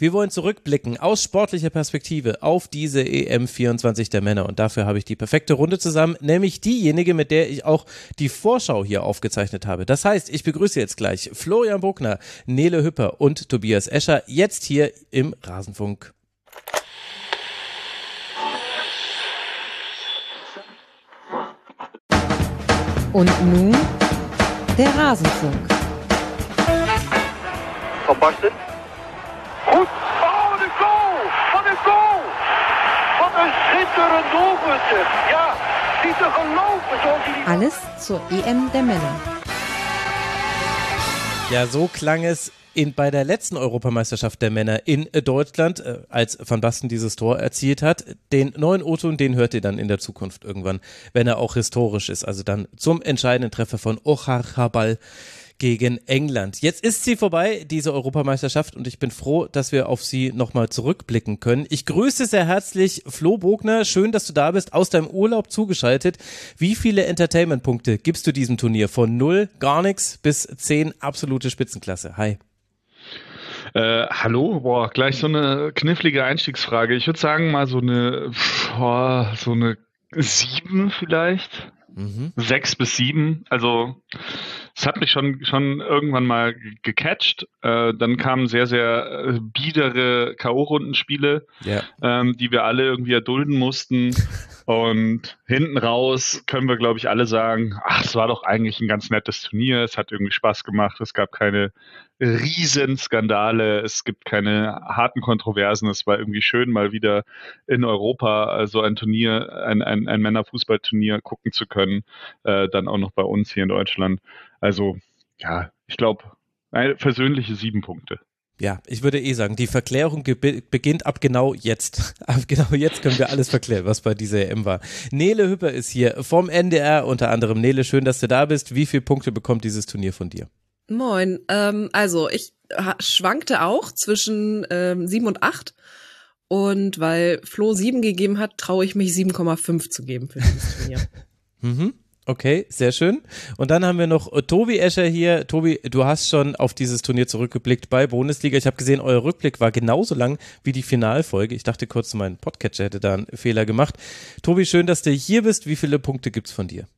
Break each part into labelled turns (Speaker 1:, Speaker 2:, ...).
Speaker 1: Wir wollen zurückblicken aus sportlicher Perspektive auf diese EM24 der Männer und dafür habe ich die perfekte Runde zusammen, nämlich diejenige, mit der ich auch die Vorschau hier aufgezeichnet habe. Das heißt, ich begrüße jetzt gleich Florian Bruckner, Nele Hüpper und Tobias Escher jetzt hier im Rasenfunk.
Speaker 2: Und nun der Rasenfunk.
Speaker 3: Verpasst het. Goed. Oh, de goal! Wat een goal! Wat een schitterend doelpunt. Ja, niet te geloven zoals hij die...
Speaker 2: Alles zur EM der Männer.
Speaker 1: Ja, so klang es bei der letzten Europameisterschaft der Männer in Deutschland, als Van Basten dieses Tor erzielt hat. Den neuen O-Ton, den hört ihr dann in der Zukunft irgendwann, wenn er auch historisch ist. Also dann zum entscheidenden Treffer von Oyarzabal gegen England. Jetzt ist sie vorbei, diese Europameisterschaft, und ich bin froh, dass wir auf sie nochmal zurückblicken können. Ich grüße sehr herzlich Flo Bruckner. Schön, dass du da bist, aus deinem Urlaub zugeschaltet. Wie viele Entertainment-Punkte gibst du diesem Turnier? Von 0, gar nichts, bis 10, absolute Spitzenklasse. Hi.
Speaker 4: Hallo, gleich so eine knifflige Einstiegsfrage. Ich würde sagen mal so eine 7 vielleicht. 6 bis 7. Also es hat mich schon irgendwann mal gecatcht. Dann kamen sehr, sehr biedere K.O.-Rundenspiele, die wir alle irgendwie erdulden mussten. Und hinten raus können wir, glaube ich, alle sagen, es war doch eigentlich ein ganz nettes Turnier. Es hat irgendwie Spaß gemacht. Es gab keine Riesenskandale. Es gibt keine harten Kontroversen. Es war irgendwie schön, mal wieder in Europa so ein Turnier, ein Männerfußballturnier gucken zu können. Dann auch noch bei uns hier in Deutschland. Also, ja, ich glaube, versöhnliche 7 Punkte.
Speaker 1: Ja, ich würde sagen, die Verklärung beginnt ab genau jetzt. Ab genau jetzt können wir alles verklären, was bei dieser EM war. Nele Hüpper ist hier vom NDR unter anderem. Nele, schön, dass du da bist. Wie viele Punkte bekommt dieses Turnier von dir?
Speaker 5: Moin. Also ich schwankte auch zwischen 7 und 8. Und weil Flo 7 gegeben hat, traue ich mich 7,5 zu geben für dieses Turnier.
Speaker 1: Okay, sehr schön. Und dann haben wir noch Tobi Escher hier. Tobi, du hast schon auf dieses Turnier zurückgeblickt bei Bundesliga. Ich habe gesehen, euer Rückblick war genauso lang wie die Finalfolge. Ich dachte kurz, mein Podcatcher hätte da einen Fehler gemacht. Tobi, schön, dass du hier bist. Wie viele Punkte gibt's von dir?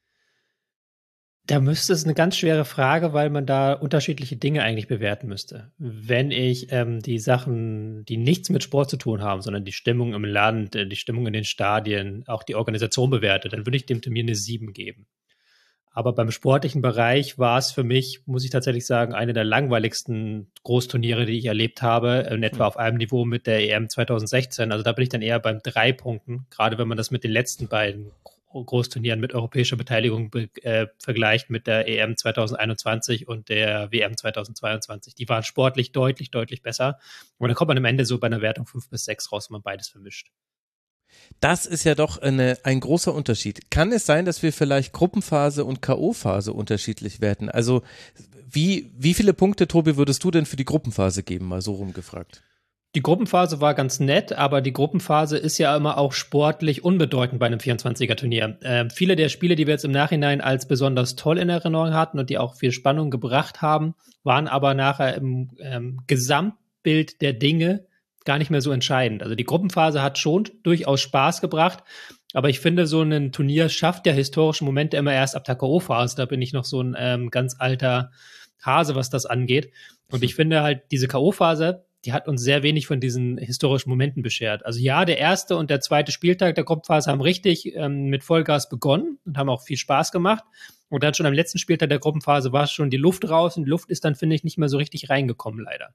Speaker 6: Da müsste es eine ganz schwere Frage, weil man da unterschiedliche Dinge eigentlich bewerten müsste. Wenn ich die Sachen, die nichts mit Sport zu tun haben, sondern die Stimmung im Land, die Stimmung in den Stadien, auch die Organisation bewerte, dann würde ich dem Turnier eine 7 geben. Aber beim sportlichen Bereich war es für mich, muss ich tatsächlich sagen, eine der langweiligsten Großturniere, die ich erlebt habe, in etwa auf einem Niveau mit der EM 2016. Also da bin ich dann eher beim 3 Punkten, gerade wenn man das mit den letzten beiden Großturnieren mit europäischer Beteiligung vergleicht mit der EM 2021 und der WM 2022. Die waren sportlich deutlich, deutlich besser. Und dann kommt man am Ende so bei einer Wertung 5 bis 6 raus, wenn man beides vermischt.
Speaker 1: Das ist ja doch ein großer Unterschied. Kann es sein, dass wir vielleicht Gruppenphase und K.O.-Phase unterschiedlich werten? Also wie viele Punkte, Tobi, würdest du denn für die Gruppenphase geben? Mal so rumgefragt.
Speaker 6: Die Gruppenphase war ganz nett, aber die Gruppenphase ist ja immer auch sportlich unbedeutend bei einem 24er-Turnier. Viele der Spiele, die wir jetzt im Nachhinein als besonders toll in Erinnerung hatten und die auch viel Spannung gebracht haben, waren aber nachher im Gesamtbild der Dinge gar nicht mehr so entscheidend. Also die Gruppenphase hat schon durchaus Spaß gebracht, aber ich finde, so ein Turnier schafft ja historische Momente immer erst ab der K.O.-Phase. Da bin ich noch so ein ganz alter Hase, was das angeht. Und ich finde halt, diese K.O.-Phase, die hat uns sehr wenig von diesen historischen Momenten beschert. Also ja, der erste und der zweite Spieltag der Gruppenphase haben richtig mit Vollgas begonnen und haben auch viel Spaß gemacht. Und dann schon am letzten Spieltag der Gruppenphase war schon die Luft raus und die Luft ist dann, finde ich, nicht mehr so richtig reingekommen, leider.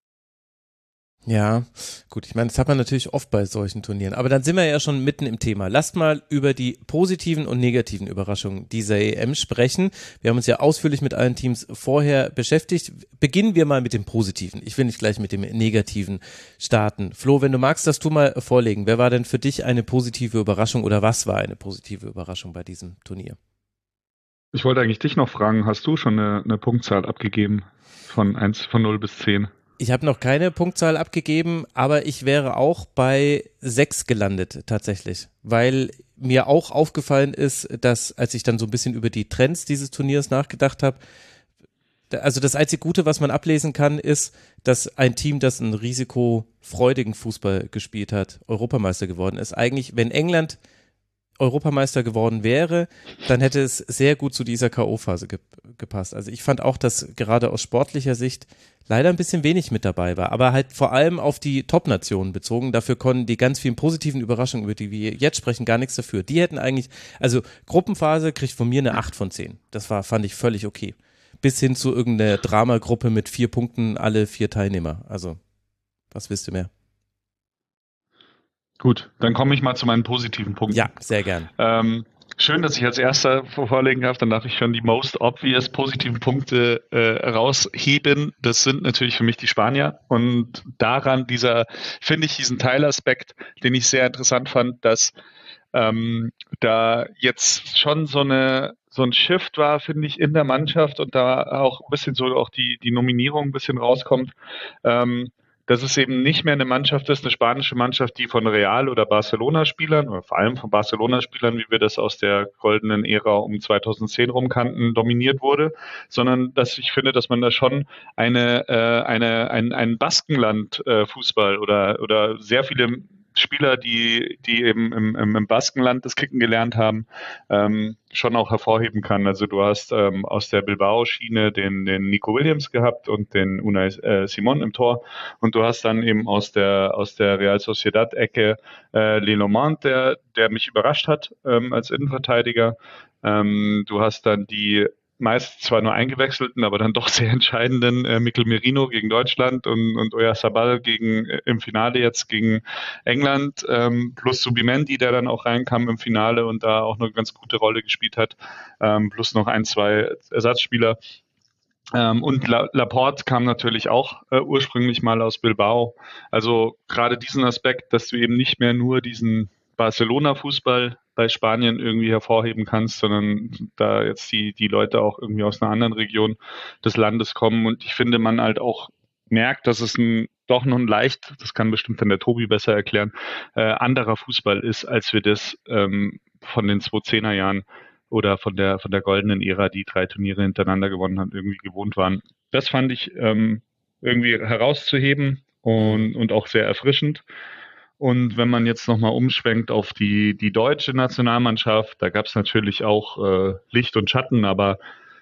Speaker 1: Ja, gut, ich meine, das hat man natürlich oft bei solchen Turnieren, aber dann sind wir ja schon mitten im Thema. Lasst mal über die positiven und negativen Überraschungen dieser EM sprechen. Wir haben uns ja ausführlich mit allen Teams vorher beschäftigt. Beginnen wir mal mit dem Positiven. Ich will nicht gleich mit dem Negativen starten. Flo, wenn du magst, darfst du mal vorlegen. Wer war denn für dich eine positive Überraschung oder was war eine positive Überraschung bei diesem Turnier?
Speaker 4: Ich wollte eigentlich dich noch fragen, hast du schon eine Punktzahl abgegeben von 0 bis 10?
Speaker 1: Ich habe noch keine Punktzahl abgegeben, aber ich wäre auch bei 6 gelandet tatsächlich, weil mir auch aufgefallen ist, dass als ich dann so ein bisschen über die Trends dieses Turniers nachgedacht habe, also das einzige Gute, was man ablesen kann, ist, dass ein Team, das einen risikofreudigen Fußball gespielt hat, Europameister geworden ist. Eigentlich, wenn England Europameister geworden wäre, dann hätte es sehr gut zu dieser K.O.-Phase gepasst. Also ich fand auch, dass gerade aus sportlicher Sicht leider ein bisschen wenig mit dabei war, aber halt vor allem auf die Top-Nationen bezogen. Dafür konnten die ganz vielen positiven Überraschungen, über die wir jetzt sprechen, gar nichts dafür. Die hätten eigentlich, also Gruppenphase kriegt von mir eine 8 von 10. Das fand ich völlig okay. Bis hin zu irgendeiner Dramagruppe mit 4 Punkten, alle 4 Teilnehmer. Also, was willst du mehr?
Speaker 4: Gut, dann komme ich mal zu meinen positiven Punkten.
Speaker 1: Ja, sehr gern.
Speaker 4: Schön, dass ich als erster vorlegen darf. Dann darf ich schon die most obvious positiven Punkte rausheben. Das sind natürlich für mich die Spanier. Und daran finde ich diesen Teilaspekt, den ich sehr interessant fand, dass da jetzt schon so ein Shift war, finde ich, in der Mannschaft und da auch ein bisschen so auch die Nominierung ein bisschen rauskommt. Dass es eben nicht mehr eine Mannschaft ist, eine spanische Mannschaft, die von Real oder Barcelona-Spielern, oder vor allem von Barcelona-Spielern, wie wir das aus der goldenen Ära um 2010 rum kannten, dominiert wurde, sondern dass ich finde, dass man da schon ein Baskenland-Fußball oder sehr viele Spieler, die eben im Baskenland das Kicken gelernt haben, schon auch hervorheben kann. Also du hast aus der Bilbao-Schiene den Nico Williams gehabt und den Unai Simon im Tor und du hast dann eben aus der Real Sociedad-Ecke Lenormand, der mich überrascht hat als Innenverteidiger. Du hast dann die meist zwar nur eingewechselten, aber dann doch sehr entscheidenden Mikel Merino gegen Deutschland und Oyarzabal im Finale jetzt gegen England, plus Subimendi, der dann auch reinkam im Finale und da auch eine ganz gute Rolle gespielt hat, plus noch 1-2 Ersatzspieler. Und Laporte kam natürlich auch ursprünglich mal aus Bilbao. Also gerade diesen Aspekt, dass du eben nicht mehr nur diesen Barcelona-Fußball bei Spanien irgendwie hervorheben kannst, sondern da jetzt die Leute auch irgendwie aus einer anderen Region des Landes kommen. Und ich finde, man halt auch merkt, dass es doch noch ein leicht, das kann bestimmt dann der Tobi besser erklären, anderer Fußball ist, als wir das von den 2010er Jahren oder von der goldenen Ära, die 3 Turniere hintereinander gewonnen hat, irgendwie gewohnt waren. Das fand ich irgendwie herauszuheben und auch sehr erfrischend. Und wenn man jetzt nochmal umschwenkt auf die deutsche Nationalmannschaft, da gab es natürlich auch Licht und Schatten, aber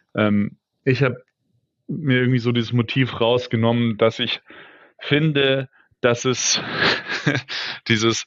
Speaker 4: ich habe mir irgendwie so dieses Motiv rausgenommen, dass ich finde, dass es dieses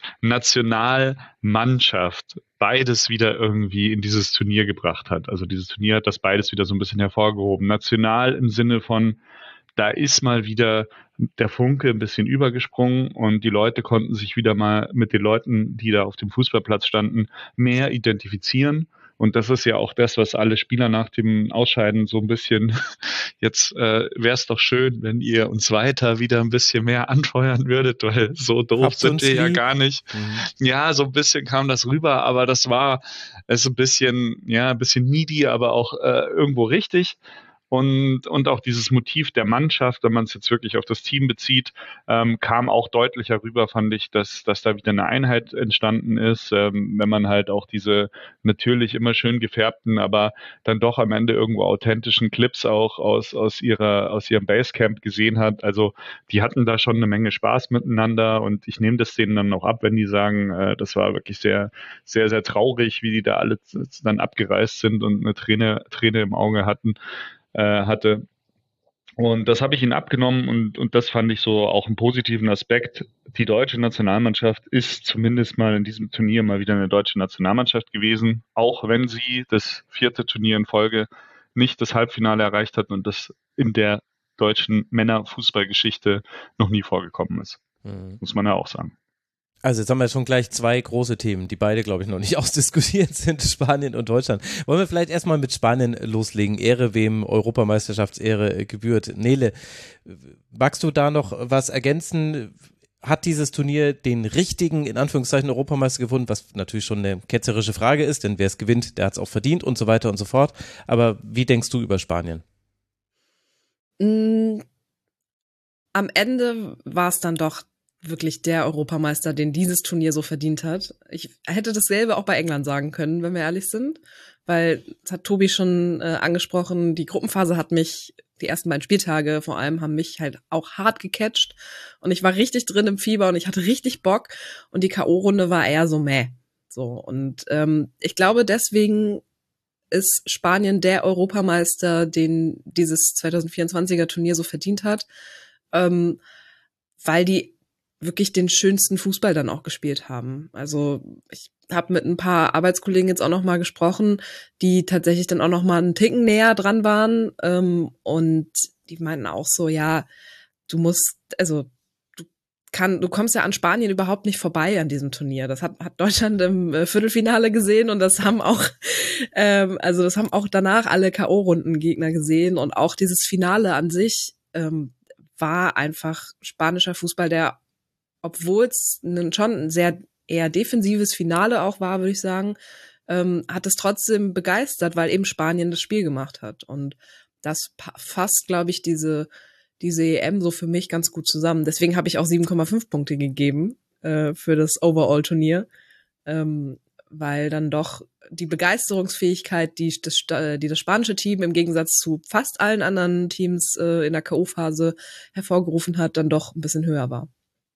Speaker 4: Nationalmannschaft beides wieder irgendwie in dieses Turnier gebracht hat. Also dieses Turnier hat das beides wieder so ein bisschen hervorgehoben. National im Sinne von, da ist mal wieder der Funke ein bisschen übergesprungen und die Leute konnten sich wieder mal mit den Leuten, die da auf dem Fußballplatz standen, mehr identifizieren. Und das ist ja auch das, was alle Spieler nach dem Ausscheiden so ein bisschen, jetzt wäre es doch schön, wenn ihr uns weiter wieder ein bisschen mehr anfeuern würdet, weil so doof sind wir ja gar nicht. Ja, so ein bisschen kam das rüber, aber das war ein bisschen needy, aber auch irgendwo richtig. Und auch dieses Motiv der Mannschaft, wenn man es jetzt wirklich auf das Team bezieht, kam auch deutlicher rüber, fand ich, dass da wieder eine Einheit entstanden ist, wenn man halt auch diese natürlich immer schön gefärbten, aber dann doch am Ende irgendwo authentischen Clips auch aus ihrem Basecamp gesehen hat. Also die hatten da schon eine Menge Spaß miteinander und ich nehme das denen dann auch ab, wenn die sagen, das war wirklich sehr, sehr, sehr traurig, wie die da alle dann abgereist sind und eine Träne im Auge hatte. Und das habe ich ihnen abgenommen und das fand ich so auch einen positiven Aspekt. Die deutsche Nationalmannschaft ist zumindest mal in diesem Turnier mal wieder eine deutsche Nationalmannschaft gewesen, auch wenn sie das 4. Turnier in Folge nicht das Halbfinale erreicht hat und das in der deutschen Männerfußballgeschichte noch nie vorgekommen ist. Muss man ja auch sagen.
Speaker 1: Also jetzt haben wir schon gleich 2 große Themen, die beide, glaube ich, noch nicht ausdiskutiert sind, Spanien und Deutschland. Wollen wir vielleicht erstmal mit Spanien loslegen? Ehre, wem Europameisterschaftsehre gebührt. Nele, magst du da noch was ergänzen? Hat dieses Turnier den richtigen, in Anführungszeichen, Europameister gewonnen, was natürlich schon eine ketzerische Frage ist, denn wer es gewinnt, der hat es auch verdient und so weiter und so fort. Aber wie denkst du über Spanien?
Speaker 5: Am Ende war es dann doch wirklich der Europameister, den dieses Turnier so verdient hat. Ich hätte dasselbe auch bei England sagen können, wenn wir ehrlich sind, weil, das hat Tobi schon angesprochen, die Gruppenphase hat mich die ersten beiden Spieltage vor allem haben mich halt auch hart gecatcht und ich war richtig drin im Fieber und ich hatte richtig Bock und die K.O.-Runde war eher so mäh. So, und ich glaube, deswegen ist Spanien der Europameister, den dieses 2024er Turnier so verdient hat, weil die wirklich den schönsten Fußball dann auch gespielt haben. Also ich habe mit ein paar Arbeitskollegen jetzt auch noch mal gesprochen, die tatsächlich dann auch noch mal einen Ticken näher dran waren und die meinten auch so, ja, du kommst ja an Spanien überhaupt nicht vorbei an diesem Turnier. Das hat Deutschland im Viertelfinale gesehen und das haben auch das haben auch danach alle K.O.-Runden-Gegner gesehen und auch dieses Finale an sich war einfach spanischer Fußball, der, obwohl es schon ein sehr eher defensives Finale auch war, würde ich sagen, hat es trotzdem begeistert, weil eben Spanien das Spiel gemacht hat. Und das fasst, glaube ich, diese EM so für mich ganz gut zusammen. Deswegen habe ich auch 7,5 Punkte gegeben für das Overall-Turnier, weil dann doch die Begeisterungsfähigkeit, die das spanische Team im Gegensatz zu fast allen anderen Teams in der K.O.-Phase hervorgerufen hat, dann doch ein bisschen höher war.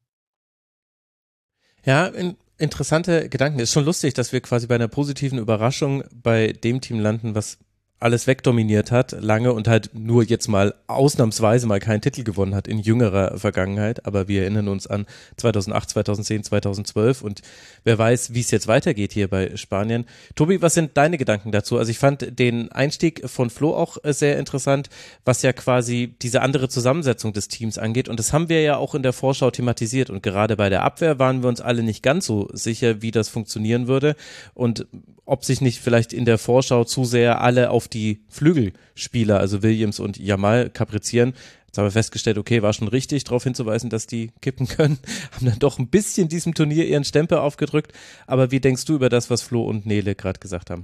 Speaker 1: Ja, interessante Gedanken. Ist schon lustig, dass wir quasi bei einer positiven Überraschung bei dem Team landen, was alles wegdominiert hat, lange und halt nur jetzt mal ausnahmsweise mal keinen Titel gewonnen hat in jüngerer Vergangenheit, aber wir erinnern uns an 2008, 2010, 2012 und wer weiß, wie es jetzt weitergeht hier bei Spanien. Tobi, was sind deine Gedanken dazu? Also ich fand den Einstieg von Flo auch sehr interessant, was ja quasi diese andere Zusammensetzung des Teams angeht und das haben wir ja auch in der Vorschau thematisiert und gerade bei der Abwehr waren wir uns alle nicht ganz so sicher, wie das funktionieren würde und ob sich nicht vielleicht in der Vorschau zu sehr alle auf die Flügelspieler, also Williams und Yamal, kaprizieren. Jetzt haben wir festgestellt, okay, war schon richtig, darauf hinzuweisen, dass die kippen können. Haben dann doch ein bisschen diesem Turnier ihren Stempel aufgedrückt. Aber wie denkst du über das, was Flo und Nele gerade gesagt haben?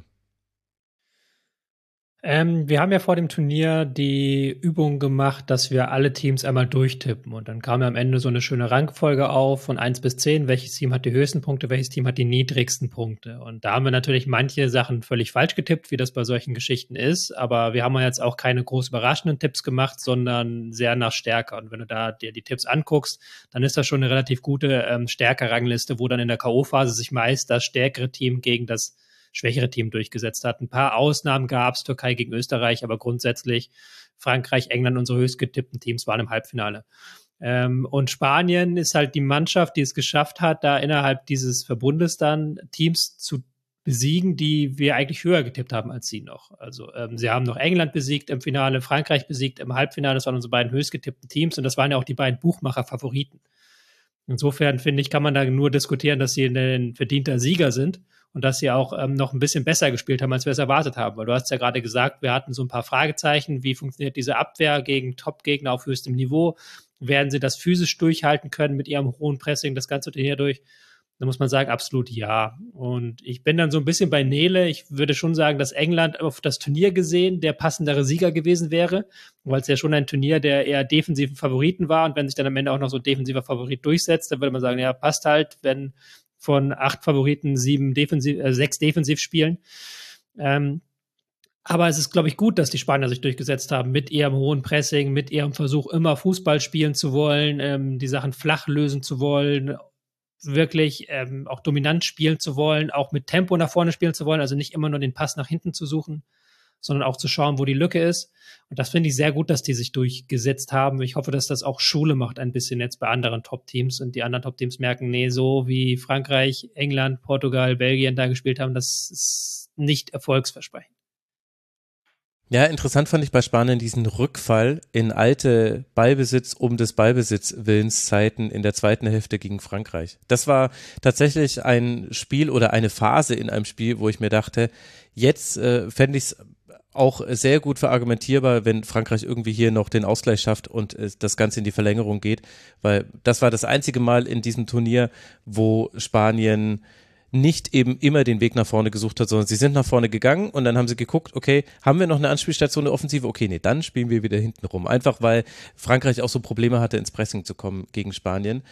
Speaker 6: Wir haben ja vor dem Turnier die Übung gemacht, dass wir alle Teams einmal durchtippen und dann kam ja am Ende so eine schöne Rangfolge auf von 1 bis 10, welches Team hat die höchsten Punkte, welches Team hat die niedrigsten Punkte und da haben wir natürlich manche Sachen völlig falsch getippt, wie das bei solchen Geschichten ist, aber wir haben ja jetzt auch keine groß überraschenden Tipps gemacht, sondern sehr nach Stärke und wenn du da dir die Tipps anguckst, dann ist das schon eine relativ gute Stärke-Rangliste, wo dann in der K.O.-Phase sich meist das stärkere Team gegen das schwächere Team durchgesetzt hat. Ein paar Ausnahmen gab es, Türkei gegen Österreich, aber grundsätzlich Frankreich, England, unsere höchst getippten Teams waren im Halbfinale. Und Spanien ist halt die Mannschaft, die es geschafft hat, da innerhalb dieses Verbundes dann Teams zu besiegen, die wir eigentlich höher getippt haben als sie noch. Also sie haben noch England besiegt im Finale, Frankreich besiegt im Halbfinale, das waren unsere beiden höchst getippten Teams und das waren ja auch die beiden Buchmacher-Favoriten. Insofern, finde ich, kann man da nur diskutieren, dass sie ein verdienter Sieger sind und dass sie auch noch ein bisschen besser gespielt haben, als wir es erwartet haben. Weil du hast ja gerade gesagt, wir hatten so ein paar Fragezeichen. Wie funktioniert diese Abwehr gegen Top-Gegner auf höchstem Niveau? Werden sie das physisch durchhalten können mit ihrem hohen Pressing, das ganze Turnier durch? Da muss man sagen, absolut ja. Und ich bin dann so ein bisschen bei Nele. Ich würde schon sagen, dass England auf das Turnier gesehen der passendere Sieger gewesen wäre, weil es ja schon ein Turnier der eher defensiven Favoriten war. Und wenn sich dann am Ende auch noch so ein defensiver Favorit durchsetzt, dann würde man sagen, ja, passt halt, wenn von 8 Favoriten 6 defensiv spielen. Aber es ist, glaube ich, gut, dass die Spanier sich durchgesetzt haben mit ihrem hohen Pressing, mit ihrem Versuch, immer Fußball spielen zu wollen, die Sachen flach lösen zu wollen, wirklich auch dominant spielen zu wollen, auch mit Tempo nach vorne spielen zu wollen, also nicht immer nur den Pass nach hinten zu suchen, sondern auch zu schauen, wo die Lücke ist. Und das finde ich sehr gut, dass die sich durchgesetzt haben. Ich hoffe, dass das auch Schule macht ein bisschen jetzt bei anderen Top-Teams und die anderen Top-Teams merken, nee, so wie Frankreich, England, Portugal, Belgien da gespielt haben, das ist nicht erfolgsversprechend.
Speaker 1: Ja, interessant fand ich bei Spanien diesen Rückfall in alte Ballbesitz um des Ballbesitzwillenszeiten in der zweiten Hälfte gegen Frankreich. Das war tatsächlich ein Spiel oder eine Phase in einem Spiel, wo ich mir dachte, jetzt fände ich es auch sehr gut verargumentierbar, wenn Frankreich irgendwie hier noch den Ausgleich schafft und das Ganze in die Verlängerung geht, weil das war das einzige Mal in diesem Turnier, wo Spanien nicht eben immer den Weg nach vorne gesucht hat, sondern sie sind nach vorne gegangen und dann haben sie geguckt, okay, haben wir noch eine Anspielstation, eine Offensive? Okay, nee, dann spielen wir wieder hinten rum. Einfach weil Frankreich auch so Probleme hatte, ins Pressing zu kommen gegen Spanien.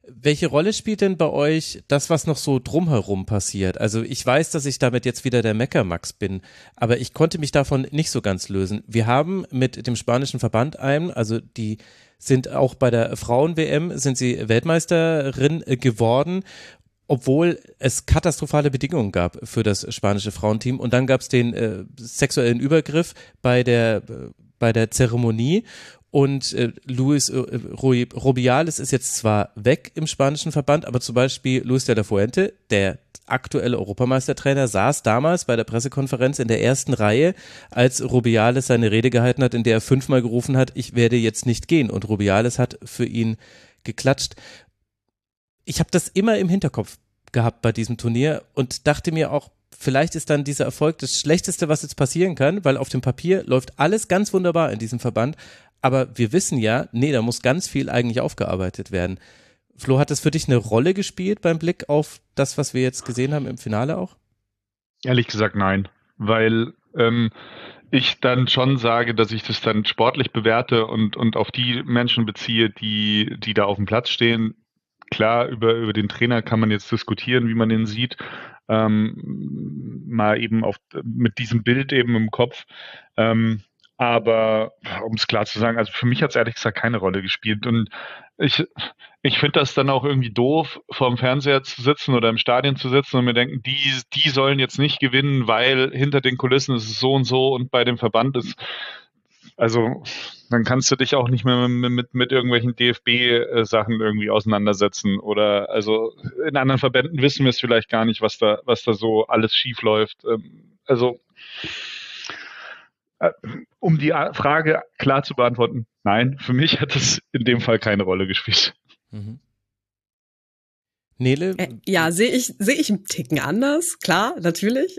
Speaker 1: Welche Rolle spielt denn bei euch das, was noch so drumherum passiert? Also ich weiß, dass ich damit jetzt wieder der Meckermax bin, aber ich konnte mich davon nicht so ganz lösen. Wir haben mit dem spanischen Verband also die sind auch bei der Frauen-WM, sind sie Weltmeisterin geworden, obwohl es katastrophale Bedingungen gab für das spanische Frauenteam. Und dann gab es den sexuellen Übergriff bei der Zeremonie. Und Luis Rubiales ist jetzt zwar weg im spanischen Verband, aber zum Beispiel Luis de la Fuente, der aktuelle Europameistertrainer, saß damals bei der Pressekonferenz in der ersten Reihe, als Rubiales seine Rede gehalten hat, in der er 5-mal gerufen hat, ich werde jetzt nicht gehen. Und Rubiales hat für ihn geklatscht. Ich habe das immer im Hinterkopf gehabt bei diesem Turnier und dachte mir auch, vielleicht ist dann dieser Erfolg das Schlechteste, was jetzt passieren kann, weil auf dem Papier läuft alles ganz wunderbar in diesem Verband. Aber wir wissen ja, nee, da muss ganz viel eigentlich aufgearbeitet werden. Flo, hat das für dich eine Rolle gespielt beim Blick auf das, was wir jetzt gesehen haben im Finale auch?
Speaker 4: Ehrlich gesagt nein, weil ich dann schon sage, dass ich das dann sportlich bewerte und auf die Menschen beziehe, die da auf dem Platz stehen. Klar, über den Trainer kann man jetzt diskutieren, wie man ihn sieht, mal eben mit diesem Bild eben im Kopf. Aber um es klar zu sagen, also für mich hat es ehrlich gesagt keine Rolle gespielt. Und ich finde das dann auch irgendwie doof, vorm Fernseher zu sitzen oder im Stadion zu sitzen und mir denken, die sollen jetzt nicht gewinnen, weil hinter den Kulissen ist es so und so und bei dem Verband ist. Also dann kannst du dich auch nicht mehr mit irgendwelchen DFB-Sachen irgendwie auseinandersetzen. Oder also in anderen Verbänden wissen wir es vielleicht gar nicht, was da so alles schief läuft. Um die Frage klar zu beantworten, nein, für mich hat es in dem Fall keine Rolle gespielt.
Speaker 1: Mhm. Nele?
Speaker 5: Ja, sehe ich einen Ticken anders, klar, natürlich.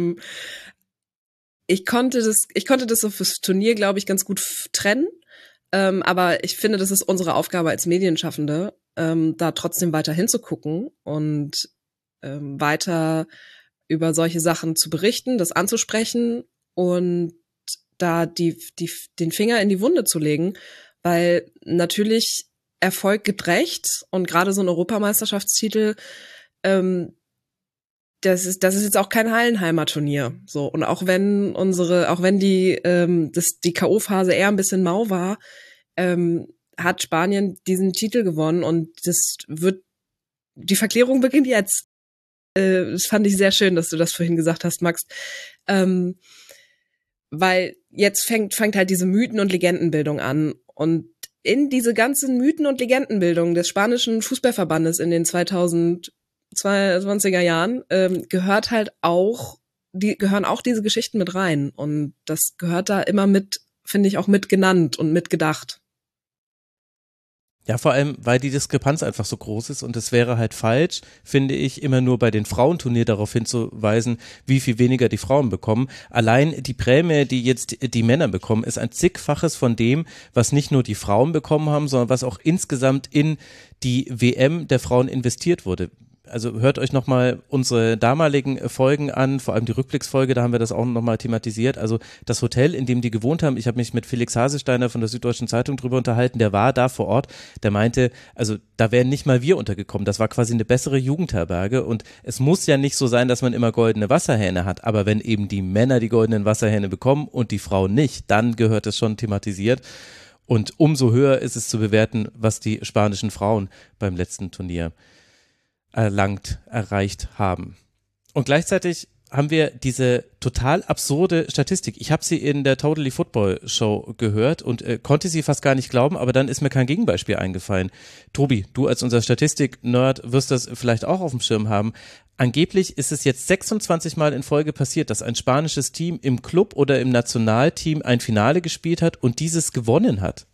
Speaker 5: Ich konnte das so fürs Turnier, glaube ich, ganz gut trennen. Aber ich finde, das ist unsere Aufgabe als Medienschaffende, da trotzdem weiter hinzugucken und weiter über solche Sachen zu berichten, das anzusprechen und da den Finger in die Wunde zu legen, weil natürlich Erfolg gibt Recht und gerade so ein Europameisterschaftstitel, das ist jetzt auch kein Hallenheimer Turnier, so. Und auch wenn die K.O.-Phase eher ein bisschen mau war, hat Spanien diesen Titel gewonnen und die Verklärung beginnt jetzt. Das fand ich sehr schön, dass du das vorhin gesagt hast, Max. Weil jetzt fängt halt diese Mythen- und Legendenbildung an. Und in diese ganzen Mythen- und Legendenbildung des spanischen Fußballverbandes in den 2020er Jahren gehören auch diese Geschichten mit rein. Und das gehört da immer mit, finde ich, auch mit genannt und mit gedacht.
Speaker 1: Ja, vor allem, weil die Diskrepanz einfach so groß ist und es wäre halt falsch, finde ich, immer nur bei den Frauenturnier darauf hinzuweisen, wie viel weniger die Frauen bekommen. Allein die Prämie, die jetzt die Männer bekommen, ist ein zigfaches von dem, was nicht nur die Frauen bekommen haben, sondern was auch insgesamt in die WM der Frauen investiert wurde. Also hört euch nochmal unsere damaligen Folgen an, vor allem die Rückblicksfolge, da haben wir das auch nochmal thematisiert. Also das Hotel, in dem die gewohnt haben, ich habe mich mit Felix Hasesteiner von der Süddeutschen Zeitung drüber unterhalten, der war da vor Ort, der meinte, also da wären nicht mal wir untergekommen, das war quasi eine bessere Jugendherberge und es muss ja nicht so sein, dass man immer goldene Wasserhähne hat, aber wenn eben die Männer die goldenen Wasserhähne bekommen und die Frauen nicht, dann gehört es schon thematisiert. Und umso höher ist es zu bewerten, was die spanischen Frauen beim letzten Turnier erreicht haben. Und gleichzeitig haben wir diese total absurde Statistik. Ich habe sie in der Totally Football Show gehört und konnte sie fast gar nicht glauben, aber dann ist mir kein Gegenbeispiel eingefallen. Tobi, du als unser Statistik-Nerd wirst das vielleicht auch auf dem Schirm haben. Angeblich ist es jetzt 26 Mal in Folge passiert, dass ein spanisches Team im Club oder im Nationalteam ein Finale gespielt hat und dieses gewonnen hat.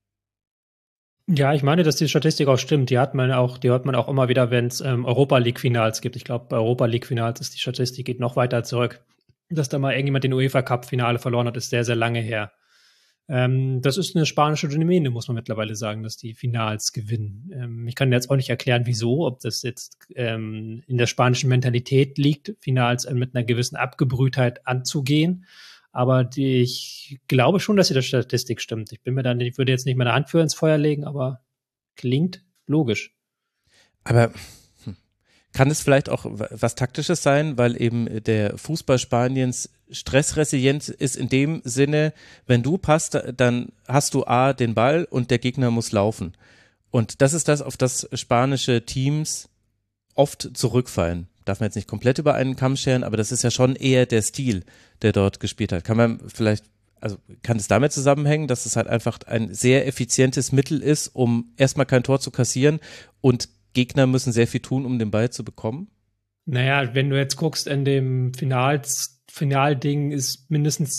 Speaker 6: Ja, ich meine, dass die Statistik auch stimmt. Die hört man auch immer wieder, wenn es Europa League Finals gibt. Ich glaube, bei Europa League Finals ist die Statistik geht noch weiter zurück. Dass da mal irgendjemand den UEFA Cup Finale verloren hat, ist sehr, sehr lange her. Das ist eine spanische Domäne, muss man mittlerweile sagen, dass die Finals gewinnen. Ich kann jetzt auch nicht erklären, wieso, ob das jetzt in der spanischen Mentalität liegt, Finals mit einer gewissen Abgebrühtheit anzugehen. Aber ich glaube schon, dass die Statistik stimmt. Ich würde jetzt nicht meine Hand für ins Feuer legen, aber klingt logisch.
Speaker 1: Aber kann es vielleicht auch was Taktisches sein, weil eben der Fußball Spaniens stressresilient ist in dem Sinne, wenn du passt, dann hast du A, den Ball und der Gegner muss laufen. Und das ist das, auf das spanische Teams oft zurückfallen. Darf man jetzt nicht komplett über einen Kamm scheren, aber das ist ja schon eher der Stil, der dort gespielt hat. Kann es damit zusammenhängen, dass es halt einfach ein sehr effizientes Mittel ist, um erstmal kein Tor zu kassieren und Gegner müssen sehr viel tun, um den Ball zu bekommen?
Speaker 6: Naja, wenn du jetzt guckst, in dem Finalding ist mindestens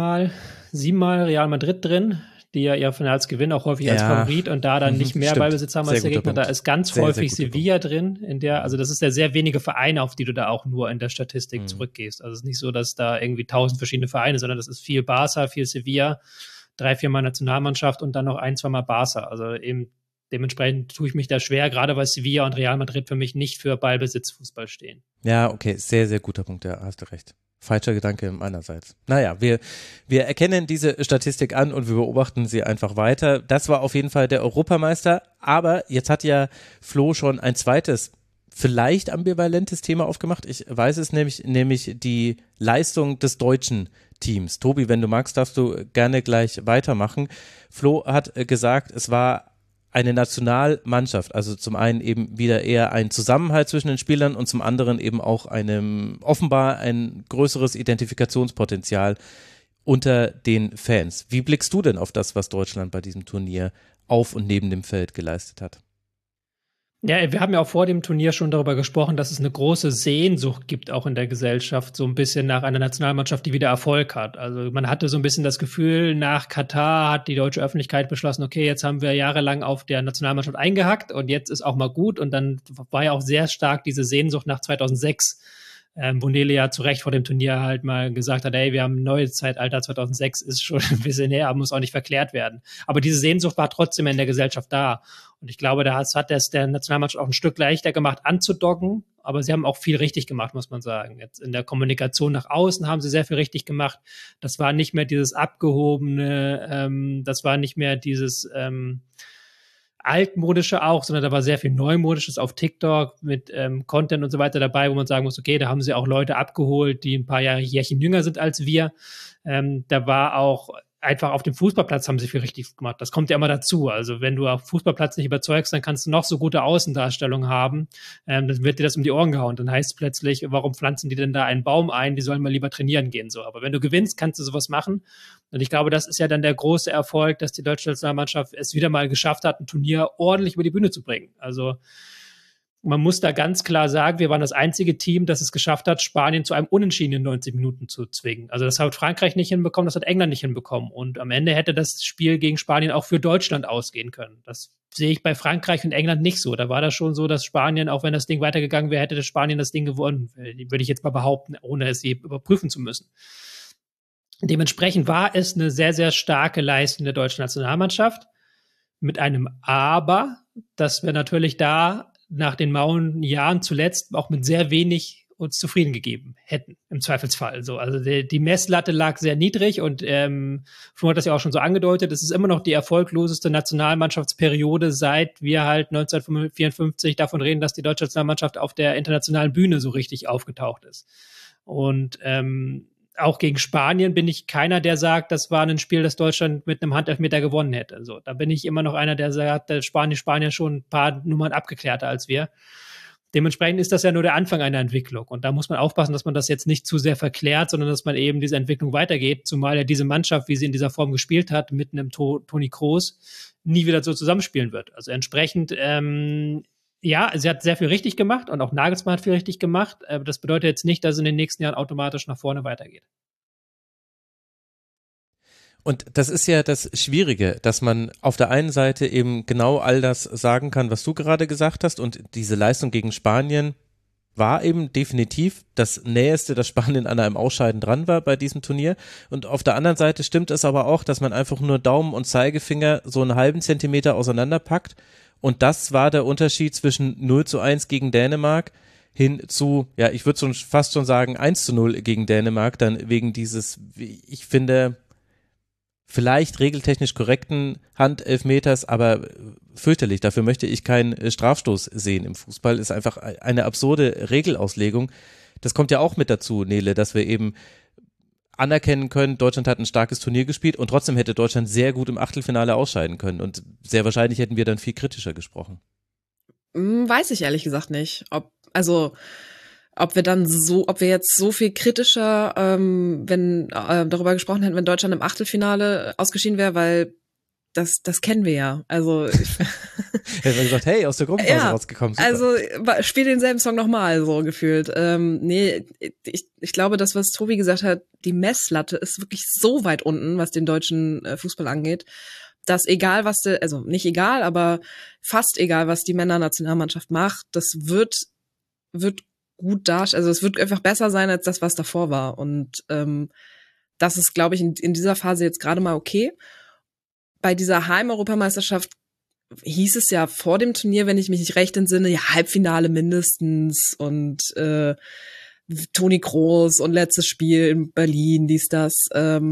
Speaker 6: 7-mal Real Madrid drin, die ja ihr Finals gewinnen, auch häufig als Favorit und da dann nicht mehr Ballbesitz haben als der Gegner. Da ist ganz häufig Sevilla drin, also das ist ja sehr wenige Vereine, auf die du da auch nur in der Statistik zurückgehst. Also es ist nicht so, dass da irgendwie 1000 verschiedene Vereine, sondern das ist viel Barca, viel Sevilla, 3-4 Mal Nationalmannschaft und dann noch 1-2 Mal Barca. Also eben dementsprechend tue ich mich da schwer, gerade weil Sevilla und Real Madrid für mich nicht für Ballbesitzfußball stehen.
Speaker 1: Ja, okay, sehr, sehr guter Punkt, ja, hast du recht. Falscher Gedanke meinerseits. Naja, wir erkennen diese Statistik an und wir beobachten sie einfach weiter. Das war auf jeden Fall der Europameister, aber jetzt hat ja Flo schon ein zweites, vielleicht ambivalentes Thema aufgemacht. Ich weiß es nämlich die Leistung des deutschen Teams. Tobi, wenn du magst, darfst du gerne gleich weitermachen. Flo hat gesagt, es war eine Nationalmannschaft, also zum einen eben wieder eher ein Zusammenhalt zwischen den Spielern und zum anderen eben auch offenbar ein größeres Identifikationspotenzial unter den Fans. Wie blickst du denn auf das, was Deutschland bei diesem Turnier auf und neben dem Feld geleistet hat?
Speaker 6: Ja, wir haben ja auch vor dem Turnier schon darüber gesprochen, dass es eine große Sehnsucht gibt, auch in der Gesellschaft, so ein bisschen nach einer Nationalmannschaft, die wieder Erfolg hat. Also man hatte so ein bisschen das Gefühl, nach Katar hat die deutsche Öffentlichkeit beschlossen, okay, jetzt haben wir jahrelang auf der Nationalmannschaft eingehackt und jetzt ist auch mal gut. Und dann war ja auch sehr stark diese Sehnsucht nach 2006, wo Nele ja zu Recht vor dem Turnier halt mal gesagt hat, ey, wir haben ein neues Zeitalter, 2006 ist schon ein bisschen näher, muss auch nicht verklärt werden. Aber diese Sehnsucht war trotzdem in der Gesellschaft da. Und ich glaube, das hat es der Nationalmannschaft auch ein Stück leichter gemacht, anzudocken. Aber sie haben auch viel richtig gemacht, muss man sagen. Jetzt in der Kommunikation nach außen haben sie sehr viel richtig gemacht. Das war nicht mehr dieses abgehobene, das war nicht mehr dieses altmodische auch, sondern da war sehr viel Neumodisches auf TikTok mit Content und so weiter dabei, wo man sagen muss, okay, da haben sie auch Leute abgeholt, die ein paar Jährchen jünger sind als wir. Da war auch einfach auf dem Fußballplatz haben sie viel richtig gemacht. Das kommt ja immer dazu. Also wenn du auf Fußballplatz nicht überzeugst, dann kannst du noch so gute Außendarstellung haben. Dann wird dir das um die Ohren gehauen. Dann heißt es plötzlich, warum pflanzen die denn da einen Baum ein? Die sollen mal lieber trainieren gehen. So. Aber wenn du gewinnst, kannst du sowas machen. Und ich glaube, das ist ja dann der große Erfolg, dass die deutsche Nationalmannschaft es wieder mal geschafft hat, ein Turnier ordentlich über die Bühne zu bringen. Also man muss da ganz klar sagen, wir waren das einzige Team, das es geschafft hat, Spanien zu einem Unentschieden in 90 Minuten zu zwingen. Also das hat Frankreich nicht hinbekommen, das hat England nicht hinbekommen. Und am Ende hätte das Spiel gegen Spanien auch für Deutschland ausgehen können. Das sehe ich bei Frankreich und England nicht so. Da war das schon so, dass Spanien, auch wenn das Ding weitergegangen wäre, hätte Spanien das Ding gewonnen. Würde ich jetzt mal behaupten, ohne es je überprüfen zu müssen. Dementsprechend war es eine sehr, sehr starke Leistung der deutschen Nationalmannschaft. Mit einem Aber, dass wir natürlich da nach den mauen Jahren zuletzt auch mit sehr wenig uns zufrieden gegeben hätten, im Zweifelsfall. So, also die Messlatte lag sehr niedrig und Flo hat das ja auch schon so angedeutet, es ist immer noch die erfolgloseste Nationalmannschaftsperiode, seit wir halt 1954 davon reden, dass die deutsche Nationalmannschaft auf der internationalen Bühne so richtig aufgetaucht ist. Und auch gegen Spanien bin ich keiner, der sagt, das war ein Spiel, das Deutschland mit einem Handelfmeter gewonnen hätte. Also, da bin ich immer noch einer, der sagt, der Spanier schon ein paar Nummern abgeklärter als wir. Dementsprechend ist das ja nur der Anfang einer Entwicklung. Und da muss man aufpassen, dass man das jetzt nicht zu sehr verklärt, sondern dass man eben diese Entwicklung weitergeht. Zumal ja diese Mannschaft, wie sie in dieser Form gespielt hat, mit einem Toni Kroos, nie wieder so zusammenspielen wird. Also entsprechend, ja, sie hat sehr viel richtig gemacht und auch Nagelsmann hat viel richtig gemacht. Aber das bedeutet jetzt nicht, dass es in den nächsten Jahren automatisch nach vorne weitergeht.
Speaker 1: Und das ist ja das Schwierige, dass man auf der einen Seite eben genau all das sagen kann, was du gerade gesagt hast, und diese Leistung gegen Spanien war eben definitiv das Näheste, dass Spanien an einem Ausscheiden dran war bei diesem Turnier. Und auf der anderen Seite stimmt es aber auch, dass man einfach nur Daumen und Zeigefinger so einen halben Zentimeter auseinanderpackt. Und das war der Unterschied zwischen 0:1 gegen Dänemark hin zu, ja, ich würde fast schon sagen 1:0 gegen Dänemark, dann wegen dieses, ich finde, vielleicht regeltechnisch korrekten Handelfmeters, aber fürchterlich. Dafür möchte ich keinen Strafstoß sehen im Fußball. Ist einfach eine absurde Regelauslegung. Das kommt ja auch mit dazu, Nele, dass wir eben anerkennen können, Deutschland hat ein starkes Turnier gespielt und trotzdem hätte Deutschland sehr gut im Achtelfinale ausscheiden können und sehr wahrscheinlich hätten wir dann viel kritischer gesprochen.
Speaker 5: Weiß ich ehrlich gesagt nicht. Ob wir jetzt so viel kritischer darüber gesprochen hätten, wenn Deutschland im Achtelfinale ausgeschieden wäre, weil das kennen wir ja. Also
Speaker 1: Hätte man gesagt, hey, aus der Gruppenphase rausgekommen. Super.
Speaker 5: Also spiel denselben Song nochmal, so gefühlt. Nee, ich glaube, das, was Tobi gesagt hat, die Messlatte ist wirklich so weit unten, was den deutschen Fußball angeht, dass egal was also nicht egal, aber fast egal, was die Männernationalmannschaft macht, das wird gut darstellen. Also es wird einfach besser sein als das, was davor war. Und das ist, glaube ich, in dieser Phase jetzt gerade mal okay. Bei dieser Heim-Europameisterschaft hieß es ja vor dem Turnier, wenn ich mich nicht recht entsinne, ja, Halbfinale mindestens und Toni Kroos und letztes Spiel in Berlin, das.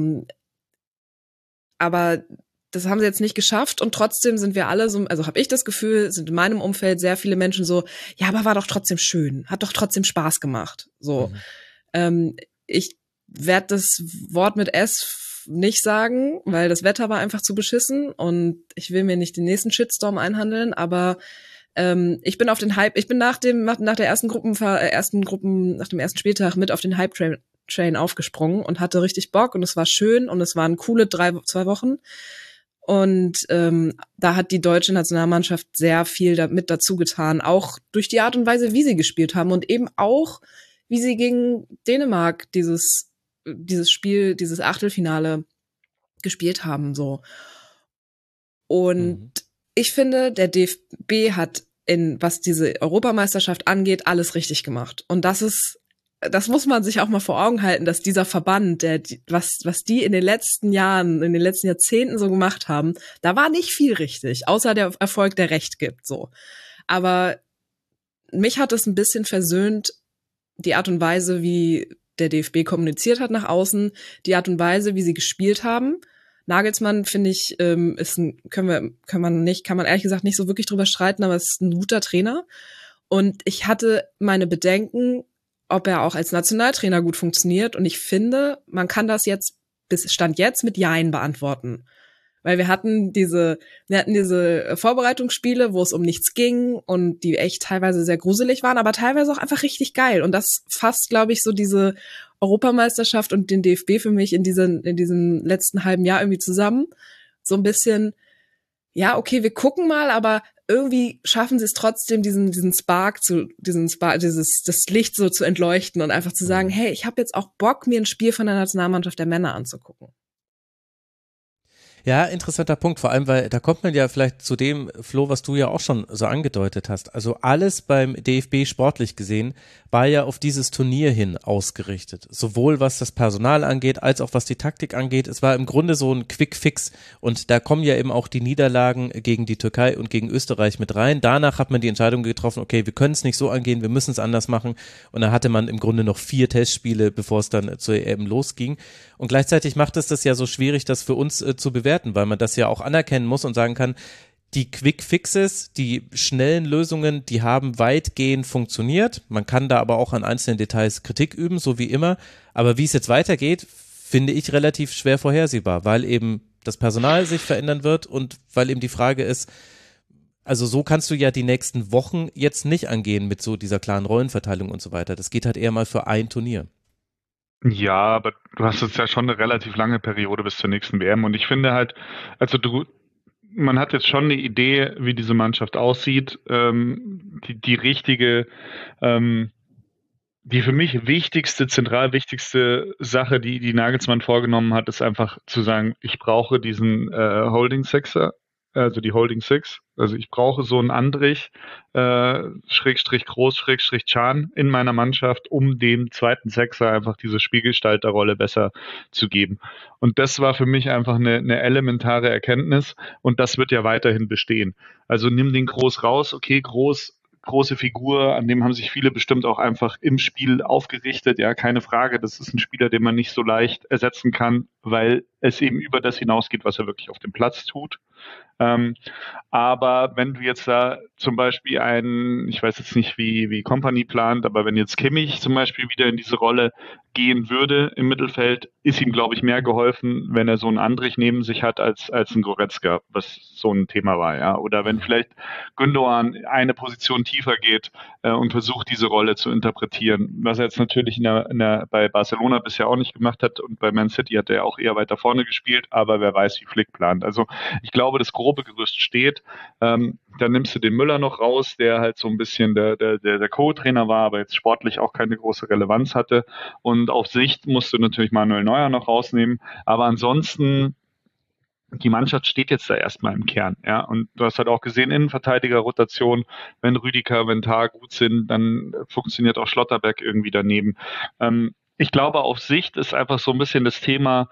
Speaker 5: Aber das haben sie jetzt nicht geschafft und trotzdem sind wir alle so, also habe ich das Gefühl, sind in meinem Umfeld sehr viele Menschen so, ja, aber war doch trotzdem schön, hat doch trotzdem Spaß gemacht. So, ich werde das Wort mit S nicht sagen, weil das Wetter war einfach zu beschissen und ich will mir nicht den nächsten Shitstorm einhandeln, aber ich bin auf den Hype, ich bin nach dem ersten Spieltag mit auf den Hype-Train aufgesprungen und hatte richtig Bock und es war schön und es waren coole 2 Wochen. Und da hat die deutsche Nationalmannschaft sehr viel mit dazu getan, auch durch die Art und Weise, wie sie gespielt haben und eben auch, wie sie gegen Dänemark dieses Spiel, dieses Achtelfinale gespielt haben, so. Und ich finde, der DFB hat was diese Europameisterschaft angeht, alles richtig gemacht. Und das muss man sich auch mal vor Augen halten, dass dieser Verband, was die in den letzten Jahren, in den letzten Jahrzehnten so gemacht haben, da war nicht viel richtig, außer der Erfolg, der Recht gibt, so. Aber mich hat es ein bisschen versöhnt, die Art und Weise, wie der DFB kommuniziert hat nach außen, die Art und Weise, wie sie gespielt haben. Nagelsmann, finde ich, kann man ehrlich gesagt nicht so wirklich drüber streiten, aber es ist ein guter Trainer. Und ich hatte meine Bedenken, ob er auch als Nationaltrainer gut funktioniert. Und ich finde, man kann das jetzt bis Stand jetzt mit Jein beantworten. Weil wir hatten diese Vorbereitungsspiele, wo es um nichts ging und die echt teilweise sehr gruselig waren, aber teilweise auch einfach richtig geil. Und das fasst, glaube ich, so diese Europameisterschaft und den DFB für mich in diesem letzten halben Jahr irgendwie zusammen. So ein bisschen, ja, okay, wir gucken mal, aber irgendwie schaffen sie es trotzdem, das Licht so zu entleuchten und einfach zu sagen, hey, ich habe jetzt auch Bock, mir ein Spiel von der Nationalmannschaft der Männer anzugucken.
Speaker 1: Ja, interessanter Punkt, vor allem, weil da kommt man ja vielleicht zu dem, Flo, was du ja auch schon so angedeutet hast. Also alles beim DFB sportlich gesehen war ja auf dieses Turnier hin ausgerichtet. Sowohl was das Personal angeht, als auch was die Taktik angeht. Es war im Grunde so ein Quick-Fix und da kommen ja eben auch die Niederlagen gegen die Türkei und gegen Österreich mit rein. Danach hat man die Entscheidung getroffen, okay, wir können es nicht so angehen, wir müssen es anders machen und da hatte man im Grunde noch 4 Testspiele, bevor es dann zur EM losging. Und gleichzeitig macht es das ja so schwierig, das für uns zu bewerten, weil man das ja auch anerkennen muss und sagen kann, die Quick Fixes, die schnellen Lösungen, die haben weitgehend funktioniert. Man kann da aber auch an einzelnen Details Kritik üben, so wie immer. Aber wie es jetzt weitergeht, finde ich relativ schwer vorhersehbar, weil eben das Personal sich verändern wird und weil eben die Frage ist, also so kannst du ja die nächsten Wochen jetzt nicht angehen mit so dieser klaren Rollenverteilung und so weiter. Das geht halt eher mal für ein Turnier.
Speaker 4: Ja, aber du hast jetzt ja schon eine relativ lange Periode bis zur nächsten WM und ich finde halt, man hat jetzt schon eine Idee, wie diese Mannschaft aussieht, die richtige, die für mich zentral wichtigste Sache, die Nagelsmann vorgenommen hat, ist einfach zu sagen, ich brauche diesen Holding Sixer, also die Holding Six. Also ich brauche so einen Andrich, Schrägstrich Groß, Schrägstrich Can in meiner Mannschaft, um dem zweiten Sechser einfach diese Spielgestalterrolle besser zu geben. Und das war für mich einfach eine elementare Erkenntnis und das wird ja weiterhin bestehen. Also nimm den Groß raus, okay, Groß große Figur, an dem haben sich viele bestimmt auch einfach im Spiel aufgerichtet. Ja, keine Frage, das ist ein Spieler, den man nicht so leicht ersetzen kann, weil es eben über das hinausgeht, was er wirklich auf dem Platz tut. Aber wenn du jetzt da zum Beispiel ich weiß jetzt nicht, wie Kompany plant, aber wenn jetzt Kimmich zum Beispiel wieder in diese Rolle gehen würde im Mittelfeld, ist ihm, glaube ich, mehr geholfen, wenn er so einen Andrich neben sich hat, als ein Goretzka, was so ein Thema war, ja. Oder wenn vielleicht Gündoğan eine Position tiefer geht und versucht, diese Rolle zu interpretieren, was er jetzt natürlich bei Barcelona bisher auch nicht gemacht hat, und bei Man City hat er auch eher weiter vorne gespielt, aber wer weiß, wie Flick plant. Also ich glaube, das grobe Gerüst steht. Dann nimmst du den Müller noch raus, der halt so ein bisschen der Co-Trainer war, aber jetzt sportlich auch keine große Relevanz hatte. Und auf Sicht musst du natürlich Manuel Neuer noch rausnehmen. Aber ansonsten, die Mannschaft steht jetzt da erstmal im Kern. Ja? Und du hast halt auch gesehen, Innenverteidiger-Rotation, wenn Rüdiger, wenn Tah gut sind, dann funktioniert auch Schlotterbeck irgendwie daneben. Ich glaube, auf Sicht ist einfach so ein bisschen das Thema,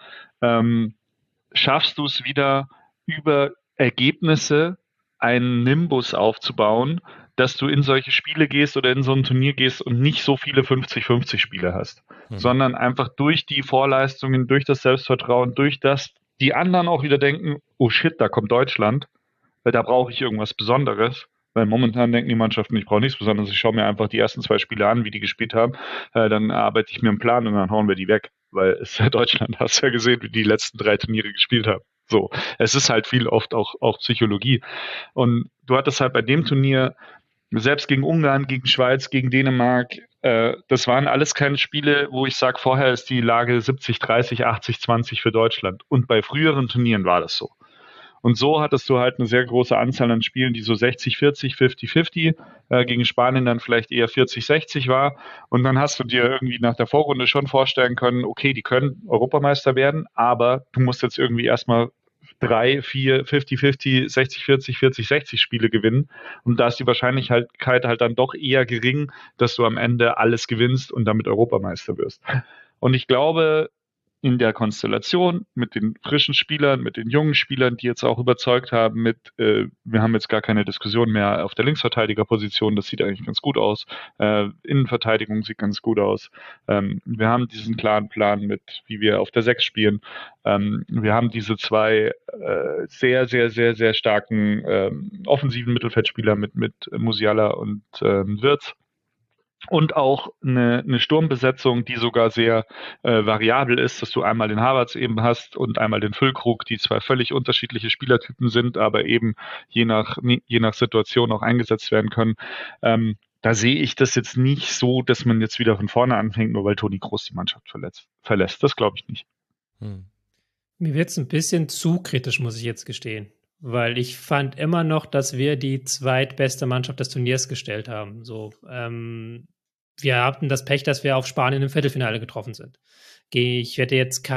Speaker 4: schaffst du es wieder über Ergebnisse einen Nimbus aufzubauen, dass du in solche Spiele gehst oder in so ein Turnier gehst und nicht so viele 50-50 Spiele hast, sondern einfach durch die Vorleistungen, durch das Selbstvertrauen, durch das die anderen auch wieder denken, oh shit, da kommt Deutschland, weil da brauche ich irgendwas Besonderes. Weil momentan denken die Mannschaften, ich brauche nichts Besonderes, ich schaue mir einfach die ersten 2 Spiele an, wie die gespielt haben, dann arbeite ich mir einen Plan und dann hauen wir die weg, weil es ist ja Deutschland, hast ja gesehen, wie die letzten 3 Turniere gespielt haben. So, es ist halt viel oft auch Psychologie. Und du hattest halt bei dem Turnier, selbst gegen Ungarn, gegen Schweiz, gegen Dänemark, das waren alles keine Spiele, wo ich sage, vorher ist die Lage 70-30, 80-20 für Deutschland. Und bei früheren Turnieren war das so. Und so hattest du halt eine sehr große Anzahl an Spielen, die so 60-40, 50-50, gegen Spanien dann vielleicht eher 40-60 war. Und dann hast du dir irgendwie nach der Vorrunde schon vorstellen können, okay, die können Europameister werden, aber du musst jetzt irgendwie erstmal 3, 4, 50-50, 60-40, 40-60 Spiele gewinnen. Und da ist die Wahrscheinlichkeit halt dann doch eher gering, dass du am Ende alles gewinnst und damit Europameister wirst. Und ich glaube, in der Konstellation mit den frischen Spielern, mit den jungen Spielern, die jetzt auch überzeugt haben wir haben jetzt gar keine Diskussion mehr auf der Linksverteidigerposition, das sieht eigentlich ganz gut aus. Innenverteidigung sieht ganz gut aus. Wir haben diesen klaren Plan mit, wie wir auf der 6 spielen. Wir haben diese 2 sehr, sehr, sehr, sehr starken offensiven Mittelfeldspieler mit Musiala und Wirtz. Und auch eine Sturmbesetzung, die sogar sehr variabel ist, dass du einmal den Havertz eben hast und einmal den Füllkrug, die 2 völlig unterschiedliche Spielertypen sind, aber eben je nach Situation auch eingesetzt werden können. Da sehe ich das jetzt nicht so, dass man jetzt wieder von vorne anfängt, nur weil Toni Kroos die Mannschaft verlässt. Das glaube ich nicht.
Speaker 6: Mir wird es ein bisschen zu kritisch, muss ich jetzt gestehen. Weil ich fand immer noch, dass wir die zweitbeste Mannschaft des Turniers gestellt haben. So, wir hatten das Pech, dass wir auf Spanien im Viertelfinale getroffen sind. Ich hätte jetzt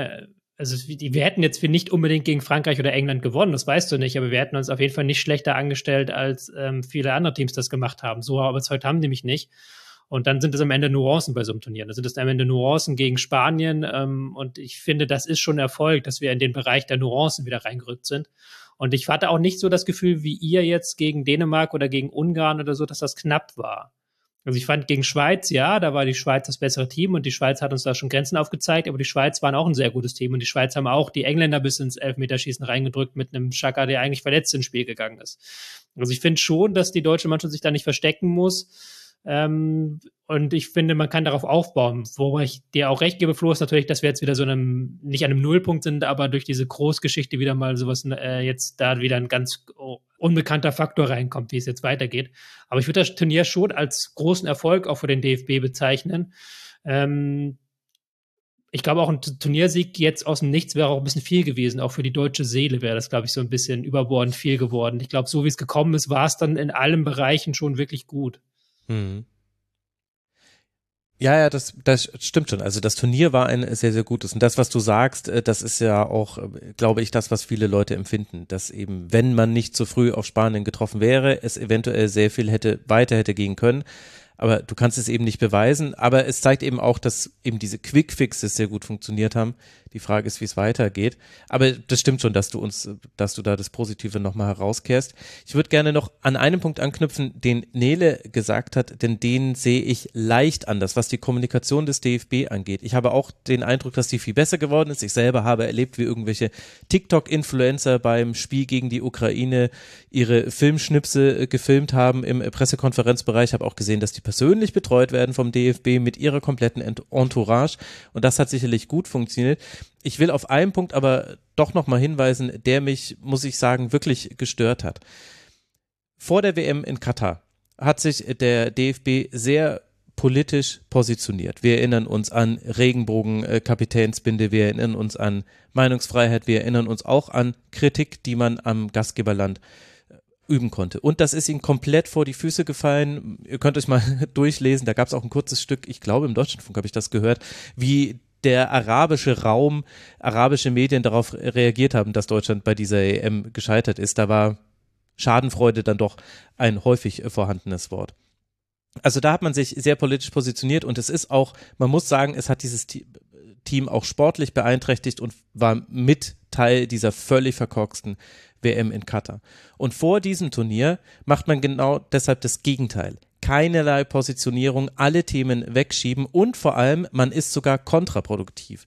Speaker 6: wir hätten jetzt nicht unbedingt gegen Frankreich oder England gewonnen, das weißt du nicht, aber wir hätten uns auf jeden Fall nicht schlechter angestellt, als viele andere Teams das gemacht haben. So überzeugt haben die mich nicht. Und dann sind es am Ende Nuancen bei so einem Turnier. Da sind es am Ende Nuancen gegen Spanien. Und ich finde, das ist schon ein Erfolg, dass wir in den Bereich der Nuancen wieder reingerückt sind. Und ich hatte auch nicht so das Gefühl, wie ihr jetzt gegen Dänemark oder gegen Ungarn oder so, dass das knapp war. Also ich fand gegen Schweiz, ja, da war die Schweiz das bessere Team und die Schweiz hat uns da schon Grenzen aufgezeigt, aber die Schweiz waren auch ein sehr gutes Team und die Schweiz haben auch die Engländer bis ins Elfmeterschießen reingedrückt mit einem Xhaka, der eigentlich verletzt ins Spiel gegangen ist. Also ich finde schon, dass die deutsche Mannschaft sich da nicht verstecken muss. Und ich finde, man kann darauf aufbauen. Wo ich dir auch recht gebe, Flo, ist natürlich, dass wir jetzt wieder nicht an einem Nullpunkt sind, aber durch diese Großgeschichte wieder mal sowas, jetzt da wieder ein ganz unbekannter Faktor reinkommt, wie es jetzt weitergeht. Aber ich würde das Turnier schon als großen Erfolg auch für den DFB bezeichnen. Ich glaube, auch ein Turniersieg jetzt aus dem Nichts wäre auch ein bisschen viel gewesen. Auch für die deutsche Seele wäre das, glaube ich, so ein bisschen überbordend viel geworden. Ich glaube, so wie es gekommen ist, war es dann in allen Bereichen schon wirklich gut.
Speaker 1: Ja, das stimmt schon. Also das Turnier war ein sehr, sehr gutes. Und das, was du sagst, das ist ja auch, glaube ich, das, was viele Leute empfinden, dass eben, wenn man nicht zu früh auf Spanien getroffen wäre, es eventuell sehr viel weiter hätte gehen können. aber du kannst es eben nicht beweisen. Aber es zeigt eben auch, dass eben diese Quick-Fixes sehr gut funktioniert haben. Die Frage ist, wie es weitergeht. Aber das stimmt schon, dass du da das Positive nochmal herauskehrst. Ich würde gerne noch an einem Punkt anknüpfen, den Nele gesagt hat, denn den sehe ich leicht anders, was die Kommunikation des DFB angeht. Ich habe auch den Eindruck, dass die viel besser geworden ist. Ich selber habe erlebt, wie irgendwelche TikTok-Influencer beim Spiel gegen die Ukraine ihre Filmschnipse gefilmt haben im Pressekonferenzbereich. Ich habe auch gesehen, dass die persönlich betreut werden vom DFB mit ihrer kompletten Entourage und das hat sicherlich gut funktioniert. Ich will auf einen Punkt aber doch nochmal hinweisen, der mich, muss ich sagen, wirklich gestört hat. Vor der WM in Katar hat sich der DFB sehr politisch positioniert. Wir erinnern uns an Regenbogen-Kapitänsbinde, wir erinnern uns an Meinungsfreiheit, wir erinnern uns auch an Kritik, die man am Gastgeberland üben konnte. Und das ist ihnen komplett vor die Füße gefallen. Ihr könnt euch mal durchlesen, da gab es auch ein kurzes Stück, ich glaube im Deutschlandfunk habe ich das gehört, wie der arabische Raum, arabische Medien darauf reagiert haben, dass Deutschland bei dieser EM gescheitert ist. Da war Schadenfreude dann doch ein häufig vorhandenes Wort. Also da hat man sich sehr politisch positioniert und es ist auch, man muss sagen, es hat dieses Team auch sportlich beeinträchtigt und war mit Teil dieser völlig verkorksten WM in Katar. Und vor diesem Turnier macht man genau deshalb das Gegenteil. Keinerlei Positionierung, alle Themen wegschieben und vor allem, man ist sogar kontraproduktiv.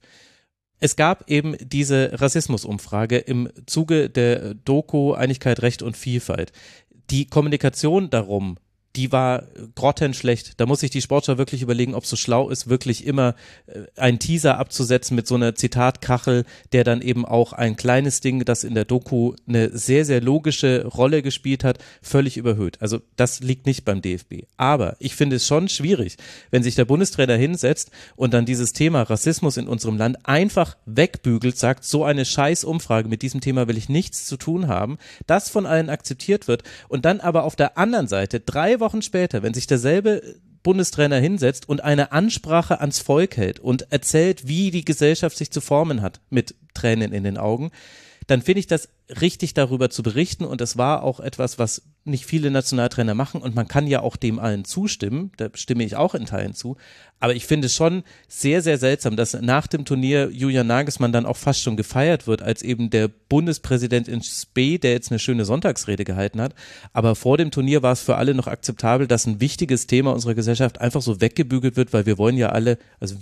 Speaker 1: Es gab eben diese Rassismusumfrage im Zuge der Doku Einigkeit, Recht und Vielfalt. Die Kommunikation darum, die war grottenschlecht. Da muss sich die Sportschau wirklich überlegen, ob es so schlau ist, wirklich immer einen Teaser abzusetzen mit so einer Zitatkachel, der dann eben auch ein kleines Ding, das in der Doku eine sehr, sehr logische Rolle gespielt hat, völlig überhöht. Also das liegt nicht beim DFB. Aber ich finde es schon schwierig, wenn sich der Bundestrainer hinsetzt und dann dieses Thema Rassismus in unserem Land einfach wegbügelt, sagt, so eine Scheiß-Umfrage, mit diesem Thema will ich nichts zu tun haben, das von allen akzeptiert wird und dann aber auf der anderen Seite 3 Wochen später, wenn sich derselbe Bundestrainer hinsetzt und eine Ansprache ans Volk hält und erzählt, wie die Gesellschaft sich zu formen hat, mit Tränen in den Augen, dann finde ich das richtig, darüber zu berichten und das war auch etwas, was nicht viele Nationaltrainer machen und man kann ja auch dem allen zustimmen, da stimme ich auch in Teilen zu, aber ich finde es schon sehr, sehr seltsam, dass nach dem Turnier Julian Nagelsmann dann auch fast schon gefeiert wird, als eben der Bundespräsident in Spee, der jetzt eine schöne Sonntagsrede gehalten hat, aber vor dem Turnier war es für alle noch akzeptabel, dass ein wichtiges Thema unserer Gesellschaft einfach so weggebügelt wird, weil wir wollen ja alle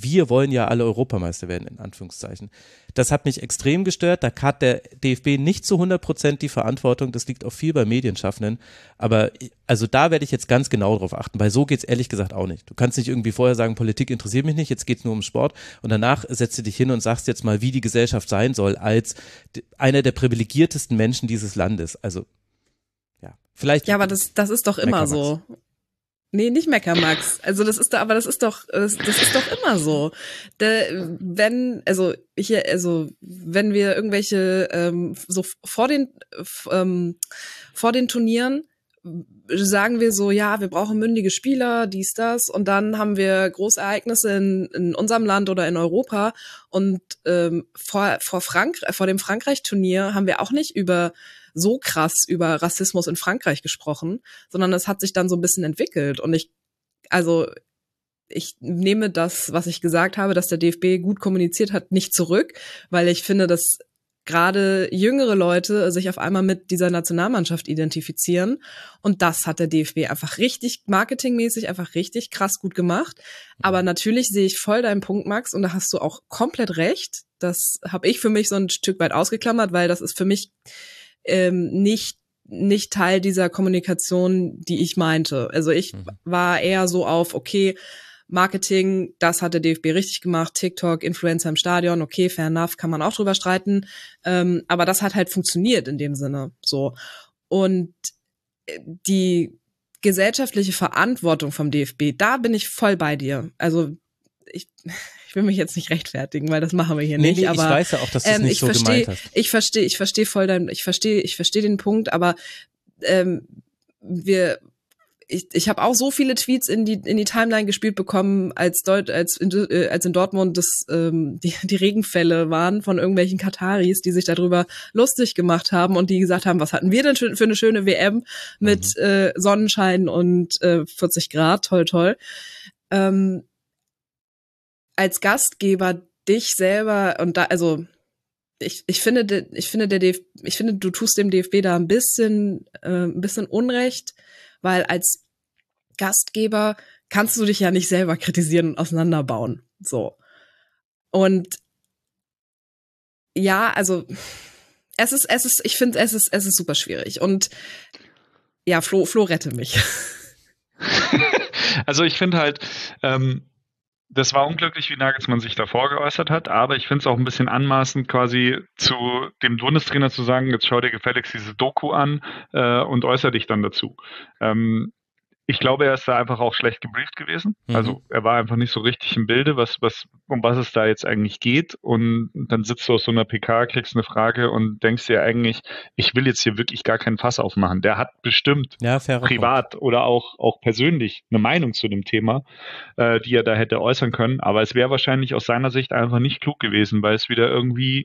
Speaker 1: Europameister werden, in Anführungszeichen. Das hat mich extrem gestört, da hat der DFB nicht zu 100% die Verantwortung, das liegt auch viel bei Medienschaffenden, aber also da werde ich jetzt ganz genau drauf achten, weil so geht's ehrlich gesagt auch nicht. Du kannst nicht irgendwie vorher sagen, Politik interessiert mich nicht, jetzt geht's nur um Sport und danach setzt du dich hin und sagst jetzt mal, wie die Gesellschaft sein soll als einer der privilegiertesten Menschen dieses Landes. Also, ja, vielleicht.
Speaker 5: Ja, aber das ist doch immer so. Nee, nicht Mecker, Max. Also das ist doch immer so. Wenn wir irgendwelche so vor den Turnieren sagen wir so, ja, wir brauchen mündige Spieler, dies, das, und dann haben wir Großereignisse in unserem Land oder in Europa und vor dem Frankreich-Turnier haben wir auch nicht so krass über Rassismus in Frankreich gesprochen, sondern es hat sich dann so ein bisschen entwickelt und ich nehme das, was ich gesagt habe, dass der DFB gut kommuniziert hat, nicht zurück, weil ich finde, dass gerade jüngere Leute sich auf einmal mit dieser Nationalmannschaft identifizieren und das hat der DFB einfach richtig marketingmäßig einfach richtig krass gut gemacht. Aber natürlich sehe ich voll deinen Punkt, Max, und da hast du auch komplett recht. Das habe ich für mich so ein Stück weit ausgeklammert, weil das ist für mich nicht Teil dieser Kommunikation, die ich meinte. Also ich war eher so auf, okay, Marketing, das hat der DFB richtig gemacht, TikTok, Influencer im Stadion, okay, fair enough, kann man auch drüber streiten, aber das hat halt funktioniert in dem Sinne, so. Und die gesellschaftliche Verantwortung vom DFB, da bin ich voll bei dir. Also ich will mich jetzt nicht rechtfertigen, weil das machen wir hier nicht. Aber
Speaker 1: ich weiß ja auch, dass du es nicht so gemeint hast.
Speaker 5: Ich verstehe voll ich verstehe den Punkt, aber ich habe auch so viele Tweets in die Timeline gespielt bekommen, als in Dortmund die Regenfälle waren von irgendwelchen Kataris, die sich darüber lustig gemacht haben und die gesagt haben, was hatten wir denn für eine schöne WM mit Sonnenschein und 40 Grad, toll. Als Gastgeber dich selber und da, also ich finde, du tust dem DFB da ein bisschen Unrecht, weil als Gastgeber kannst du dich ja nicht selber kritisieren und auseinanderbauen. So. Und ja, also ich finde, es ist super schwierig. Und ja, Flo, rette mich.
Speaker 4: Also ich finde halt, das war unglücklich, wie Nagelsmann sich davor geäußert hat, aber ich finde es auch ein bisschen anmaßend, quasi zu dem Bundestrainer zu sagen, jetzt schau dir gefälligst diese Doku an und äußere dich dann dazu. Ich glaube, er ist da einfach auch schlecht gebrieft gewesen. Also er war einfach nicht so richtig im Bilde, um was es da jetzt eigentlich geht. Und dann sitzt du aus so einer PK, kriegst eine Frage und denkst dir eigentlich, ich will jetzt hier wirklich gar keinen Fass aufmachen. Der hat bestimmt privat oder auch persönlich eine Meinung zu dem Thema, die er da hätte äußern können. Aber es wäre wahrscheinlich aus seiner Sicht einfach nicht klug gewesen, weil es wieder irgendwie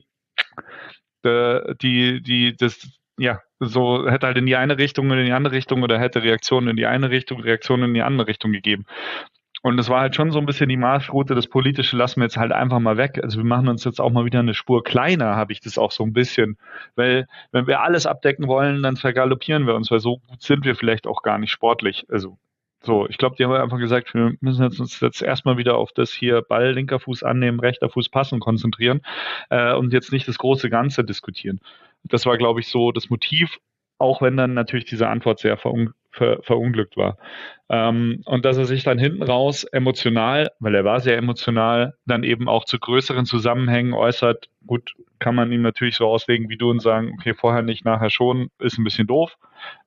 Speaker 4: so hätte halt in die eine Richtung oder in die andere Richtung oder hätte Reaktionen in die eine Richtung, Reaktionen in die andere Richtung gegeben. Und es war halt schon so ein bisschen die Marschroute, das Politische lassen wir jetzt halt einfach mal weg. Also wir machen uns jetzt auch mal wieder eine Spur kleiner, habe ich das auch so ein bisschen. Weil wenn wir alles abdecken wollen, dann vergaloppieren wir uns, weil so gut sind wir vielleicht auch gar nicht sportlich. Also so, ich glaube, die haben einfach gesagt, wir müssen uns jetzt erstmal wieder auf das hier Ball, linker Fuß annehmen, rechter Fuß passen konzentrieren und jetzt nicht das große Ganze diskutieren. Das war, glaube ich, so das Motiv, auch wenn dann natürlich diese Antwort sehr verunglückt war. Und dass er sich dann hinten raus emotional, weil er war sehr emotional, dann eben auch zu größeren Zusammenhängen äußert. Gut, kann man ihm natürlich so auslegen wie du und sagen, okay, vorher nicht, nachher schon, ist ein bisschen doof.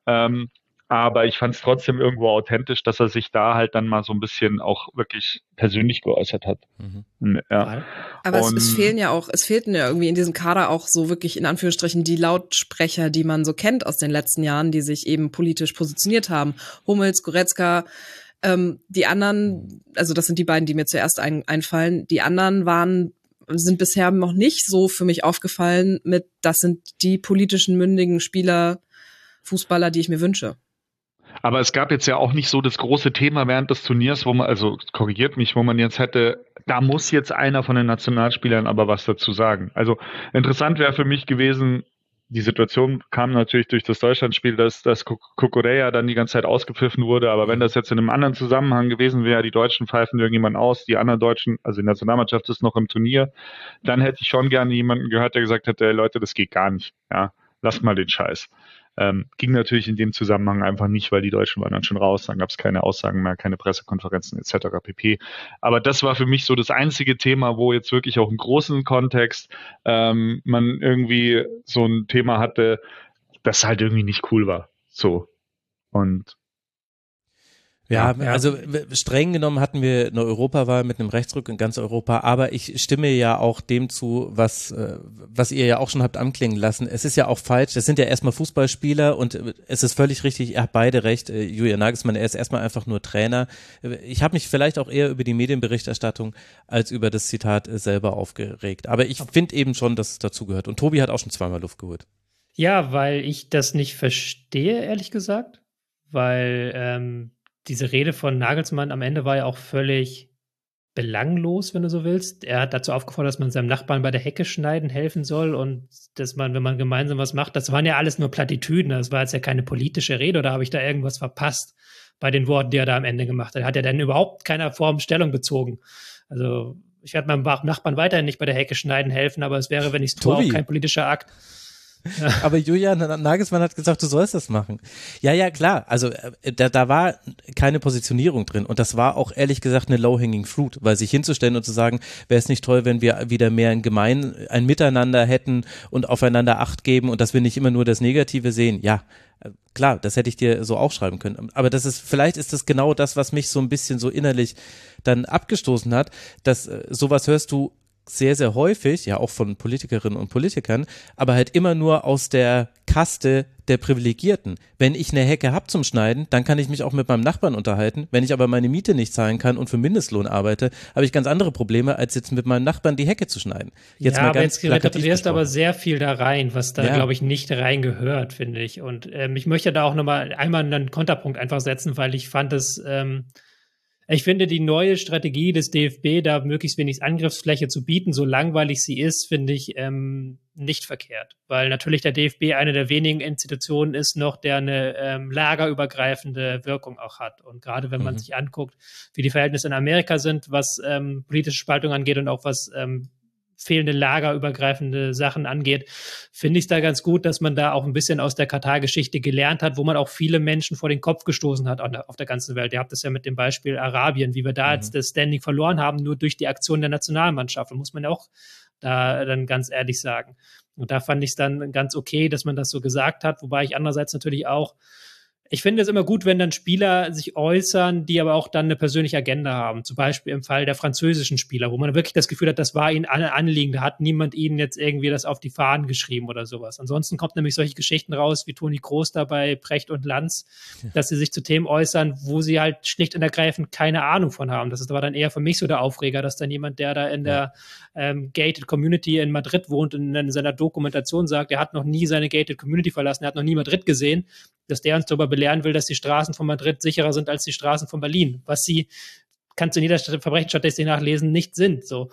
Speaker 4: Aber ich fand es trotzdem irgendwo authentisch, dass er sich da halt dann mal so ein bisschen auch wirklich persönlich geäußert hat. Ja.
Speaker 5: Aber es fehlten ja irgendwie in diesem Kader auch so wirklich in Anführungsstrichen die Lautsprecher, die man so kennt aus den letzten Jahren, die sich eben politisch positioniert haben. Hummels, Goretzka, die anderen, also das sind die beiden, die mir zuerst einfallen. Die anderen sind bisher noch nicht so für mich aufgefallen das sind die politischen, mündigen Fußballer, die ich mir wünsche.
Speaker 4: Aber es gab jetzt ja auch nicht so das große Thema während des Turniers, wo man jetzt hätte, da muss jetzt einer von den Nationalspielern aber was dazu sagen. Also interessant wäre für mich gewesen, die Situation kam natürlich durch das Deutschlandspiel, dass Cucurella dann die ganze Zeit ausgepfiffen wurde, aber wenn das jetzt in einem anderen Zusammenhang gewesen wäre, die Deutschen pfeifen irgendjemanden aus, die anderen Deutschen, also die Nationalmannschaft ist noch im Turnier, dann hätte ich schon gerne jemanden gehört, der gesagt hätte, hey Leute, das geht gar nicht, ja, lasst mal den Scheiß. Ging natürlich in dem Zusammenhang einfach nicht, weil die Deutschen waren dann schon raus, dann gab es keine Aussagen mehr, keine Pressekonferenzen etc. pp. Aber das war für mich so das einzige Thema, wo jetzt wirklich auch im großen Kontext man irgendwie so ein Thema hatte, das halt irgendwie nicht cool war. So. Und
Speaker 1: Ja, also streng genommen hatten wir eine Europawahl mit einem Rechtsruck in ganz Europa, aber ich stimme ja auch dem zu, was ihr ja auch schon habt anklingen lassen. Es ist ja auch falsch, das sind ja erstmal Fußballspieler und es ist völlig richtig, ihr habt beide recht, Julian Nagelsmann, er ist erstmal einfach nur Trainer. Ich habe mich vielleicht auch eher über die Medienberichterstattung als über das Zitat selber aufgeregt, aber ich finde eben schon, dass es dazu gehört und Tobi hat auch schon zweimal Luft geholt.
Speaker 6: Ja, weil ich das nicht verstehe, ehrlich gesagt, weil diese Rede von Nagelsmann am Ende war ja auch völlig belanglos, wenn du so willst. Er hat dazu aufgefordert, dass man seinem Nachbarn bei der Hecke schneiden helfen soll und dass man, wenn man gemeinsam was macht, das waren ja alles nur Plattitüden, das war jetzt ja keine politische Rede oder habe ich da irgendwas verpasst bei den Worten, die er da am Ende gemacht hat. Er hat ja dann überhaupt keiner Form Stellung bezogen. Also ich werde meinem Nachbarn weiterhin nicht bei der Hecke schneiden helfen, aber es wäre, wenn ich es tue, auch kein politischer Akt.
Speaker 1: Ja. Aber Julian Nagelsmann hat gesagt, du sollst das machen. Ja, klar. Also da war keine Positionierung drin und das war auch ehrlich gesagt eine low-hanging fruit, weil sich hinzustellen und zu sagen, wäre es nicht toll, wenn wir wieder mehr ein Miteinander hätten und aufeinander Acht geben und dass wir nicht immer nur das Negative sehen. Ja, klar, das hätte ich dir so aufschreiben können. Aber vielleicht ist das genau das, was mich so ein bisschen so innerlich dann abgestoßen hat, dass sowas hörst du sehr, sehr häufig, ja auch von Politikerinnen und Politikern, aber halt immer nur aus der Kaste der Privilegierten. Wenn ich eine Hecke habe zum Schneiden, dann kann ich mich auch mit meinem Nachbarn unterhalten. Wenn ich aber meine Miete nicht zahlen kann und für Mindestlohn arbeite, habe ich ganz andere Probleme, als jetzt mit meinem Nachbarn die Hecke zu schneiden. Jetzt
Speaker 6: ja,
Speaker 1: mal
Speaker 6: aber
Speaker 1: ganz
Speaker 6: jetzt interpretierst du aber sehr viel da rein, was da, glaube ich, nicht reingehört, finde ich. Und ich möchte da auch nochmal einmal einen Konterpunkt einfach setzen, weil ich fand es ich finde die neue Strategie des DFB, da möglichst wenig Angriffsfläche zu bieten, so langweilig sie ist, finde ich nicht verkehrt. Weil natürlich der DFB eine der wenigen Institutionen ist noch, der eine lagerübergreifende Wirkung auch hat. Und gerade wenn man sich anguckt, wie die Verhältnisse in Amerika sind, was politische Spaltung angeht und auch was fehlende lagerübergreifende Sachen angeht, finde ich es da ganz gut, dass man da auch ein bisschen aus der Katar-Geschichte gelernt hat, wo man auch viele Menschen vor den Kopf gestoßen hat auf der ganzen Welt. Ihr habt das ja mit dem Beispiel Arabien, wie wir da jetzt das Standing verloren haben, nur durch die Aktion der Nationalmannschaft. Da muss man ja auch da dann ganz ehrlich sagen. Und da fand ich es dann ganz okay, dass man das so gesagt hat, wobei ich andererseits natürlich auch ich finde es immer gut, wenn dann Spieler sich äußern, die aber auch dann eine persönliche Agenda haben. Zum Beispiel im Fall der französischen Spieler, wo man wirklich das Gefühl hat, das war ihnen ein Anliegen. Da hat niemand ihnen jetzt irgendwie das auf die Fahnen geschrieben oder sowas. Ansonsten kommt nämlich solche Geschichten raus wie Toni Kroos da bei Precht und Lanz, dass sie sich zu Themen äußern, wo sie halt schlicht und ergreifend keine Ahnung von haben. Das war dann eher für mich so der Aufreger, dass dann jemand, der da in der Gated Community in Madrid wohnt und in seiner Dokumentation sagt, er hat noch nie seine Gated Community verlassen, er hat noch nie Madrid gesehen, dass der uns darüber belehren will, dass die Straßen von Madrid sicherer sind als die Straßen von Berlin, was sie, kannst du in jeder Verbrechensstatistik nachlesen, nicht sind. So.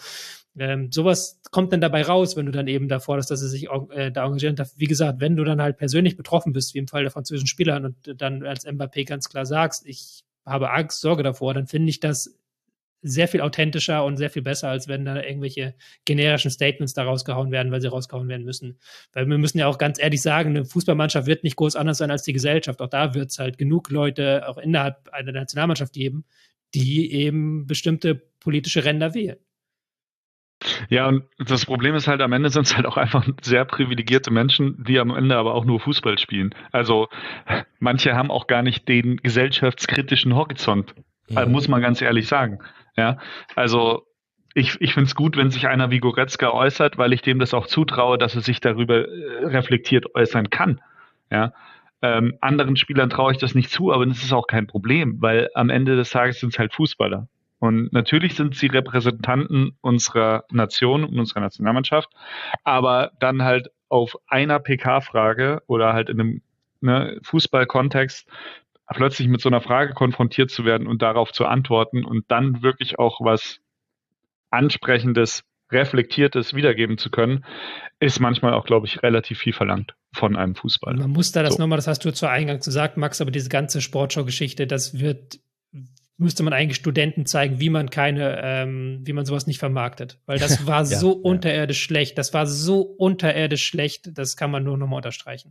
Speaker 6: Sowas kommt dann dabei raus, wenn du dann eben da forderst, dass sie sich da engagieren. Wie gesagt, wenn du dann halt persönlich betroffen bist, wie im Fall der französischen Spieler und dann als Mbappé ganz klar sagst, ich habe Angst, Sorge davor, dann finde ich das sehr viel authentischer und sehr viel besser, als wenn da irgendwelche generischen Statements da rausgehauen werden, weil sie rausgehauen werden müssen. Weil wir müssen ja auch ganz ehrlich sagen, eine Fußballmannschaft wird nicht groß anders sein als die Gesellschaft. Auch da wird es halt genug Leute auch innerhalb einer Nationalmannschaft geben, die eben bestimmte politische Ränder wählen.
Speaker 4: Ja, und das Problem ist halt, am Ende sind es halt auch einfach sehr privilegierte Menschen, die am Ende aber auch nur Fußball spielen. Also manche haben auch gar nicht den gesellschaftskritischen Horizont. Muss man ganz ehrlich sagen. Ja, also ich finde es gut, wenn sich einer wie Goretzka äußert, weil ich dem das auch zutraue, dass er sich darüber reflektiert äußern kann. Ja, anderen Spielern traue ich das nicht zu, aber das ist auch kein Problem, weil am Ende des Tages sind es halt Fußballer. Und natürlich sind sie Repräsentanten unserer Nation und unserer Nationalmannschaft, aber dann halt auf einer PK-Frage oder halt in einem Fußballkontext plötzlich mit so einer Frage konfrontiert zu werden und darauf zu antworten und dann wirklich auch was Ansprechendes, Reflektiertes wiedergeben zu können, ist manchmal auch, glaube ich, relativ viel verlangt von einem Fußballer.
Speaker 6: Man muss da das nochmal, das hast du zu Eingangs gesagt, Max, aber diese ganze Sportschau-Geschichte, müsste man eigentlich Studenten zeigen, wie man sowas nicht vermarktet. Weil das war so unterirdisch schlecht, das kann man nur nochmal unterstreichen.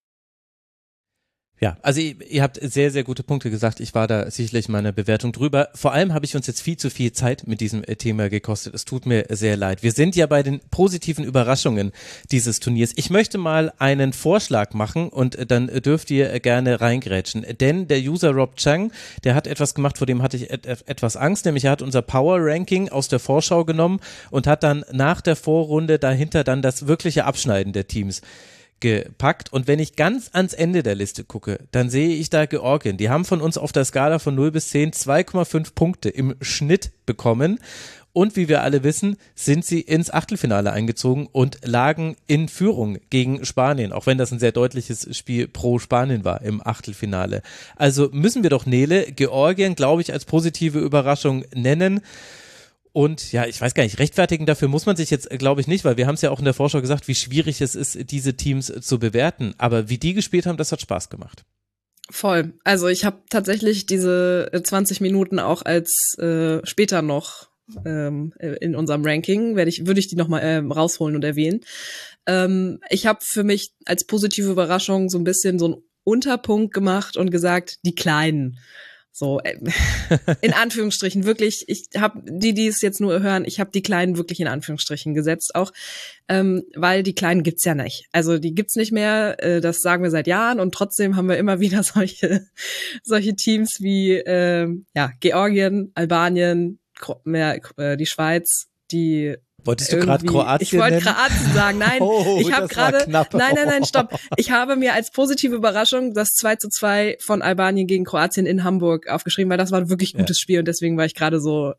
Speaker 1: Ja, also ihr habt sehr, sehr gute Punkte gesagt. Ich war da sicherlich meine Bewertung drüber. Vor allem habe ich uns jetzt viel zu viel Zeit mit diesem Thema gekostet. Es tut mir sehr leid. Wir sind ja bei den positiven Überraschungen dieses Turniers. Ich möchte mal einen Vorschlag machen und dann dürft ihr gerne reingrätschen. Denn der User Rob Chang, der hat etwas gemacht, vor dem hatte ich etwas Angst. Nämlich er hat unser Power Ranking aus der Vorschau genommen und hat dann nach der Vorrunde dahinter dann das wirkliche Abschneiden der Teams gepackt. Und wenn ich ganz ans Ende der Liste gucke, dann sehe ich da Georgien. Die haben von uns auf der Skala von 0 bis 10 2,5 Punkte im Schnitt bekommen. Und wie wir alle wissen, sind sie ins Achtelfinale eingezogen und lagen in Führung gegen Spanien, auch wenn das ein sehr deutliches Spiel pro Spanien war im Achtelfinale. Also müssen wir doch, Nele, Georgien, glaube ich, als positive Überraschung nennen. Und ja, ich weiß gar nicht, rechtfertigen dafür muss man sich jetzt, glaube ich, nicht, weil wir haben es ja auch in der Vorschau gesagt, wie schwierig es ist, diese Teams zu bewerten. Aber wie die gespielt haben, das hat Spaß gemacht.
Speaker 5: Voll. Also ich habe tatsächlich diese 20 Minuten auch als später noch in unserem Ranking, würde ich die nochmal rausholen und erwähnen. Ich habe für mich als positive Überraschung so ein bisschen so einen Unterpunkt gemacht und gesagt, die Kleinen. So, in Anführungsstrichen, wirklich, ich habe die es jetzt nur hören, ich habe die Kleinen wirklich in Anführungsstrichen gesetzt, auch weil die Kleinen gibt's ja nicht. Also die gibt's nicht mehr, das sagen wir seit Jahren und trotzdem haben wir immer wieder solche Teams wie Georgien, Albanien, die Schweiz, die
Speaker 1: Wolltest du gerade Kroatien
Speaker 5: Ich wollte
Speaker 1: nennen?
Speaker 5: Kroatien sagen, nein. Ich habe gerade, nein, stopp. Ich habe mir als positive Überraschung das 2:2 von Albanien gegen Kroatien in Hamburg aufgeschrieben, weil das war ein wirklich gutes Spiel und deswegen war ich gerade so,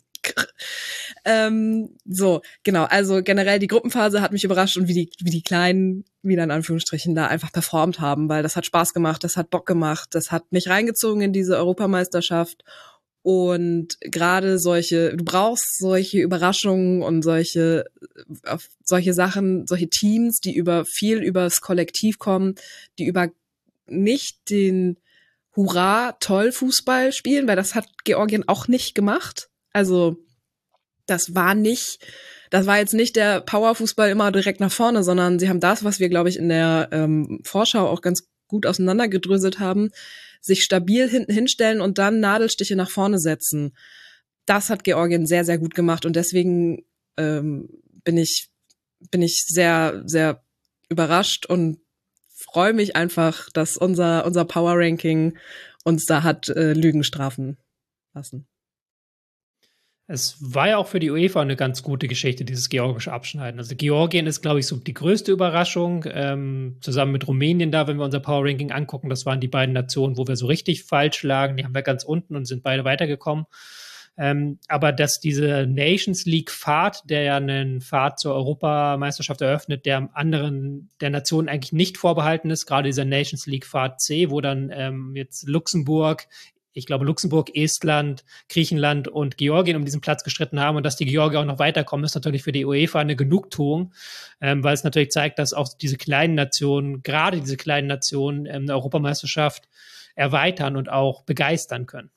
Speaker 5: so, genau. Also generell die Gruppenphase hat mich überrascht und wie die Kleinen, wieder in Anführungsstrichen, da einfach performt haben, weil das hat Spaß gemacht, das hat Bock gemacht, das hat mich reingezogen in diese Europameisterschaft. Und gerade du brauchst solche Überraschungen und solche Sachen, solche Teams, die viel übers Kollektiv kommen, die über nicht den Hurra-toll Fußball spielen, weil das hat Georgien auch nicht gemacht. Also das war jetzt nicht der Powerfußball immer direkt nach vorne, sondern sie haben das, was wir, glaube ich, in der Vorschau auch ganz gut auseinandergedröselt haben, sich stabil hinten hinstellen und dann Nadelstiche nach vorne setzen. Das hat Georgien sehr, sehr gut gemacht und deswegen bin ich sehr, sehr überrascht und freue mich einfach, dass unser Power-Ranking uns da hat Lügen strafen lassen.
Speaker 6: Es war ja auch für die UEFA eine ganz gute Geschichte, dieses georgische Abschneiden. Also Georgien ist, glaube ich, so die größte Überraschung. Zusammen mit Rumänien da, wenn wir unser Power-Ranking angucken, das waren die beiden Nationen, wo wir so richtig falsch lagen. Die haben wir ganz unten und sind beide weitergekommen. Aber dass diese Nations League-Pfad, der ja einen Pfad zur Europameisterschaft eröffnet, der anderen der Nationen eigentlich nicht vorbehalten ist, gerade dieser Nations League-Pfad C, wo dann jetzt Luxemburg, Estland, Griechenland und Georgien um diesen Platz gestritten haben und dass die Georgier auch noch weiterkommen, ist natürlich für die UEFA eine Genugtuung, weil es natürlich zeigt, dass auch gerade diese kleinen Nationen eine Europameisterschaft erweitern und auch begeistern können.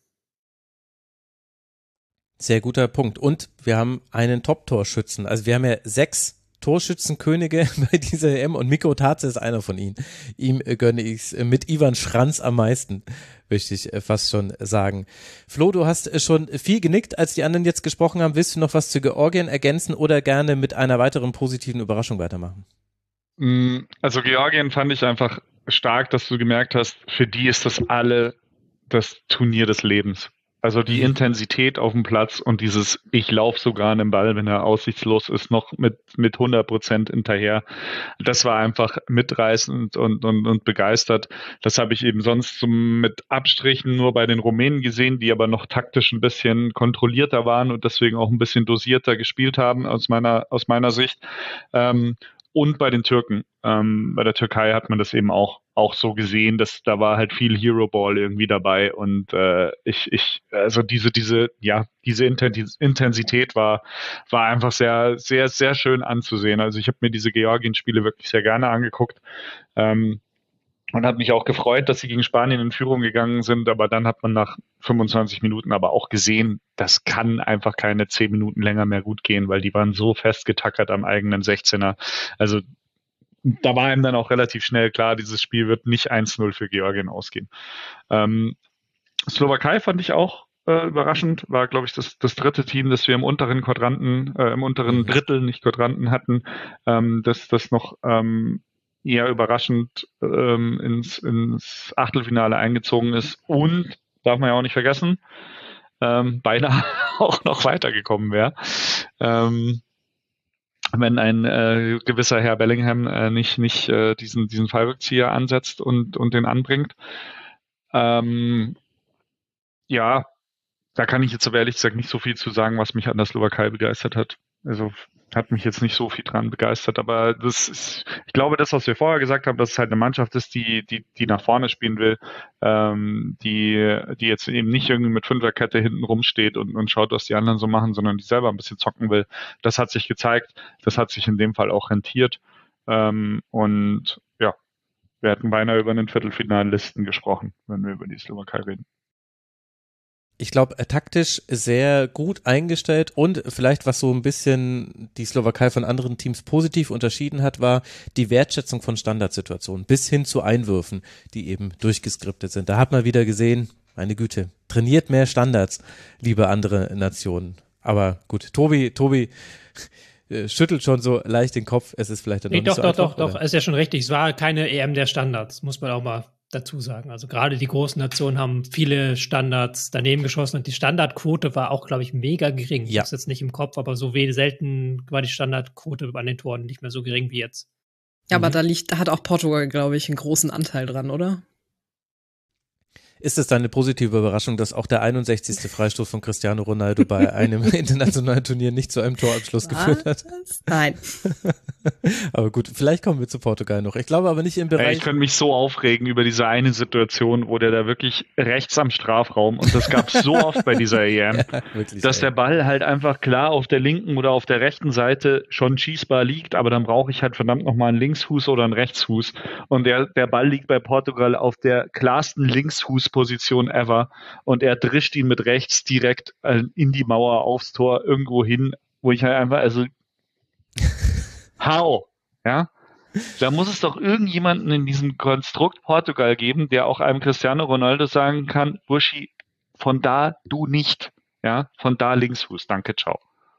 Speaker 1: Sehr guter Punkt. Und wir haben einen Top-Torschützen. Also wir haben ja 6 Torschützenkönige bei dieser EM und Mikko Tatze ist einer von ihnen. Ihm gönne ich es mit Ivan Schranz am meisten, möchte ich fast schon sagen. Flo, du hast schon viel genickt, als die anderen jetzt gesprochen haben. Willst du noch was zu Georgien ergänzen oder gerne mit einer weiteren positiven Überraschung weitermachen?
Speaker 4: Also Georgien fand ich einfach stark, dass du gemerkt hast, für die ist das Turnier des Lebens. Also die Intensität auf dem Platz und dieses, ich laufe sogar an den Ball, wenn er aussichtslos ist, noch mit 100% hinterher. Das war einfach mitreißend und begeistert. Das habe ich eben sonst so mit Abstrichen nur bei den Rumänen gesehen, die aber noch taktisch ein bisschen kontrollierter waren und deswegen auch ein bisschen dosierter gespielt haben aus meiner Sicht. Und bei den Türken. Bei der Türkei hat man das eben auch so gesehen, dass da war halt viel Hero Ball irgendwie dabei und also diese Intensität war einfach sehr, sehr, sehr schön anzusehen. Also ich habe mir diese Georgien-Spiele wirklich sehr gerne angeguckt. Und hat mich auch gefreut, dass sie gegen Spanien in Führung gegangen sind, aber dann hat man nach 25 Minuten aber auch gesehen, das kann einfach keine 10 Minuten länger mehr gut gehen, weil die waren so festgetackert am eigenen 16er. Also da war ihm dann auch relativ schnell klar, dieses Spiel wird nicht 1-0 für Georgien ausgehen. Slowakei fand ich auch überraschend, war, glaube ich, das dritte Team, das wir im unteren Quadranten, im unteren Drittel, nicht Quadranten hatten, das noch eher überraschend ins Achtelfinale eingezogen ist und, darf man ja auch nicht vergessen, beinahe auch noch weitergekommen wäre, wenn ein gewisser Herr Bellingham nicht diesen Fallrückzieher ansetzt und den anbringt. Ja, da kann ich jetzt aber ehrlich gesagt nicht so viel zu sagen, was mich an der Slowakei begeistert hat. Also hat mich jetzt nicht so viel dran begeistert, aber ich glaube, das, was wir vorher gesagt haben, dass es halt eine Mannschaft ist, die nach vorne spielen will, die jetzt eben nicht irgendwie mit Fünferkette hinten rumsteht und schaut, was die anderen so machen, sondern die selber ein bisschen zocken will. Das hat sich gezeigt, das hat sich in dem Fall auch rentiert und ja, wir hätten beinahe über einen Viertelfinalisten gesprochen, wenn wir über die Slowakei reden.
Speaker 1: Ich glaube, taktisch sehr gut eingestellt und vielleicht, was so ein bisschen die Slowakei von anderen Teams positiv unterschieden hat, war die Wertschätzung von Standardsituationen bis hin zu Einwürfen, die eben durchgeskriptet sind. Da hat man wieder gesehen, meine Güte, trainiert mehr Standards, liebe andere Nationen. Aber gut, Tobi schüttelt schon so leicht den Kopf, es ist vielleicht dann noch nicht so einfach.
Speaker 6: Doch, ist ja schon richtig. Es war keine EM der Standards, muss man auch mal dazu sagen. Also gerade die großen Nationen haben viele Standards daneben geschossen und die Standardquote war auch, glaube ich, mega gering. Ich habe es jetzt nicht im Kopf, aber so selten war die Standardquote an den Toren nicht mehr so gering wie jetzt.
Speaker 5: Ja, aber da hat auch Portugal, glaube ich, einen großen Anteil dran, oder?
Speaker 1: Ist es dann eine positive Überraschung, dass auch der 61. Freistoß von Cristiano Ronaldo bei einem internationalen Turnier nicht zu einem Torabschluss geführt hat?
Speaker 5: Nein.
Speaker 1: Aber gut, vielleicht kommen wir zu Portugal noch. Ich glaube aber nicht im Bereich.
Speaker 4: Ich könnte mich so aufregen über diese eine Situation, wo der da wirklich rechts am Strafraum, und das gab es so oft bei dieser EM,
Speaker 1: Ja, wirklich,
Speaker 4: dass der Ball halt einfach klar auf der linken oder auf der rechten Seite schon schießbar liegt, aber dann brauche ich halt verdammt nochmal einen Linksfuß oder einen Rechtsfuß. Und der Ball liegt bei Portugal auf der klarsten Linksfußposition ever und er drischt ihn mit rechts direkt in die Mauer aufs Tor irgendwo hin, wo ich halt einfach, also how? Ja? Da muss es doch irgendjemanden in diesem Konstrukt Portugal geben, der auch einem Cristiano Ronaldo sagen kann, Burschi, von da du nicht. Ja, von da Linksfuß. Danke, ciao.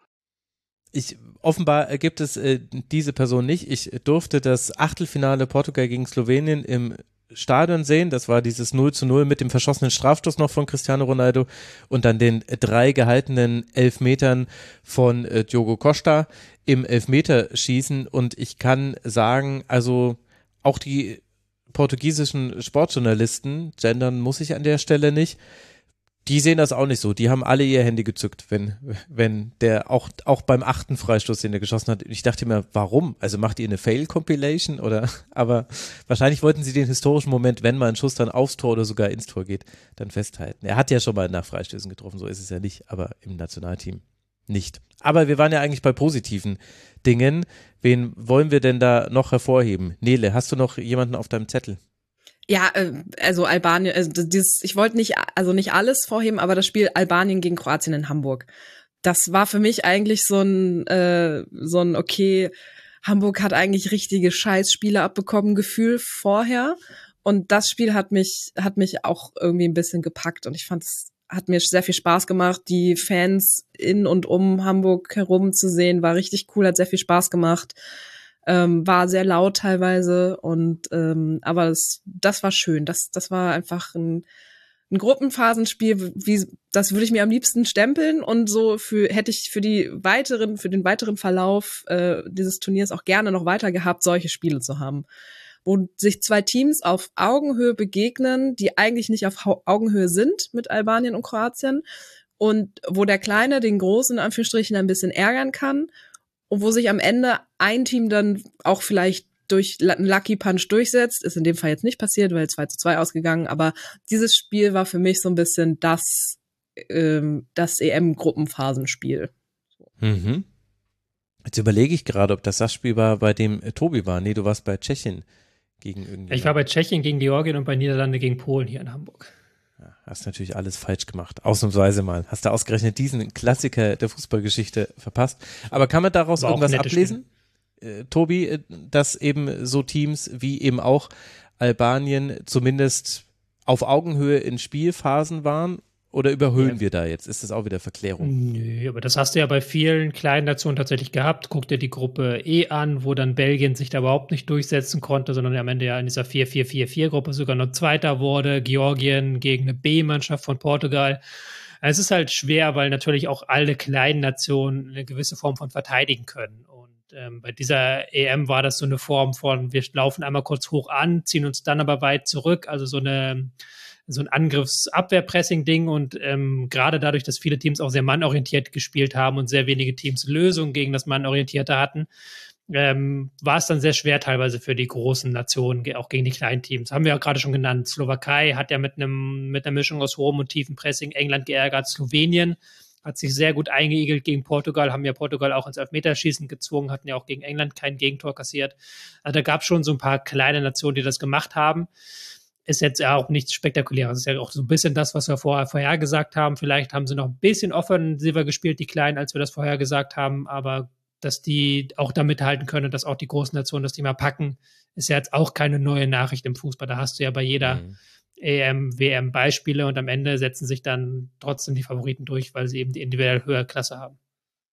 Speaker 1: Offenbar gibt es diese Person nicht. Ich durfte das Achtelfinale Portugal gegen Slowenien im Stadion sehen. Das war dieses 0:0 mit dem verschossenen Strafstoß noch von Cristiano Ronaldo und dann den 3 gehaltenen Elfmetern von Diogo Costa im Elfmeterschießen. Und ich kann sagen, also auch die portugiesischen Sportjournalisten, gendern muss ich an der Stelle nicht, die sehen das auch nicht so. Die haben alle ihr Handy gezückt, wenn der auch beim 8. Freistoß, den er geschossen hat. Ich dachte mir, warum? Also macht ihr eine Fail-Compilation oder? Aber wahrscheinlich wollten sie den historischen Moment, wenn mal ein Schuss dann aufs Tor oder sogar ins Tor geht, dann festhalten. Er hat ja schon mal nach Freistößen getroffen, so ist es ja nicht, aber im Nationalteam nicht. Aber wir waren ja eigentlich bei positiven Dingen. Wen wollen wir denn da noch hervorheben? Nele, hast du noch jemanden auf deinem Zettel?
Speaker 5: Ja, also Albanien, ich wollte nicht alles vorheben, aber das Spiel Albanien gegen Kroatien in Hamburg. Das war für mich eigentlich so ein okay, Hamburg hat eigentlich richtige Scheißspiele abbekommen Gefühl vorher. Und das Spiel hat mich auch irgendwie ein bisschen gepackt und ich fand, es hat mir sehr viel Spaß gemacht. Die Fans in und um Hamburg herum zu sehen, war richtig cool, hat sehr viel Spaß gemacht. War sehr laut teilweise und aber das war schön. Das war einfach ein Gruppenphasenspiel, das würde ich mir am liebsten stempeln und so hätte ich für den weiteren Verlauf dieses Turniers auch gerne noch weiter gehabt, solche Spiele zu haben, wo sich zwei Teams auf Augenhöhe begegnen, die eigentlich nicht auf Augenhöhe sind mit Albanien und Kroatien und wo der Kleine den Großen in Anführungsstrichen ein bisschen ärgern kann. Und wo sich am Ende ein Team dann auch vielleicht durch einen Lucky Punch durchsetzt, ist in dem Fall jetzt nicht passiert, weil 2:2 ausgegangen, aber dieses Spiel war für mich so ein bisschen das EM-Gruppenphasenspiel.
Speaker 1: Mhm. Jetzt überlege ich gerade, ob das Spiel war, bei dem Tobi war. Nee, du warst bei Tschechien gegen irgendwie.
Speaker 6: Ich war bei Tschechien gegen Georgien und bei Niederlande gegen Polen hier in Hamburg.
Speaker 1: Ja, hast natürlich alles falsch gemacht. Ausnahmsweise mal. Hast du ausgerechnet diesen Klassiker der Fußballgeschichte verpasst. Aber kann man daraus irgendwas ablesen? Tobi, dass eben so Teams wie eben auch Albanien zumindest auf Augenhöhe in Spielphasen waren? Oder überhöhen wir da jetzt? Ist das auch wieder Verklärung?
Speaker 6: Nö, aber das hast du ja bei vielen kleinen Nationen tatsächlich gehabt. Guck dir die Gruppe E an, wo dann Belgien sich da überhaupt nicht durchsetzen konnte, sondern am Ende ja in dieser 4-4-4-4-Gruppe sogar noch Zweiter wurde. Georgien gegen eine B-Mannschaft von Portugal. Es ist halt schwer, weil natürlich auch alle kleinen Nationen eine gewisse Form von verteidigen können. Und bei dieser EM war das so eine Form von, wir laufen einmal kurz hoch an, ziehen uns dann aber weit zurück. Also so ein Angriffs-Abwehr-Pressing-Ding und gerade dadurch, dass viele Teams auch sehr mannorientiert gespielt haben und sehr wenige Teams Lösungen gegen das Mannorientierte hatten, war es dann sehr schwer teilweise für die großen Nationen, auch gegen die kleinen Teams. Haben wir ja gerade schon genannt. Slowakei hat ja mit einer Mischung aus hohem und tiefem Pressing England geärgert. Slowenien hat sich sehr gut eingeigelt gegen Portugal, haben ja Portugal auch ins Elfmeterschießen gezwungen, hatten ja auch gegen England kein Gegentor kassiert. Also da gab es schon so ein paar kleine Nationen, die das gemacht haben. Ist jetzt ja auch nichts Spektakuläres. Das ist ja auch so ein bisschen das, was wir vorher gesagt haben. Vielleicht haben sie noch ein bisschen offensiver gespielt, die Kleinen, als wir das vorher gesagt haben. Aber dass die auch da mithalten können, dass auch die großen Nationen das Thema packen, ist ja jetzt auch keine neue Nachricht im Fußball. Da hast du ja bei jeder EM, WM Beispiele und am Ende setzen sich dann trotzdem die Favoriten durch, weil sie eben die individuell höhere Klasse haben.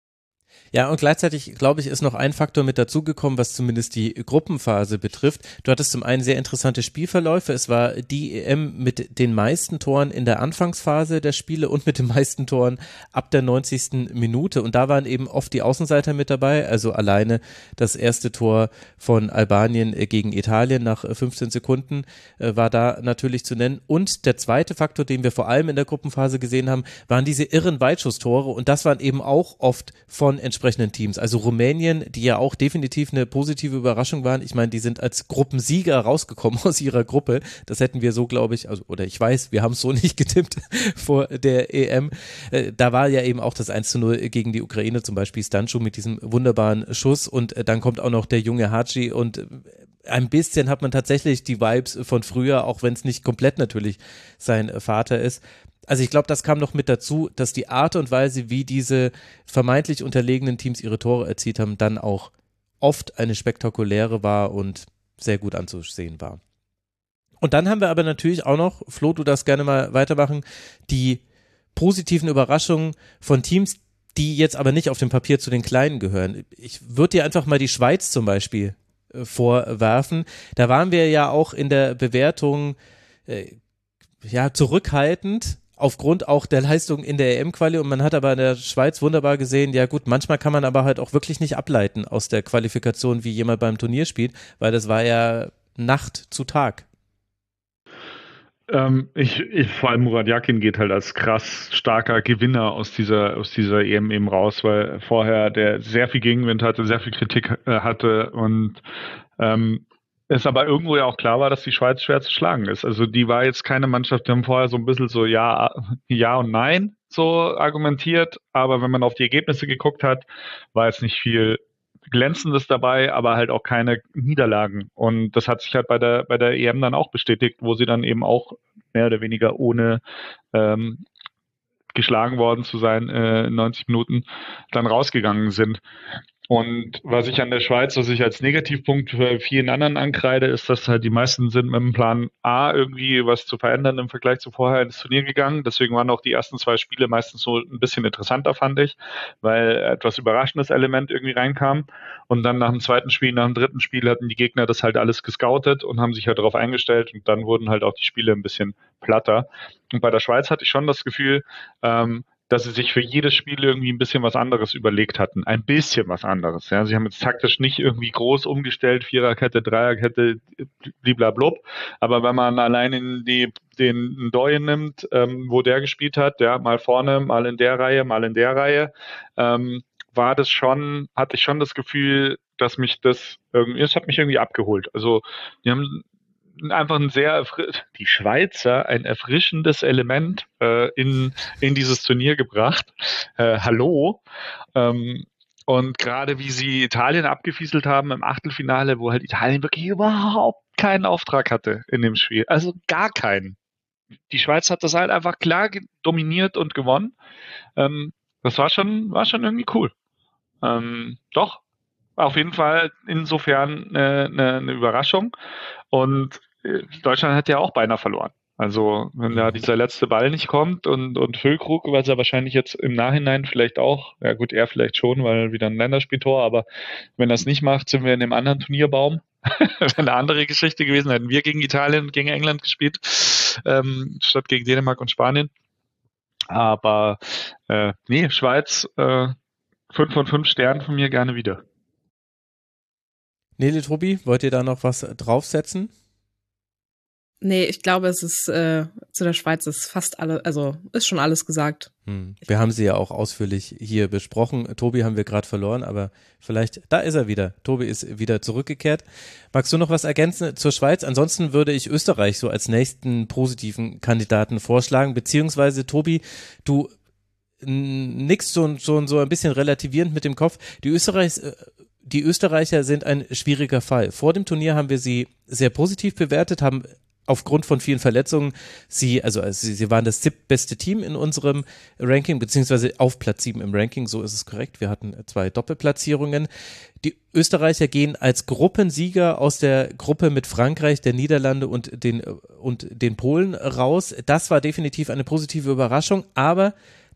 Speaker 1: Ja, und gleichzeitig, glaube ich, ist noch ein Faktor mit dazugekommen, was zumindest die Gruppenphase betrifft. Du hattest zum einen sehr interessante Spielverläufe. Es war die EM mit den meisten Toren in der Anfangsphase der Spiele und mit den meisten Toren ab der 90. Minute. Und da waren eben oft die Außenseiter mit dabei. Also alleine das erste Tor von Albanien gegen Italien nach 15 Sekunden war da natürlich zu nennen. Und der zweite Faktor, den wir vor allem in der Gruppenphase gesehen haben, waren diese irren Weitschusstore. Und das waren eben auch oft von entsprechenden Teams. Also Rumänien, die ja auch definitiv eine positive Überraschung waren. Ich meine, die sind als Gruppensieger rausgekommen aus ihrer Gruppe. Das hätten wir so, glaube ich, also, oder ich weiß, wir haben es so nicht getippt vor der EM. Da war ja eben auch das 1:0 gegen die Ukraine, zum Beispiel Stancu mit diesem wunderbaren Schuss, und dann kommt auch noch der junge Hadji, und ein bisschen hat man tatsächlich die Vibes von früher, auch wenn es nicht komplett natürlich sein Vater ist. Also ich glaube, das kam noch mit dazu, dass die Art und Weise, wie diese vermeintlich unterlegenen Teams ihre Tore erzielt haben, dann auch oft eine spektakuläre war und sehr gut anzusehen war. Und dann haben wir aber natürlich auch noch, Flo, du darfst gerne mal weitermachen, die positiven Überraschungen von Teams, die jetzt aber nicht auf dem Papier zu den Kleinen gehören. Ich würde dir einfach mal die Schweiz zum Beispiel vorwerfen. Da waren wir ja auch in der Bewertung zurückhaltend, aufgrund auch der Leistung in der EM-Quali, und man hat aber in der Schweiz wunderbar gesehen, ja gut, manchmal kann man aber halt auch wirklich nicht ableiten aus der Qualifikation, wie jemand beim Turnier spielt, weil das war ja Nacht zu Tag.
Speaker 4: Vor allem Murat Yakin geht halt als krass starker Gewinner aus dieser EM eben raus, weil vorher der sehr viel Gegenwind hatte, sehr viel Kritik hatte, und es aber irgendwo ja auch klar war, dass die Schweiz schwer zu schlagen ist. Also die war jetzt keine Mannschaft, die haben vorher so ein bisschen so ja und nein so argumentiert, aber wenn man auf die Ergebnisse geguckt hat, war jetzt nicht viel Glänzendes dabei, aber halt auch keine Niederlagen. Und das hat sich halt bei der EM dann auch bestätigt, wo sie dann eben auch mehr oder weniger ohne geschlagen worden zu sein in 90 Minuten dann rausgegangen sind. Und was ich an der Schweiz, was ich als Negativpunkt für vielen anderen ankreide, ist, dass halt die meisten sind mit dem Plan A irgendwie was zu verändern im Vergleich zu vorher ins Turnier gegangen. Deswegen waren auch die ersten 2 Spiele meistens so ein bisschen interessanter, fand ich, weil etwas überraschendes Element irgendwie reinkam. Und dann nach dem zweiten Spiel, nach dem dritten Spiel hatten die Gegner das halt alles gescoutet und haben sich halt darauf eingestellt, und dann wurden halt auch die Spiele ein bisschen platter. Und bei der Schweiz hatte ich schon das Gefühl, dass sie sich für jedes Spiel irgendwie ein bisschen was anderes überlegt hatten. Ein bisschen was anderes. Ja. Sie haben jetzt taktisch nicht irgendwie groß umgestellt, Viererkette, Dreierkette, bliblablub. Aber wenn man allein in den Doyen nimmt, wo der gespielt hat, ja, mal vorne, mal in der Reihe, hatte ich schon das Gefühl, dass es hat mich irgendwie abgeholt. Also, die haben einfach die Schweizer ein erfrischendes Element in dieses Turnier gebracht. Hallo. Und gerade wie sie Italien abgefieselt haben im Achtelfinale, wo halt Italien wirklich überhaupt keinen Auftrag hatte in dem Spiel. Also gar keinen. Die Schweiz hat das halt einfach klar dominiert und gewonnen. Das war schon irgendwie cool. Doch. Auf jeden Fall insofern eine Überraschung. Und Deutschland hat ja auch beinahe verloren. Also wenn da dieser letzte Ball nicht kommt und Füllkrug, was er wahrscheinlich jetzt im Nachhinein vielleicht auch, ja gut, er vielleicht schon, weil wieder ein Länderspieltor, aber wenn er es nicht macht, sind wir in dem anderen Turnierbaum. Wäre eine andere Geschichte gewesen, hätten wir gegen Italien, gegen England gespielt, statt gegen Dänemark und Spanien. Aber Schweiz, 5 von 5 Sternen von mir, gerne wieder.
Speaker 1: Nele, Tobi, wollt ihr da noch was draufsetzen?
Speaker 5: Nee, ich glaube, es ist zu der Schweiz ist fast alle, also ist schon alles gesagt.
Speaker 1: Wir haben sie ja auch ausführlich hier besprochen. Tobi haben wir gerade verloren, aber vielleicht, da ist er wieder. Tobi ist wieder zurückgekehrt. Magst du noch was ergänzen zur Schweiz? Ansonsten würde ich Österreich so als nächsten positiven Kandidaten vorschlagen, beziehungsweise Tobi, du nickst so ein bisschen relativierend mit dem Kopf. Die Österreicher sind ein schwieriger Fall. Vor dem Turnier haben wir sie sehr positiv bewertet, haben aufgrund von vielen Verletzungen sie waren das 7. beste Team in unserem Ranking, beziehungsweise auf Platz 7 im Ranking, so ist es korrekt. Wir hatten 2 Doppelplatzierungen. Die Österreicher gehen als Gruppensieger aus der Gruppe mit Frankreich, der Niederlande und den Polen raus. Das war definitiv eine positive Überraschung, aber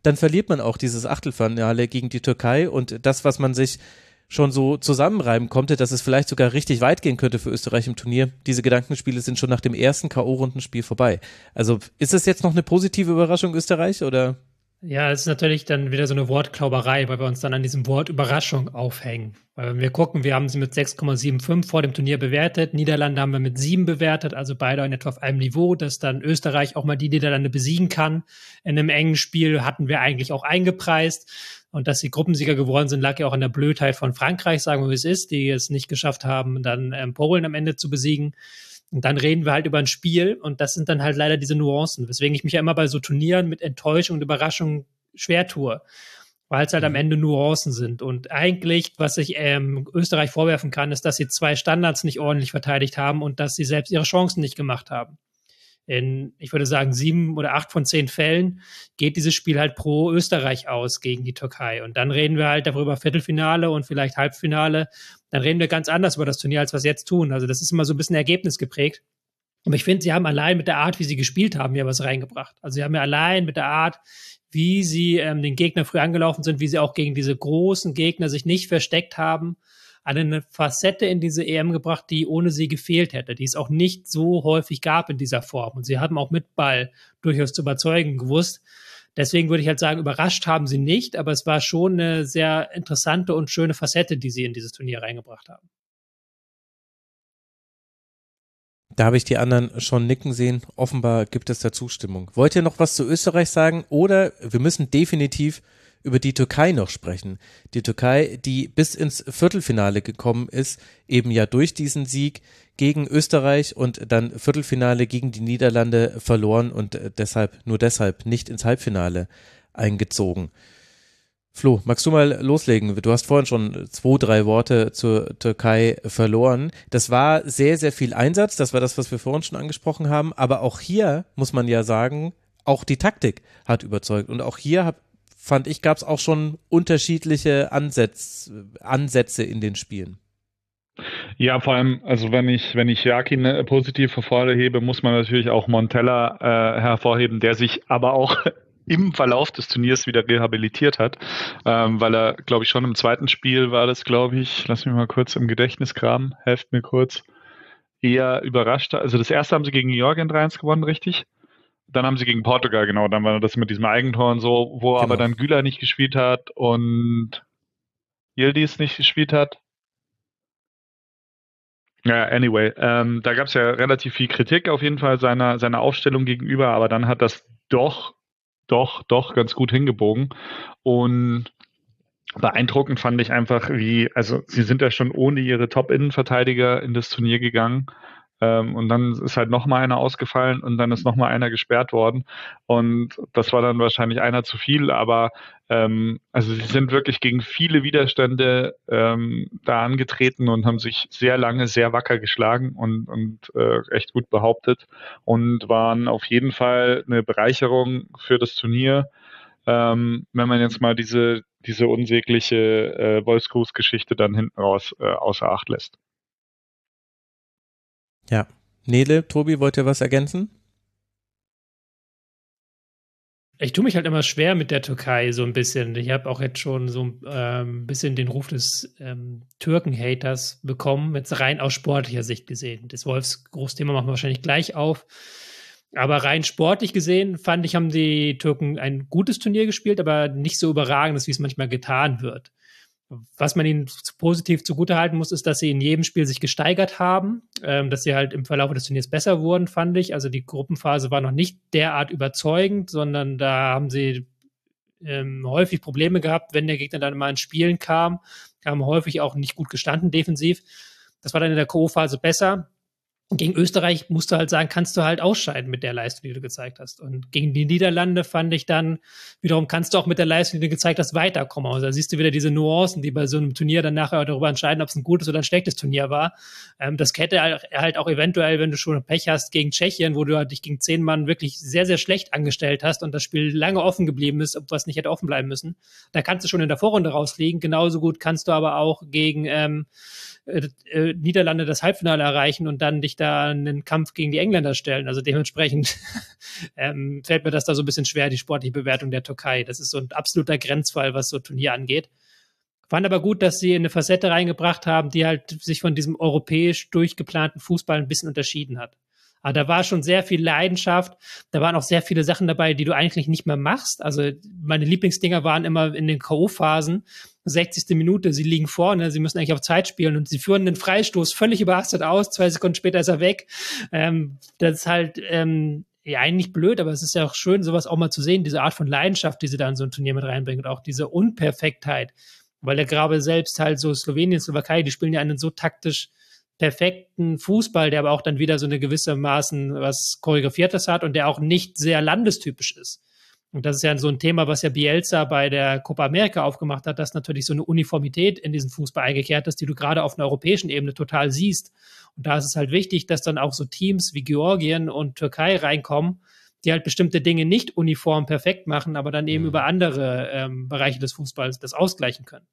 Speaker 1: dann verliert man auch dieses Achtelfinale gegen die Türkei und das, was man sich schon so zusammenreiben konnte, dass es vielleicht sogar richtig weit gehen könnte für Österreich im Turnier. Diese Gedankenspiele sind schon nach dem ersten K.O.-Rundenspiel vorbei. Also ist es jetzt noch eine positive Überraschung Österreich oder?
Speaker 6: Ja, es ist natürlich dann wieder so eine Wortklauberei, weil wir uns dann an diesem Wort Überraschung aufhängen. Weil wenn wir gucken, wir haben sie mit 6,75 vor dem Turnier bewertet, Niederlande haben wir mit 7 bewertet, also beide in etwa auf einem Niveau, dass dann Österreich auch mal die Niederlande besiegen kann. In einem engen Spiel hatten wir eigentlich auch eingepreist. Und dass sie Gruppensieger geworden sind, lag ja auch an der Blödheit von Frankreich, sagen wir, wie es ist, die es nicht geschafft haben, dann Polen am Ende zu besiegen. Und dann reden wir halt über ein Spiel und das sind dann halt leider diese Nuancen, weswegen ich mich ja immer bei so Turnieren mit Enttäuschung und Überraschung schwer tue, weil es halt am Ende Nuancen sind. Und eigentlich, was ich Österreich vorwerfen kann, ist, dass sie 2 Standards nicht ordentlich verteidigt haben und dass sie selbst ihre Chancen nicht gemacht haben. In, ich würde sagen, 7 oder 8 von 10 Fällen geht dieses Spiel halt pro Österreich aus gegen die Türkei. Und dann reden wir halt darüber Viertelfinale und vielleicht Halbfinale. Dann reden wir ganz anders über das Turnier, als wir es jetzt tun. Also das ist immer so ein bisschen ergebnisgeprägt. Aber ich finde, sie haben allein mit der Art, wie sie gespielt haben, ja was reingebracht. Also sie haben ja allein mit der Art, wie sie den Gegner früh angelaufen sind, wie sie auch gegen diese großen Gegner sich nicht versteckt haben, eine Facette in diese EM gebracht, die ohne sie gefehlt hätte, die es auch nicht so häufig gab in dieser Form. Und sie haben auch mit Ball durchaus zu überzeugen gewusst. Deswegen würde ich halt sagen, überrascht haben sie nicht, aber es war schon eine sehr interessante und schöne Facette, die sie in dieses Turnier reingebracht haben.
Speaker 1: Da habe ich die anderen schon nicken sehen. Offenbar gibt es da Zustimmung. Wollt ihr noch was zu Österreich sagen? Oder wir müssen definitiv über die Türkei noch sprechen. Die Türkei, die bis ins Viertelfinale gekommen ist, eben ja durch diesen Sieg gegen Österreich und dann Viertelfinale gegen die Niederlande verloren und nur deshalb nicht ins Halbfinale eingezogen. Flo, magst du mal loslegen? Du hast vorhin schon 2, 3 Worte zur Türkei verloren. Das war sehr, sehr viel Einsatz. Das war das, was wir vorhin schon angesprochen haben. Aber auch hier muss man ja sagen, auch die Taktik hat überzeugt. Und auch hier fand ich, gab es auch schon unterschiedliche Ansätze in den Spielen.
Speaker 4: Ja, vor allem, also wenn ich Jakin positiv hervorhebe, muss man natürlich auch Montella hervorheben, der sich aber auch im Verlauf des Turniers wieder rehabilitiert hat, weil er, glaube ich, schon im zweiten Spiel war das, glaube ich, lass mich mal kurz im Gedächtnis kramen, helft mir kurz, eher überrascht. Also das erste haben sie gegen Georgien 3-1 gewonnen, richtig? Dann haben sie gegen Portugal, genau, dann war das mit diesem Eigentor und so, wo aber dann Güler nicht gespielt hat und Yildiz nicht gespielt hat. Ja, anyway, da gab es ja relativ viel Kritik auf jeden Fall seiner Aufstellung gegenüber, aber dann hat das doch ganz gut hingebogen und beeindruckend fand ich einfach, also sie sind ja schon ohne ihre Top-Innenverteidiger in das Turnier gegangen. Und dann ist halt nochmal einer ausgefallen und dann ist nochmal einer gesperrt worden. Und das war dann wahrscheinlich einer zu viel, aber also sie sind wirklich gegen viele Widerstände da angetreten und haben sich sehr lange, sehr wacker geschlagen und echt gut behauptet und waren auf jeden Fall eine Bereicherung für das Turnier. Wenn man jetzt mal diese unsägliche Wolfsgruß-Geschichte dann hinten raus außer Acht lässt.
Speaker 1: Ja. Nele, Tobi, wollt ihr was ergänzen?
Speaker 6: Ich tue mich halt immer schwer mit der Türkei so ein bisschen. Ich habe auch jetzt schon so ein bisschen den Ruf des Türken-Haters bekommen, jetzt rein aus sportlicher Sicht gesehen. Das Wolfsgruß-Thema machen wir wahrscheinlich gleich auf. Aber rein sportlich gesehen, fand ich, haben die Türken ein gutes Turnier gespielt, aber nicht so überragendes, wie es manchmal getan wird. Was man ihnen positiv zugutehalten muss, ist, dass sie in jedem Spiel sich gesteigert haben, dass sie halt im Verlauf des Turniers besser wurden, fand ich. Also die Gruppenphase war noch nicht derart überzeugend, sondern da haben sie häufig Probleme gehabt, wenn der Gegner dann mal ins Spielen kam, haben häufig auch nicht gut gestanden defensiv. Das war dann in der K.O.-Phase besser. Gegen Österreich musst du halt sagen, kannst du halt ausscheiden mit der Leistung, die du gezeigt hast. Und gegen die Niederlande fand ich dann, wiederum kannst du auch mit der Leistung, die du gezeigt hast, weiterkommen. Also da siehst du wieder diese Nuancen, die bei so einem Turnier dann nachher darüber entscheiden, ob es ein gutes oder ein schlechtes Turnier war. Das hätte halt auch eventuell, wenn du schon Pech hast gegen Tschechien, wo du halt dich gegen 10 Mann wirklich sehr, sehr schlecht angestellt hast und das Spiel lange offen geblieben ist, was nicht hätte offen bleiben müssen. Da kannst du schon in der Vorrunde rausfliegen. Genauso gut kannst du aber auch gegen Niederlande das Halbfinale erreichen und dann dich da einen Kampf gegen die Engländer stellen. Also dementsprechend fällt mir das da so ein bisschen schwer, die sportliche Bewertung der Türkei. Das ist so ein absoluter Grenzfall, was so Turnier angeht. Fand aber gut, dass sie eine Facette reingebracht haben, die halt sich von diesem europäisch durchgeplanten Fußball ein bisschen unterschieden hat. Aber da war schon sehr viel Leidenschaft. Da waren auch sehr viele Sachen dabei, die du eigentlich nicht mehr machst. Also meine Lieblingsdinger waren immer in den K.O.-Phasen. 60. Minute, sie liegen vorne, sie müssen eigentlich auf Zeit spielen und sie führen den Freistoß völlig überhastet aus. 2 Sekunden später ist er weg. Das ist halt eigentlich blöd, aber es ist ja auch schön, sowas auch mal zu sehen, diese Art von Leidenschaft, die sie da in so ein Turnier mit reinbringen und auch diese Unperfektheit. Weil der gerade selbst halt so Slowenien, Slowakei, die spielen ja einen so taktisch perfekten Fußball, der aber auch dann wieder so eine gewissermaßen was Choreografiertes hat und der auch nicht sehr landestypisch ist. Und das ist ja so ein Thema, was ja Bielsa bei der Copa America aufgemacht hat, dass natürlich so eine Uniformität in diesen Fußball eingekehrt ist, die du gerade auf einer europäischen Ebene total siehst. Und da ist es halt wichtig, dass dann auch so Teams wie Georgien und Türkei reinkommen, die halt bestimmte Dinge nicht uniform perfekt machen, aber dann eben über andere Bereiche des Fußballs das ausgleichen können.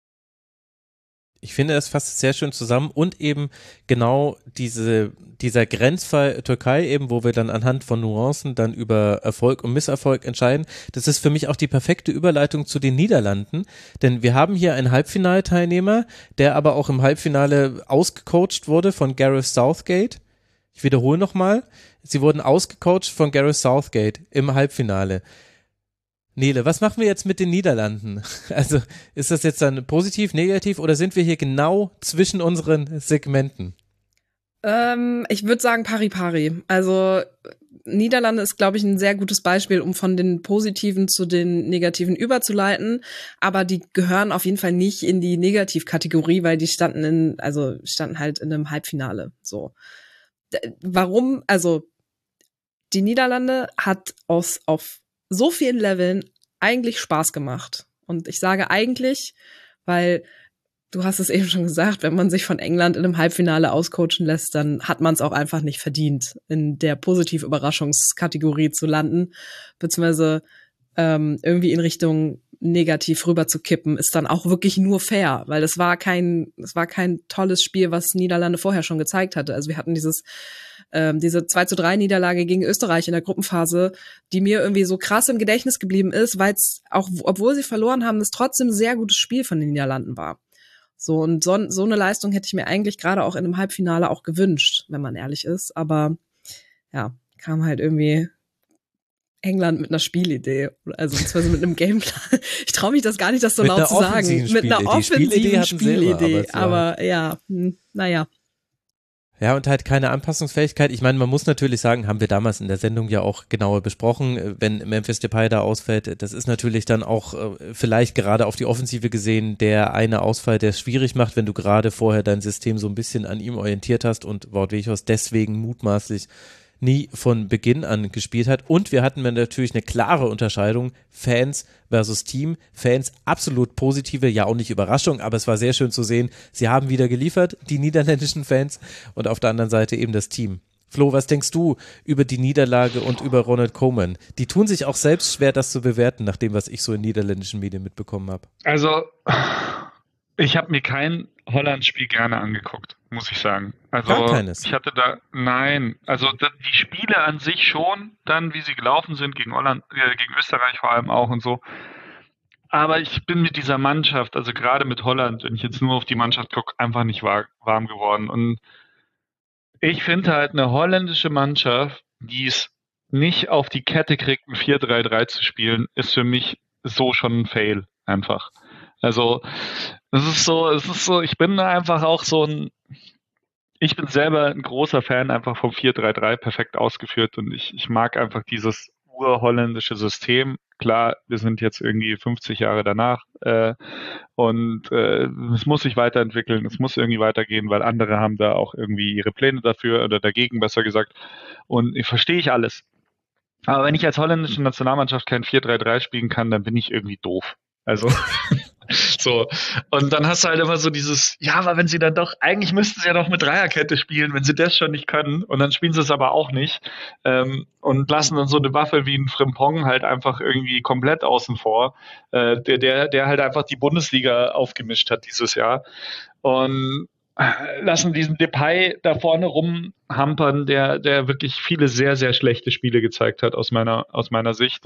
Speaker 1: Ich finde, das fasst sehr schön zusammen und eben genau dieser Grenzfall Türkei eben, wo wir dann anhand von Nuancen dann über Erfolg und Misserfolg entscheiden. Das ist für mich auch die perfekte Überleitung zu den Niederlanden, denn wir haben hier einen Halbfinalteilnehmer, der aber auch im Halbfinale ausgecoacht wurde von Gareth Southgate. Ich wiederhole nochmal, sie wurden ausgecoacht von Gareth Southgate im Halbfinale. Nele, was machen wir jetzt mit den Niederlanden? Also ist das jetzt dann positiv, negativ oder sind wir hier genau zwischen unseren Segmenten?
Speaker 5: Ich würde sagen pari-pari. Also Niederlande ist, glaube ich, ein sehr gutes Beispiel, um von den Positiven zu den Negativen überzuleiten. Aber die gehören auf jeden Fall nicht in die Negativkategorie, weil die standen halt in einem Halbfinale. So. Warum? Also die Niederlande hat auf so vielen Leveln eigentlich Spaß gemacht. Und ich sage eigentlich, weil du hast es eben schon gesagt, wenn man sich von England in einem Halbfinale auscoachen lässt, dann hat man es auch einfach nicht verdient, in der Positiv-Überraschungskategorie zu landen, beziehungsweise irgendwie in Richtung negativ rüber zu kippen, ist dann auch wirklich nur fair, weil es war kein tolles Spiel, was Niederlande vorher schon gezeigt hatte. Also wir hatten diese 2:3 Niederlage gegen Österreich in der Gruppenphase, die mir irgendwie so krass im Gedächtnis geblieben ist, weil es auch, obwohl sie verloren haben, es trotzdem ein sehr gutes Spiel von den Niederlanden war. So, und so eine Leistung hätte ich mir eigentlich gerade auch in einem Halbfinale auch gewünscht, wenn man ehrlich ist. Aber ja, kam halt irgendwie England mit einer Spielidee, also beziehungsweise mit einem Gameplan. Ich traue mich das gar nicht, das so laut zu sagen. Mit einer offensiven Spielidee. Aber ja, naja.
Speaker 1: Ja, und halt keine Anpassungsfähigkeit. Ich meine, man muss natürlich sagen, haben wir damals in der Sendung ja auch genauer besprochen, wenn Memphis Depay da ausfällt, das ist natürlich dann auch vielleicht gerade auf die Offensive gesehen der eine Ausfall, der es schwierig macht, wenn du gerade vorher dein System so ein bisschen an ihm orientiert hast und Wout Weghorst deswegen mutmaßlich nie von Beginn an gespielt hat. Und wir hatten natürlich eine klare Unterscheidung, Fans versus Team. Fans absolut positive, ja auch nicht Überraschung, aber es war sehr schön zu sehen, sie haben wieder geliefert, die niederländischen Fans, und auf der anderen Seite eben das Team. Flo, was denkst du über die Niederlage und über Ronald Koeman? Die tun sich auch selbst schwer, das zu bewerten, nach dem, was ich so in niederländischen Medien mitbekommen habe.
Speaker 4: Also, ich habe mir kein Holland-Spiel gerne angeguckt, muss ich sagen. Also
Speaker 1: gar keines.
Speaker 4: Ich hatte da, nein, also die Spiele an sich schon, dann wie sie gelaufen sind gegen gegen Österreich vor allem auch und so. Aber ich bin mit dieser Mannschaft, also gerade mit Holland, wenn ich jetzt nur auf die Mannschaft gucke, einfach nicht warm geworden. Und ich finde halt eine holländische Mannschaft, die es nicht auf die Kette kriegt, ein 4-3-3 zu spielen, ist für mich so schon ein Fail einfach. Also es ist so, ich bin einfach auch ich bin selber ein großer Fan einfach vom 4-3-3, perfekt ausgeführt, und ich mag einfach dieses urholländische System. Klar, wir sind jetzt irgendwie 50 Jahre danach und es muss sich weiterentwickeln, es muss irgendwie weitergehen, weil andere haben da auch irgendwie ihre Pläne dafür oder dagegen, besser gesagt, und verstehe ich alles. Aber wenn ich als holländische Nationalmannschaft kein 4-3-3 spielen kann, dann bin ich irgendwie doof. Also so, und dann hast du halt immer so dieses, ja, aber wenn sie dann doch, eigentlich müssten sie ja doch mit Dreierkette spielen, wenn sie das schon nicht können, und dann spielen sie es aber auch nicht und lassen dann so eine Waffe wie ein Frimpong halt einfach irgendwie komplett außen vor, der halt einfach die Bundesliga aufgemischt hat dieses Jahr. Und lassen diesen Depay da vorne rumhampern, der wirklich viele sehr, sehr schlechte Spiele gezeigt hat aus meiner Sicht.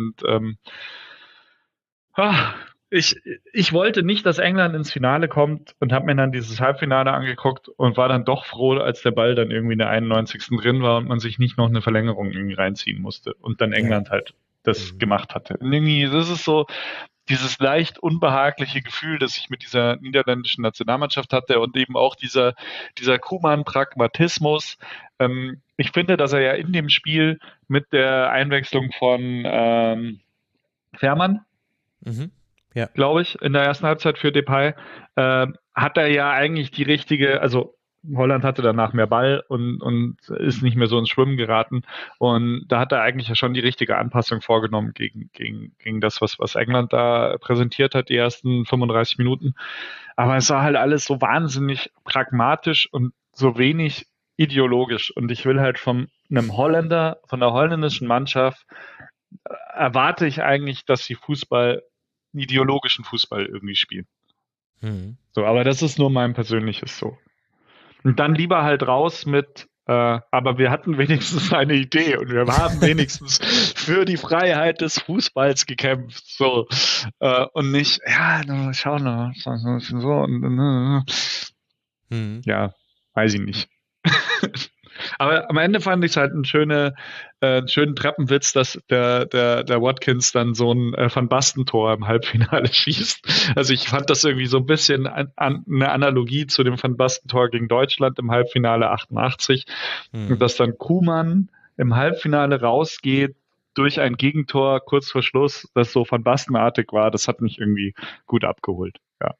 Speaker 4: Ich wollte nicht, dass England ins Finale kommt und habe mir dann dieses Halbfinale angeguckt und war dann doch froh, als der Ball dann irgendwie in der 91. drin war und man sich nicht noch eine Verlängerung irgendwie reinziehen musste und dann England halt das gemacht hatte. Und irgendwie, das ist so dieses leicht unbehagliche Gefühl, das ich mit dieser niederländischen Nationalmannschaft hatte und eben auch dieser Koeman-Pragmatismus. Ich finde, dass er ja in dem Spiel mit der Einwechslung von Fährmann, glaube ich, in der ersten Halbzeit für Depay, hat er ja eigentlich die richtige, also Holland hatte danach mehr Ball und ist nicht mehr so ins Schwimmen geraten. Und da hat er eigentlich ja schon die richtige Anpassung vorgenommen gegen das, was England da präsentiert hat, die ersten 35 Minuten. Aber es war halt alles so wahnsinnig pragmatisch und so wenig ideologisch. Und ich will halt von einem Holländer, von der holländischen Mannschaft, erwarte ich eigentlich, dass sie ideologischen Fußball irgendwie spielen. So, aber das ist nur mein persönliches so. Und dann lieber halt raus mit, aber wir hatten wenigstens eine Idee und wir haben wenigstens für die Freiheit des Fußballs gekämpft. So. Und nicht, schau mal, so. Ja, weiß ich nicht. Aber am Ende fand ich es halt einen schönen Treppenwitz, dass der Watkins dann so ein Van Basten-Tor im Halbfinale schießt. Also ich fand das irgendwie so ein bisschen eine Analogie zu dem Van Basten-Tor gegen Deutschland im Halbfinale 88. Und dass dann Koeman im Halbfinale rausgeht durch ein Gegentor kurz vor Schluss, das so Van Basten-artig war, das hat mich irgendwie gut abgeholt. Ja.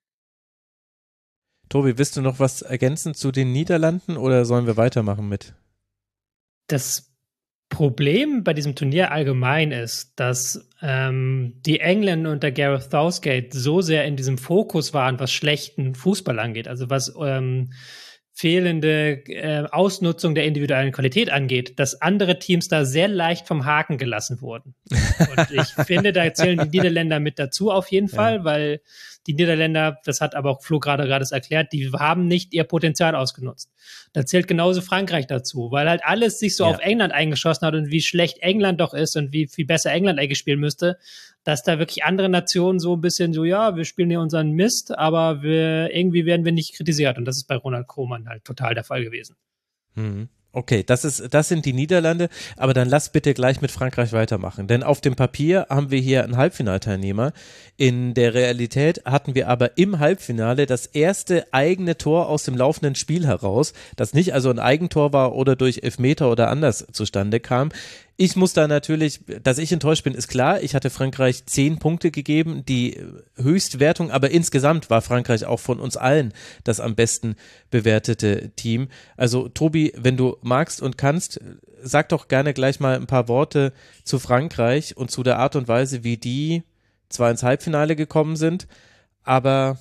Speaker 1: Tobi, willst du noch was ergänzen zu den Niederlanden oder sollen wir weitermachen mit?
Speaker 6: Das Problem bei diesem Turnier allgemein ist, dass die Engländer unter Gareth Southgate so sehr in diesem Fokus waren, was schlechten Fußball angeht, also was fehlende Ausnutzung der individuellen Qualität angeht, dass andere Teams da sehr leicht vom Haken gelassen wurden. Und ich finde, da zählen die Niederländer mit dazu auf jeden Fall, weil die Niederländer, das hat aber auch Flo gerade erklärt, die haben nicht ihr Potenzial ausgenutzt. Da zählt genauso Frankreich dazu, weil halt alles sich so auf England eingeschossen hat und wie schlecht England doch ist und wie viel besser England eigentlich spielen müsste, dass da wirklich andere Nationen so ein bisschen so, ja, wir spielen hier unseren Mist, aber irgendwie werden wir nicht kritisiert. Und das ist bei Ronald Koeman halt total der Fall gewesen.
Speaker 1: Okay, das sind die Niederlande, aber dann lass bitte gleich mit Frankreich weitermachen, denn auf dem Papier haben wir hier einen Halbfinalteilnehmer. In der Realität hatten wir aber im Halbfinale das erste eigene Tor aus dem laufenden Spiel heraus, das nicht also ein Eigentor war oder durch Elfmeter oder anders zustande kam. Ich muss da natürlich, dass ich enttäuscht bin, ist klar. Ich hatte Frankreich 10 Punkte gegeben, die Höchstwertung, aber insgesamt war Frankreich auch von uns allen das am besten bewertete Team. Also Tobi, wenn du magst und kannst, sag doch gerne gleich mal ein paar Worte zu Frankreich und zu der Art und Weise, wie die zwar ins Halbfinale gekommen sind, aber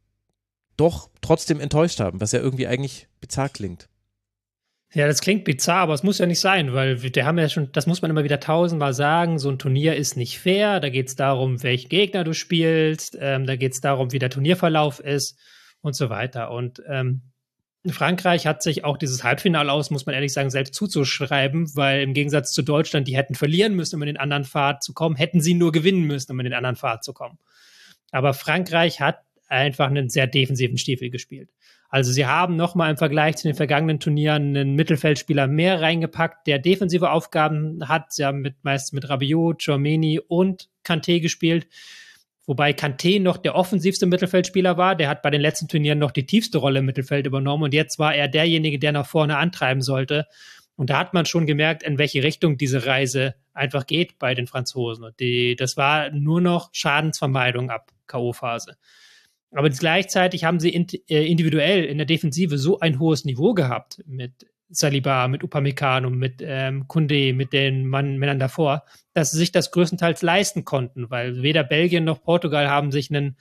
Speaker 1: doch trotzdem enttäuscht haben, was ja irgendwie eigentlich bizarr klingt.
Speaker 6: Ja, das klingt bizarr, aber es muss ja nicht sein, weil wir haben ja schon, das muss man immer wieder 1000-mal sagen, so ein Turnier ist nicht fair, da geht es darum, welchen Gegner du spielst, da geht es darum, wie der Turnierverlauf ist und so weiter. Und Frankreich hat sich auch dieses Halbfinale aus, muss man ehrlich sagen, selbst zuzuschreiben, weil im Gegensatz zu Deutschland, die hätten verlieren müssen, um in den anderen Pfad zu kommen, hätten sie nur gewinnen müssen, um in den anderen Pfad zu kommen. Aber Frankreich hat einfach einen sehr defensiven Stiefel gespielt. Also sie haben nochmal im Vergleich zu den vergangenen Turnieren einen Mittelfeldspieler mehr reingepackt, der defensive Aufgaben hat. Sie haben meist mit Rabiot, Tchouaméni und Kanté gespielt, wobei Kanté noch der offensivste Mittelfeldspieler war. Der hat bei den letzten Turnieren noch die tiefste Rolle im Mittelfeld übernommen und jetzt war er derjenige, der nach vorne antreiben sollte. Und da hat man schon gemerkt, in welche Richtung diese Reise einfach geht bei den Franzosen. Und das war nur noch Schadensvermeidung ab K.O.-Phase. Aber gleichzeitig haben sie individuell in der Defensive so ein hohes Niveau gehabt mit Saliba, mit Upamecano, mit Koundé, mit den Männern davor, dass sie sich das größtenteils leisten konnten, weil weder Belgien noch Portugal haben sich einen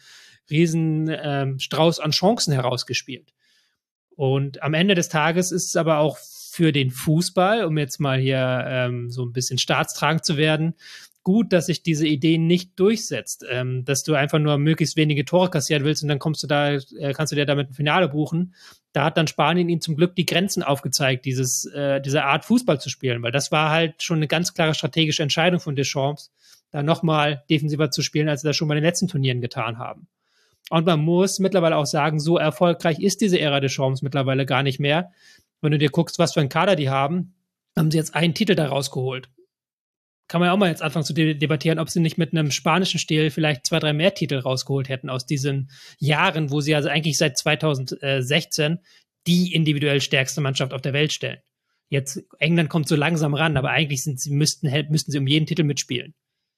Speaker 6: riesen Strauß an Chancen herausgespielt. Und am Ende des Tages ist es aber auch für den Fußball, um jetzt mal hier so ein bisschen staatstragend zu werden, gut, dass sich diese Idee nicht durchsetzt, dass du einfach nur möglichst wenige Tore kassieren willst und dann kannst du dir damit ein Finale buchen. Da hat dann Spanien ihm zum Glück die Grenzen aufgezeigt, diese Art Fußball zu spielen, weil das war halt schon eine ganz klare strategische Entscheidung von Deschamps, da nochmal defensiver zu spielen, als sie das schon bei den letzten Turnieren getan haben. Und man muss mittlerweile auch sagen, so erfolgreich ist diese Ära Deschamps mittlerweile gar nicht mehr. Wenn du dir guckst, was für einen Kader die haben sie jetzt einen Titel da rausgeholt. Kann man ja auch mal jetzt anfangen zu debattieren, ob sie nicht mit einem spanischen Stil vielleicht 2, 3 mehr Titel rausgeholt hätten aus diesen Jahren, wo sie also eigentlich seit 2016 die individuell stärkste Mannschaft auf der Welt stellen. Jetzt, England kommt so langsam ran, aber eigentlich müssten sie um jeden Titel mitspielen.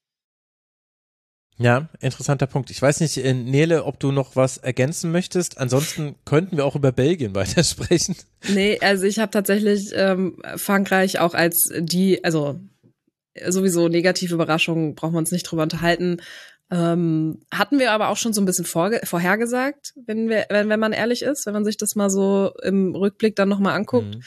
Speaker 1: Ja, interessanter Punkt. Ich weiß nicht, Nele, ob du noch was ergänzen möchtest. Ansonsten könnten wir auch über Belgien weitersprechen.
Speaker 5: Nee, also ich habe tatsächlich Frankreich auch als also sowieso negative Überraschungen, brauchen wir uns nicht drüber unterhalten. Hatten wir aber auch schon so ein bisschen vorhergesagt, wenn man ehrlich ist, wenn man sich das mal so im Rückblick dann nochmal anguckt.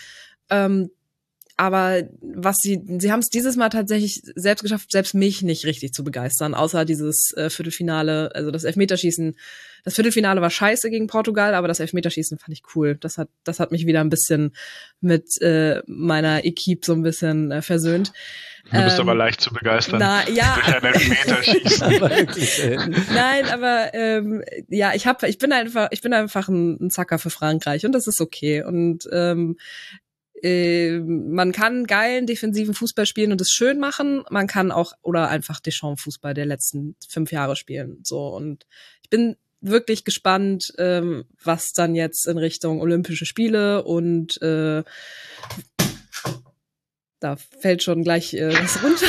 Speaker 5: Aber sie haben es dieses Mal tatsächlich selbst geschafft, selbst mich nicht richtig zu begeistern, außer dieses Viertelfinale, also das Elfmeterschießen. Das Viertelfinale war scheiße gegen Portugal, aber das Elfmeterschießen fand ich cool. Das hat mich wieder ein bisschen mit meiner Equipe so ein bisschen versöhnt.
Speaker 4: Du bist aber leicht zu begeistern.
Speaker 5: Ja.
Speaker 4: Durch ein Elfmeterschießen.
Speaker 5: Nein, aber ja, ich bin einfach ein Zacker für Frankreich und das ist okay. Und man kann geilen defensiven Fußball spielen und es schön machen. Man kann auch oder einfach Deschamps-Fußball der letzten 5 Jahre spielen. So, und ich bin wirklich gespannt, was dann jetzt in Richtung Olympische Spiele und da fällt schon gleich was runter.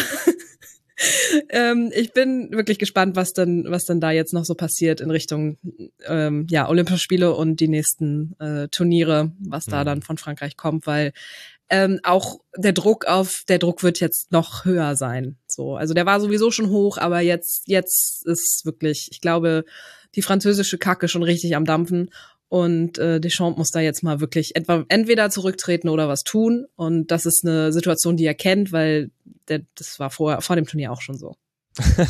Speaker 5: Ich bin wirklich gespannt, was dann da jetzt noch so passiert in Richtung Olympische Spiele und die nächsten Turniere, was da dann von Frankreich kommt, weil auch der Druck wird jetzt noch höher sein. So, also der war sowieso schon hoch, aber jetzt ist wirklich, ich glaube, die französische Kacke schon richtig am Dampfen. Und Deschamps muss da jetzt mal wirklich entweder zurücktreten oder was tun. Und das ist eine Situation, die er kennt, weil das war vor dem Turnier auch schon so.
Speaker 1: Ja.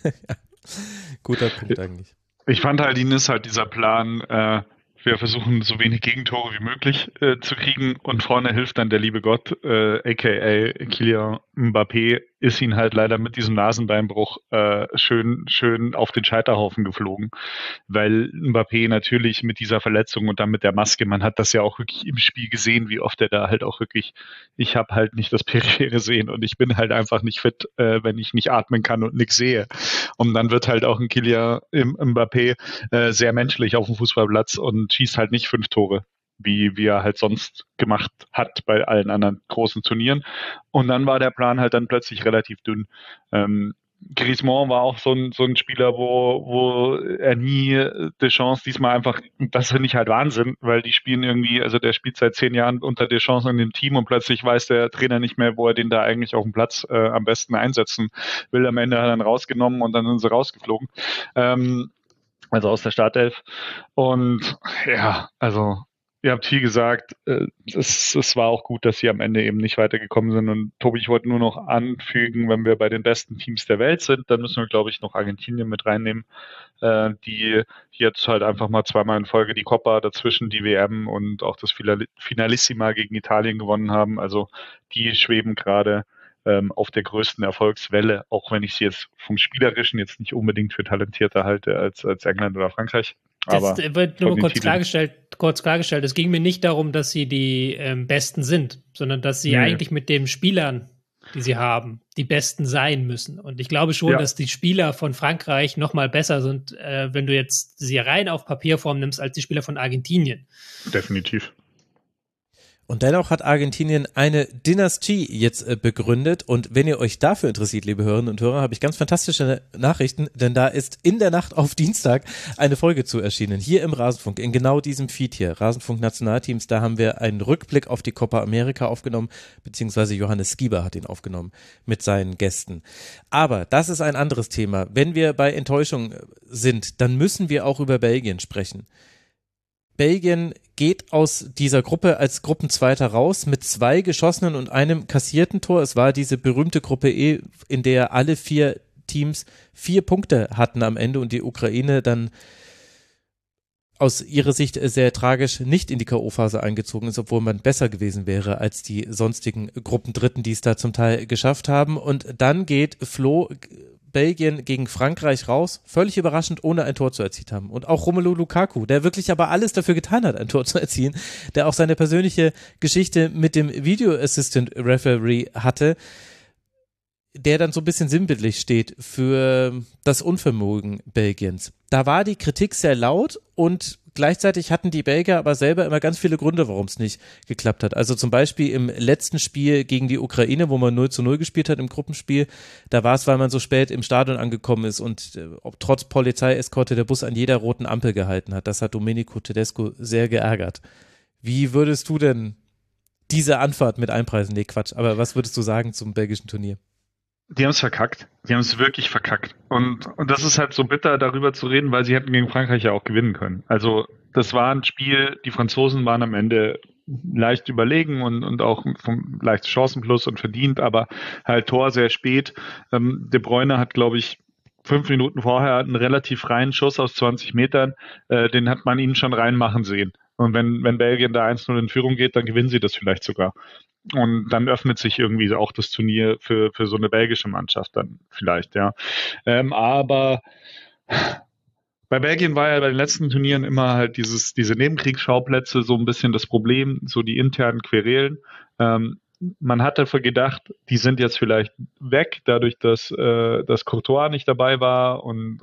Speaker 1: Guter Punkt eigentlich.
Speaker 4: Ich fand halt, Ihnen ist halt dieser Plan, wir versuchen so wenig Gegentore wie möglich zu kriegen und vorne hilft dann der liebe Gott, aka Kylian Mbappé, ist ihn halt leider mit diesem Nasenbeinbruch schön auf den Scheiterhaufen geflogen, weil Mbappé natürlich mit dieser Verletzung und dann mit der Maske, man hat das ja auch wirklich im Spiel gesehen, wie oft er da halt auch wirklich, ich habe halt nicht das periphere Sehen und ich bin halt einfach nicht fit, wenn ich nicht atmen kann und nichts sehe. Und dann wird halt auch ein Kylian Mbappé sehr menschlich auf dem Fußballplatz und schießt halt nicht 5 Tore, wie er halt sonst gemacht hat bei allen anderen großen Turnieren. Und dann war der Plan halt dann plötzlich relativ dünn. Griezmann war auch so ein Spieler, wo er nie Deschamps diesmal einfach, das finde ich halt Wahnsinn, weil die spielen irgendwie, also der spielt seit 10 Jahren unter Deschamps in dem Team und plötzlich weiß der Trainer nicht mehr, wo er den da eigentlich auf dem Platz am besten einsetzen will. Am Ende hat er dann rausgenommen und dann sind sie rausgeflogen. Also aus der Startelf. Und ja, also ihr habt viel gesagt, es war auch gut, dass sie am Ende eben nicht weitergekommen sind. Und Tobi, ich wollte nur noch anfügen, wenn wir bei den besten Teams der Welt sind, dann müssen wir, glaube ich, noch Argentinien mit reinnehmen, die jetzt halt einfach mal 2-mal in Folge die Copa, dazwischen die WM und auch das Finalissima gegen Italien gewonnen haben. Also die schweben gerade auf der größten Erfolgswelle, auch wenn ich sie jetzt vom Spielerischen jetzt nicht unbedingt für talentierter halte als England oder Frankreich. Aber
Speaker 6: das wird nur kurz klargestellt. Es ging mir nicht darum, dass sie die Besten sind, sondern dass sie eigentlich mit den Spielern, die sie haben, die Besten sein müssen. Und ich glaube schon, dass die Spieler von Frankreich noch mal besser sind, wenn du jetzt sie rein auf Papierform nimmst, als die Spieler von Argentinien.
Speaker 4: Definitiv.
Speaker 1: Und dennoch hat Argentinien eine Dynastie jetzt begründet und wenn ihr euch dafür interessiert, liebe Hörerinnen und Hörer, habe ich ganz fantastische Nachrichten, denn da ist in der Nacht auf Dienstag eine Folge zu erschienen, hier im Rasenfunk, in genau diesem Feed hier, Rasenfunk Nationalteams, da haben wir einen Rückblick auf die Copa America aufgenommen, beziehungsweise Johannes Skieber hat ihn aufgenommen mit seinen Gästen. Aber das ist ein anderes Thema. Wenn wir bei Enttäuschung sind, dann müssen wir auch über Belgien sprechen. Belgien geht aus dieser Gruppe als Gruppenzweiter raus mit 2 geschossenen und einem kassierten Tor. Es war diese berühmte Gruppe E, in der alle 4 Teams 4 Punkte hatten am Ende und die Ukraine dann aus ihrer Sicht sehr tragisch nicht in die K.O.-Phase eingezogen ist, obwohl man besser gewesen wäre als die sonstigen Gruppendritten, die es da zum Teil geschafft haben. Und dann geht Belgien gegen Frankreich raus, völlig überraschend, ohne ein Tor zu erzielt haben. Und auch Romelu Lukaku, der wirklich aber alles dafür getan hat, ein Tor zu erzielen, der auch seine persönliche Geschichte mit dem Video Assistant Referee hatte, der dann so ein bisschen sinnbildlich steht für das Unvermögen Belgiens. Da war die Kritik sehr laut und gleichzeitig hatten die Belgier aber selber immer ganz viele Gründe, warum es nicht geklappt hat. Also zum Beispiel im letzten Spiel gegen die Ukraine, wo man 0:0 gespielt hat im Gruppenspiel, da war es, weil man so spät im Stadion angekommen ist und trotz Polizeieskorte der Bus an jeder roten Ampel gehalten hat. Das hat Domenico Tedesco sehr geärgert. Wie würdest du denn diese Anfahrt mit einpreisen? Nee, Quatsch. Aber was würdest du sagen zum belgischen Turnier?
Speaker 4: Die haben es verkackt. Die haben es wirklich verkackt. Und das ist halt so bitter, darüber zu reden, weil sie hätten gegen Frankreich ja auch gewinnen können. Also das war ein Spiel, die Franzosen waren am Ende leicht überlegen und auch vom leichten Chancenplus und verdient, aber halt Tor sehr spät. De Bruyne hat, glaube ich, 5 Minuten vorher einen relativ freien Schuss aus 20 Metern. Den hat man ihnen schon reinmachen sehen. Und wenn Belgien da 1:0 in Führung geht, dann gewinnen sie das vielleicht sogar. Und dann öffnet sich irgendwie auch das Turnier für so eine belgische Mannschaft dann vielleicht, ja. Aber bei Belgien war ja bei den letzten Turnieren immer halt diese Nebenkriegsschauplätze so ein bisschen das Problem, so die internen Querelen. Man hat dafür gedacht, die sind jetzt vielleicht weg, dadurch, dass Courtois nicht dabei war und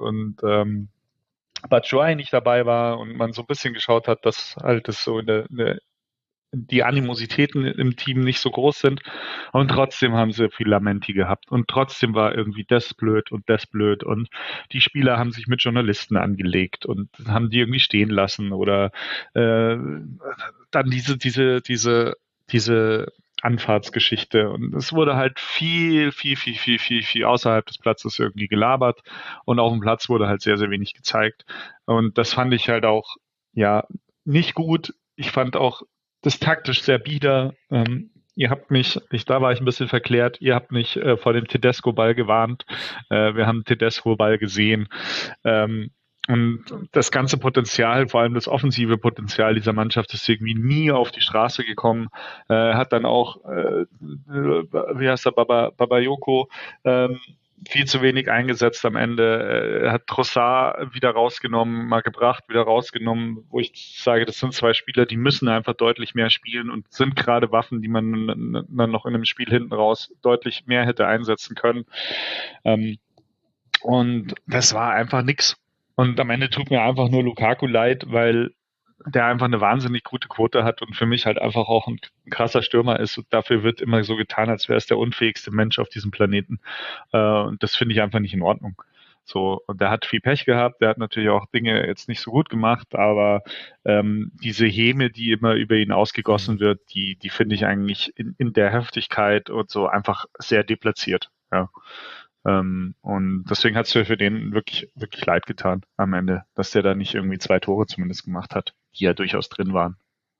Speaker 4: Batshuayi nicht dabei war und man so ein bisschen geschaut hat, dass halt das so die Animositäten im Team nicht so groß sind und trotzdem haben sie viel Lamenti gehabt und trotzdem war irgendwie das blöd und die Spieler haben sich mit Journalisten angelegt und haben die irgendwie stehen lassen oder dann diese Anfahrtsgeschichte und es wurde halt viel außerhalb des Platzes irgendwie gelabert und auf dem Platz wurde halt sehr, sehr wenig gezeigt und das fand ich halt auch, ja, nicht gut. Ich fand auch das taktisch sehr bieder. Ihr habt mich, da war ich ein bisschen verklärt, ihr habt mich vor dem Tedesco-Ball gewarnt. Wir haben Tedesco-Ball gesehen. Und das ganze Potenzial, vor allem das offensive Potenzial dieser Mannschaft ist irgendwie nie auf die Straße gekommen. Hat dann auch, wie heißt er, Bakayoko, viel zu wenig eingesetzt am Ende. Er hat Trossard wieder rausgenommen, mal gebracht, wieder rausgenommen, wo ich sage, das sind 2 Spieler, die müssen einfach deutlich mehr spielen und sind gerade Waffen, die man dann noch in einem Spiel hinten raus deutlich mehr hätte einsetzen können. Und das war einfach nix. Und am Ende tut mir einfach nur Lukaku leid, weil der einfach eine wahnsinnig gute Quote hat und für mich halt einfach auch ein krasser Stürmer ist. Und dafür wird immer so getan, als wäre es der unfähigste Mensch auf diesem Planeten. Und das finde ich einfach nicht in Ordnung. So, und der hat viel Pech gehabt, der hat natürlich auch Dinge jetzt nicht so gut gemacht, aber diese Häme, die immer über ihn ausgegossen wird, die finde ich eigentlich in der Heftigkeit und so einfach sehr deplatziert. Ja. Und deswegen hat es mir für den wirklich, wirklich leid getan am Ende, dass der da nicht irgendwie 2 Tore zumindest gemacht hat, die ja durchaus drin waren.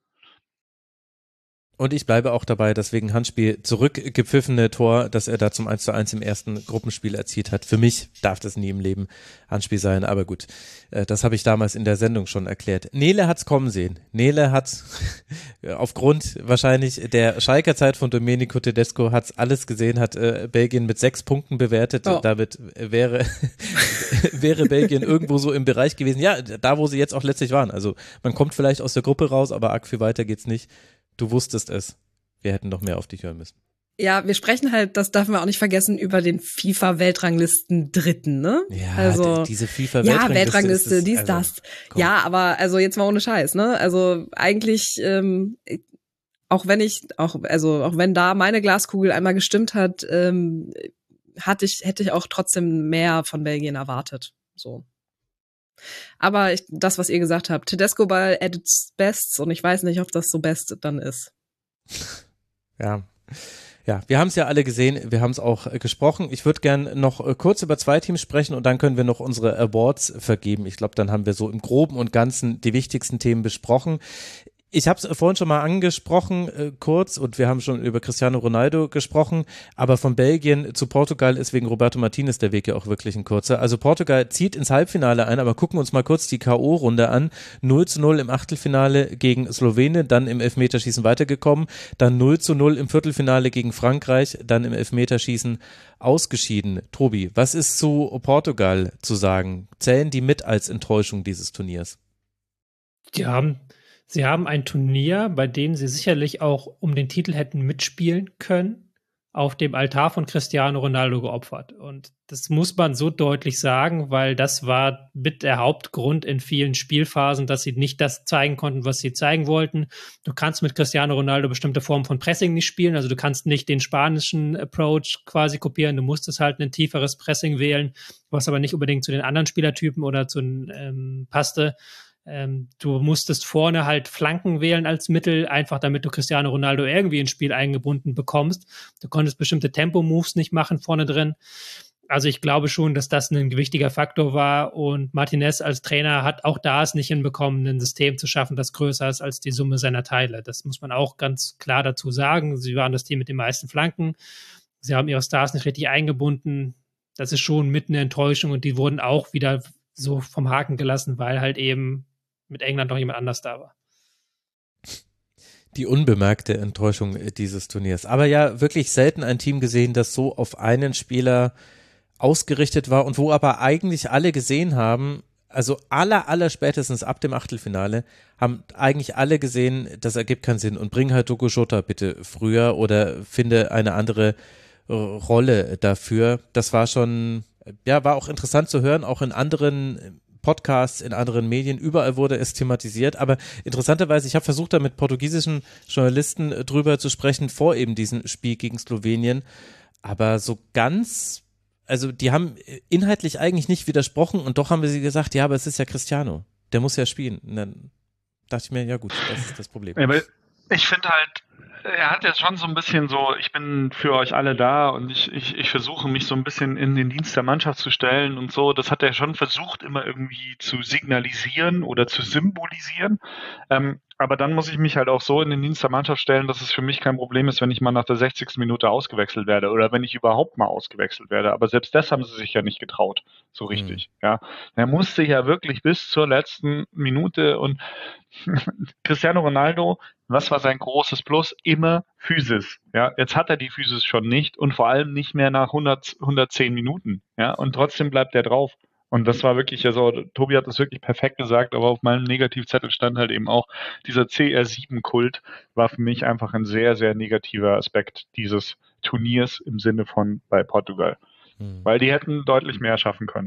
Speaker 1: Und ich bleibe auch dabei, das wegen Handspiel zurückgepfiffene Tor, das er da zum 1:1 im ersten Gruppenspiel erzielt hat. Für mich darf das nie im Leben Handspiel sein, aber gut, das habe ich damals in der Sendung schon erklärt. Nele hat's kommen sehen. Nele hat aufgrund wahrscheinlich der Schalker Zeit von Domenico Tedesco hat's alles gesehen, hat Belgien mit 6 Punkten bewertet. Oh. Damit wäre Belgien irgendwo so im Bereich gewesen. Ja, da wo sie jetzt auch letztlich waren. Also man kommt vielleicht aus der Gruppe raus, aber arg viel weiter geht's nicht. Du wusstest es. Wir hätten noch mehr auf dich hören müssen.
Speaker 5: Ja, wir sprechen halt, das dürfen wir auch nicht vergessen, über den FIFA-Weltranglisten Dritten, ne?
Speaker 1: Ja,
Speaker 5: also,
Speaker 1: diese FIFA-Weltrangliste.
Speaker 5: Ja, Weltrangliste, dies,
Speaker 1: also,
Speaker 5: das.
Speaker 1: Komm.
Speaker 5: Ja, aber also jetzt mal ohne Scheiß, ne? Also eigentlich, auch wenn da meine Glaskugel einmal gestimmt hat, hätte ich auch trotzdem mehr von Belgien erwartet. So. Aber das, was ihr gesagt habt, Tedesco-Ball at its best und ich weiß nicht, ob das so best dann ist.
Speaker 1: Ja, Ja, wir haben es ja alle gesehen, wir haben es auch gesprochen. Ich würde gern noch kurz über 2 Teams sprechen und dann können wir noch unsere Awards vergeben. Ich glaube, dann haben wir so im Groben und Ganzen die wichtigsten Themen besprochen. Ich habe es vorhin schon mal angesprochen, kurz, und wir haben schon über Cristiano Ronaldo gesprochen, aber von Belgien zu Portugal ist wegen Roberto Martinez der Weg ja auch wirklich ein kurzer. Also Portugal zieht ins Halbfinale ein, aber gucken wir uns mal kurz die K.O.-Runde an. 0:0 im Achtelfinale gegen Slowenien, dann im Elfmeterschießen weitergekommen, dann 0:0 im Viertelfinale gegen Frankreich, dann im Elfmeterschießen ausgeschieden. Tobi, was ist zu Portugal zu sagen? Zählen die mit als Enttäuschung dieses Turniers?
Speaker 6: Sie haben ein Turnier, bei dem sie sicherlich auch um den Titel hätten mitspielen können, auf dem Altar von Cristiano Ronaldo geopfert. Und das muss man so deutlich sagen, weil das war mit der Hauptgrund in vielen Spielphasen, dass sie nicht das zeigen konnten, was sie zeigen wollten. Du kannst mit Cristiano Ronaldo bestimmte Formen von Pressing nicht spielen, also du kannst nicht den spanischen Approach quasi kopieren, du musstest halt ein tieferes Pressing wählen, was aber nicht unbedingt zu den anderen Spielertypen oder zu passte. Du musstest vorne halt Flanken wählen als Mittel, einfach damit du Cristiano Ronaldo irgendwie ins Spiel eingebunden bekommst. Du konntest bestimmte Tempo-Moves nicht machen vorne drin. Also ich glaube schon, dass das ein wichtiger Faktor war und Martinez als Trainer hat auch da es nicht hinbekommen, ein System zu schaffen, das größer ist als die Summe seiner Teile. Das muss man auch ganz klar dazu sagen. Sie waren das Team mit den meisten Flanken. Sie haben ihre Stars nicht richtig eingebunden. Das ist schon mit eine Enttäuschung und die wurden auch wieder so vom Haken gelassen, weil halt eben mit England noch jemand anders da war.
Speaker 1: Die unbemerkte Enttäuschung dieses Turniers. Aber ja, wirklich selten ein Team gesehen, das so auf einen Spieler ausgerichtet war und wo aber eigentlich alle gesehen haben, also aller spätestens ab dem Achtelfinale, haben eigentlich alle gesehen, das ergibt keinen Sinn und bring halt Diogo Jota bitte früher oder finde eine andere Rolle dafür. Das war schon, ja, war auch interessant zu hören, auch in anderen Podcasts, in anderen Medien, überall wurde es thematisiert, aber interessanterweise, ich habe versucht, da mit portugiesischen Journalisten drüber zu sprechen, vor eben diesem Spiel gegen Slowenien, aber so ganz, also die haben inhaltlich eigentlich nicht widersprochen und doch haben wir sie gesagt, ja, aber es ist ja Cristiano, der muss ja spielen. Und dann dachte ich mir, ja gut, das ist das Problem.
Speaker 4: Ja, weil ich finde halt, er hat jetzt schon so ein bisschen so, ich bin für euch alle da und ich versuche mich so ein bisschen in den Dienst der Mannschaft zu stellen und so. Das hat er schon versucht, immer irgendwie zu signalisieren oder zu symbolisieren. Aber dann muss ich mich halt auch so in den Dienst der Mannschaft stellen, dass es für mich kein Problem ist, wenn ich mal nach der 60. Minute ausgewechselt werde oder wenn ich überhaupt mal ausgewechselt werde. Aber selbst das haben sie sich ja nicht getraut, so richtig. Ja, er musste ja wirklich bis zur letzten Minute und Cristiano Ronaldo, was war sein großes Plus? Immer Physis. Ja, jetzt hat er die Physis schon nicht und vor allem nicht mehr nach 110 Minuten. Ja, und trotzdem bleibt er drauf. Und das war wirklich, also Tobi hat das wirklich perfekt gesagt, aber auf meinem Negativzettel stand halt eben auch, dieser CR7-Kult war für mich einfach ein sehr, sehr negativer Aspekt dieses Turniers im Sinne von bei Portugal. Weil die hätten deutlich mehr schaffen können.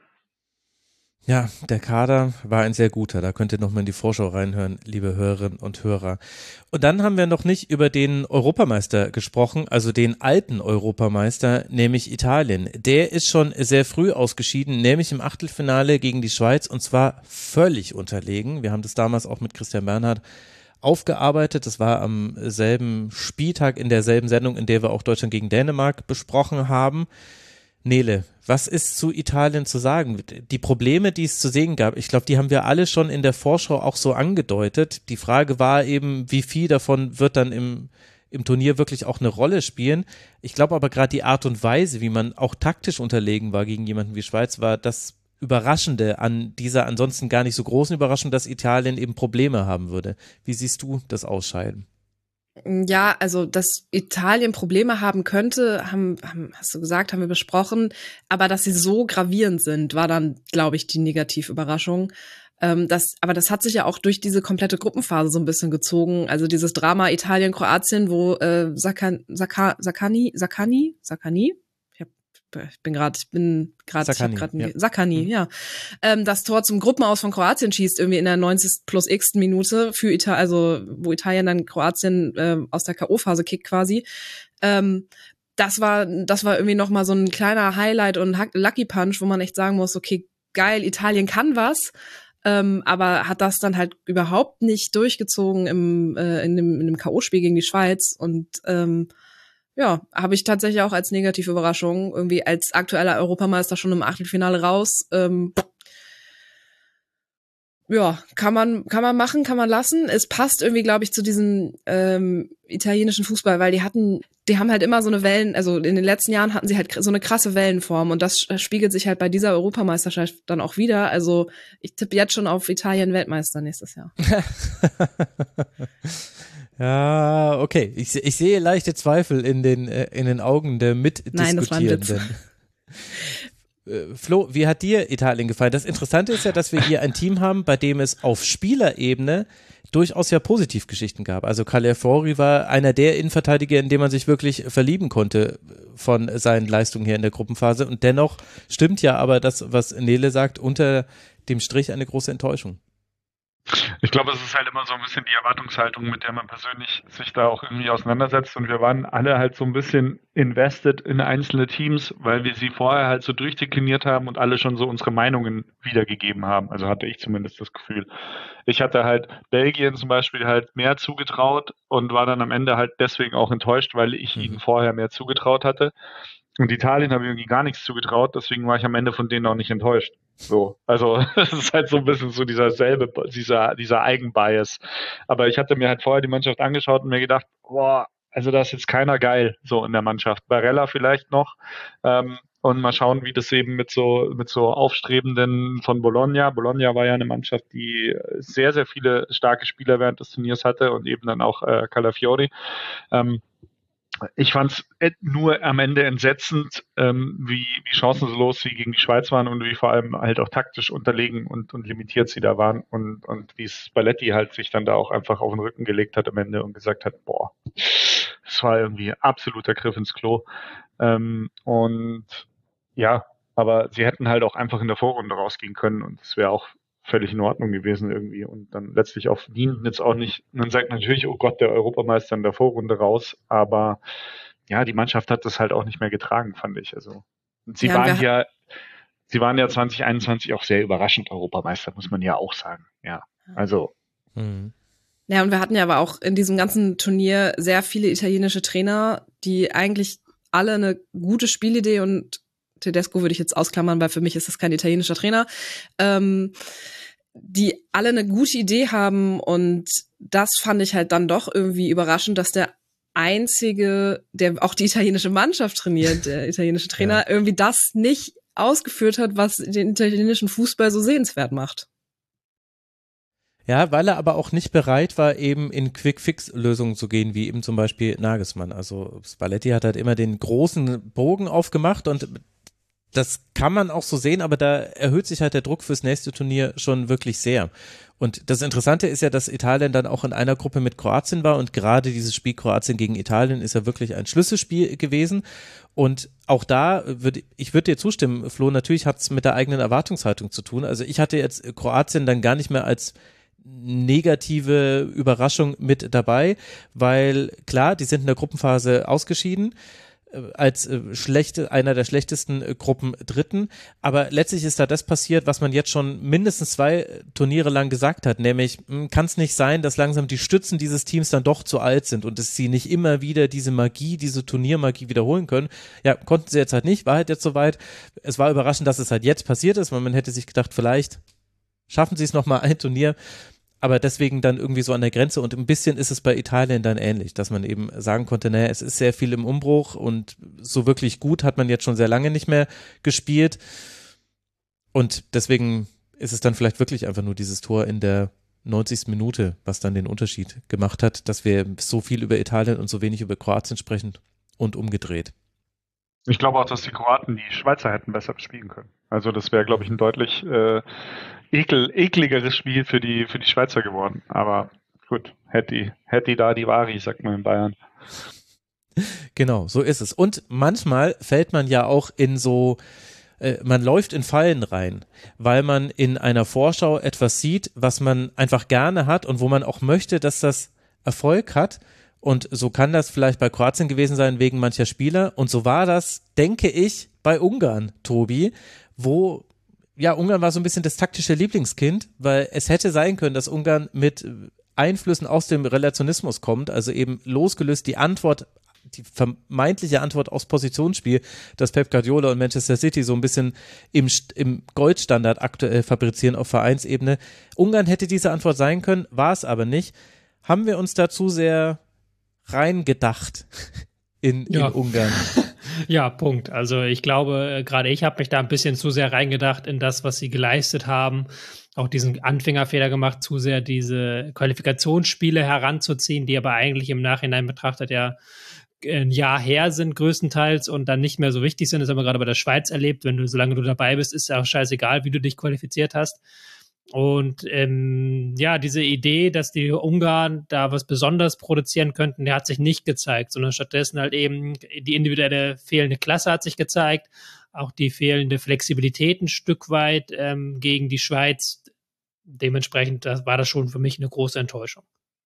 Speaker 1: Ja, der Kader war ein sehr guter. Da könnt ihr nochmal in die Vorschau reinhören, liebe Hörerinnen und Hörer. Und dann haben wir noch nicht über den Europameister gesprochen, also den alten Europameister, nämlich Italien. Der ist schon sehr früh ausgeschieden, nämlich im Achtelfinale gegen die Schweiz und zwar völlig unterlegen. Wir haben das damals auch mit Christian Bernhard aufgearbeitet. Das war am selben Spieltag in derselben Sendung, in der wir auch Deutschland gegen Dänemark besprochen haben. Nele, was ist zu Italien zu sagen? Die Probleme, die es zu sehen gab, ich glaube, die haben wir alle schon in der Vorschau auch so angedeutet. Die Frage war eben, wie viel davon wird dann im Turnier wirklich auch eine Rolle spielen. Ich glaube aber gerade die Art und Weise, wie man auch taktisch unterlegen war gegen jemanden wie Schweiz, war das Überraschende an dieser ansonsten gar nicht so großen Überraschung, dass Italien eben Probleme haben würde. Wie siehst du das Ausscheiden?
Speaker 5: Ja, also, dass Italien Probleme haben könnte, hast du gesagt, haben wir besprochen. Aber dass sie so gravierend sind, war dann, glaube ich, die Negativüberraschung. Aber das hat sich ja auch durch diese komplette Gruppenphase so ein bisschen gezogen. Also dieses Drama Italien-Kroatien, wo Sakani, ja. Das Tor zum Gruppenaus von Kroatien schießt irgendwie in der 90. plus x Minute für Italien, also wo Italien dann Kroatien aus der K.O.-Phase kickt quasi. Das war irgendwie nochmal so ein kleiner Highlight und Lucky Punch, wo man echt sagen muss, okay, geil, Italien kann was, aber hat das dann halt überhaupt nicht durchgezogen in dem K.O.-Spiel gegen die Schweiz und ja, habe ich tatsächlich auch als negative Überraschung irgendwie als aktueller Europameister schon im Achtelfinale raus. Ja, kann man machen, kann man lassen. Es passt irgendwie, glaube ich, zu diesem italienischen Fußball, weil die haben halt immer so eine Wellen, also in den letzten Jahren hatten sie halt so eine krasse Wellenform und das spiegelt sich halt bei dieser Europameisterschaft dann auch wieder. Also ich tippe jetzt schon auf Italien Weltmeister nächstes Jahr.
Speaker 1: Ja, okay. Ich sehe leichte Zweifel in den Augen der Mitdiskutierenden.
Speaker 5: Nein, das war ein Witz.
Speaker 1: Flo, wie hat dir Italien gefallen? Das Interessante ist ja, dass wir hier ein Team haben, bei dem es auf Spielerebene durchaus ja Positivgeschichten gab. Also Calafiori war einer der Innenverteidiger, in dem man sich wirklich verlieben konnte von seinen Leistungen hier in der Gruppenphase. Und dennoch stimmt ja aber das, was Nele sagt, unter dem Strich eine große Enttäuschung.
Speaker 4: Ich glaube, es ist halt immer so ein bisschen die Erwartungshaltung, mit der man persönlich sich da auch irgendwie auseinandersetzt. Und wir waren alle halt so ein bisschen invested in einzelne Teams, weil wir sie vorher halt so durchdekliniert haben und alle schon so unsere Meinungen wiedergegeben haben. Also hatte ich zumindest das Gefühl. Ich hatte halt Belgien zum Beispiel halt mehr zugetraut und war dann am Ende halt deswegen auch enttäuscht, weil ich ihnen vorher mehr zugetraut hatte. Und Italien habe ich irgendwie gar nichts zugetraut, deswegen war ich am Ende von denen auch nicht enttäuscht. So, also es ist halt so ein bisschen so dieser Eigenbias. Aber ich hatte mir halt vorher die Mannschaft angeschaut und mir gedacht, boah, also da ist jetzt keiner geil so in der Mannschaft. Barella vielleicht noch. Und mal schauen, wie das eben mit so Aufstrebenden von Bologna. Bologna war ja eine Mannschaft, die sehr, sehr viele starke Spieler während des Turniers hatte und eben dann auch Calafiori. Ich fand es nur am Ende entsetzend, wie chancenlos sie gegen die Schweiz waren und wie vor allem halt auch taktisch unterlegen und limitiert sie da waren und wie Spalletti halt sich dann da auch einfach auf den Rücken gelegt hat am Ende und gesagt hat, boah, das war irgendwie absoluter Griff ins Klo. Und ja, aber sie hätten halt auch einfach in der Vorrunde rausgehen können und es wäre auch völlig in Ordnung gewesen irgendwie und dann letztlich auch verdient jetzt auch nicht. Man sagt natürlich, oh Gott, der Europameister in der Vorrunde raus, aber ja, die Mannschaft hat das halt auch nicht mehr getragen, fand ich. Also sie waren ja 2021 auch sehr überraschend Europameister, muss man ja auch sagen. Ja, also.
Speaker 5: Ja, und wir hatten ja aber auch in diesem ganzen Turnier sehr viele italienische Trainer, die eigentlich alle eine gute Spielidee und Tedesco würde ich jetzt ausklammern, weil für mich ist das kein italienischer Trainer, die alle eine gute Idee haben und das fand ich halt dann doch irgendwie überraschend, dass der Einzige, der auch die italienische Mannschaft trainiert, der italienische Trainer, irgendwie das nicht ausgeführt hat, was den italienischen Fußball so sehenswert macht.
Speaker 1: Ja, weil er aber auch nicht bereit war, eben in Quick-Fix-Lösungen zu gehen, wie eben zum Beispiel Nagelsmann. Also Spalletti hat halt immer den großen Bogen aufgemacht und das kann man auch so sehen, aber da erhöht sich halt der Druck fürs nächste Turnier schon wirklich sehr. Und das Interessante ist ja, dass Italien dann auch in einer Gruppe mit Kroatien war und gerade dieses Spiel Kroatien gegen Italien ist ja wirklich ein Schlüsselspiel gewesen. Und auch da ich würde dir zustimmen, Flo, natürlich hat es mit der eigenen Erwartungshaltung zu tun. Also ich hatte jetzt Kroatien dann gar nicht mehr als negative Überraschung mit dabei, weil klar, die sind in der Gruppenphase ausgeschieden, als einer der schlechtesten Gruppendritten, aber letztlich ist da das passiert, was man jetzt schon mindestens 2 Turniere lang gesagt hat, nämlich kann es nicht sein, dass langsam die Stützen dieses Teams dann doch zu alt sind und dass sie nicht immer wieder diese Magie, diese Turniermagie wiederholen können. Ja, konnten sie jetzt halt nicht, war halt jetzt soweit. Es war überraschend, dass es halt jetzt passiert ist, weil man hätte sich gedacht, vielleicht schaffen sie es nochmal ein Turnier, aber deswegen dann irgendwie so an der Grenze und ein bisschen ist es bei Italien dann ähnlich, dass man eben sagen konnte, naja, es ist sehr viel im Umbruch und so wirklich gut hat man jetzt schon sehr lange nicht mehr gespielt und deswegen ist es dann vielleicht wirklich einfach nur dieses Tor in der 90. Minute, was dann den Unterschied gemacht hat, dass wir so viel über Italien und so wenig über Kroatien sprechen und umgedreht.
Speaker 4: Ich glaube auch, dass die Kroaten die Schweizer hätten besser spielen können. Also das wäre, glaube ich, ein deutlich ekligeres Spiel für die Schweizer geworden. Aber gut, hätte da die Vari, sagt man in Bayern.
Speaker 1: Genau, so ist es. Und manchmal fällt man ja auch in so, man läuft in Fallen rein, weil man in einer Vorschau etwas sieht, was man einfach gerne hat und wo man auch möchte, dass das Erfolg hat. Und so kann das vielleicht bei Kroatien gewesen sein, wegen mancher Spieler. Und so war das, denke ich, bei Ungarn, Tobi, wo, ja, Ungarn war so ein bisschen das taktische Lieblingskind, weil es hätte sein können, dass Ungarn mit Einflüssen aus dem Relationismus kommt, also eben losgelöst die Antwort die vermeintliche Antwort aus Positionsspiel, das Pep Guardiola und Manchester City so ein bisschen im Goldstandard aktuell fabrizieren auf Vereinsebene. Ungarn hätte diese Antwort sein können, war es aber nicht. Haben wir uns dazu sehr reingedacht in Ungarn?
Speaker 6: Ja, Punkt. Also ich glaube, gerade ich habe mich da ein bisschen zu sehr reingedacht in das, was sie geleistet haben. Auch diesen Anfängerfehler gemacht, zu sehr diese Qualifikationsspiele heranzuziehen, die aber eigentlich im Nachhinein betrachtet ja ein Jahr her sind größtenteils und dann nicht mehr so wichtig sind. Das haben wir gerade bei der Schweiz erlebt. Solange du dabei bist, ist ja auch scheißegal, wie du dich qualifiziert hast. Und diese Idee, dass die Ungarn da was Besonderes produzieren könnten, der hat sich nicht gezeigt, sondern stattdessen halt eben die individuelle fehlende Klasse hat sich gezeigt, auch die fehlende Flexibilität ein Stück weit gegen die Schweiz. Dementsprechend war das schon für mich eine große Enttäuschung.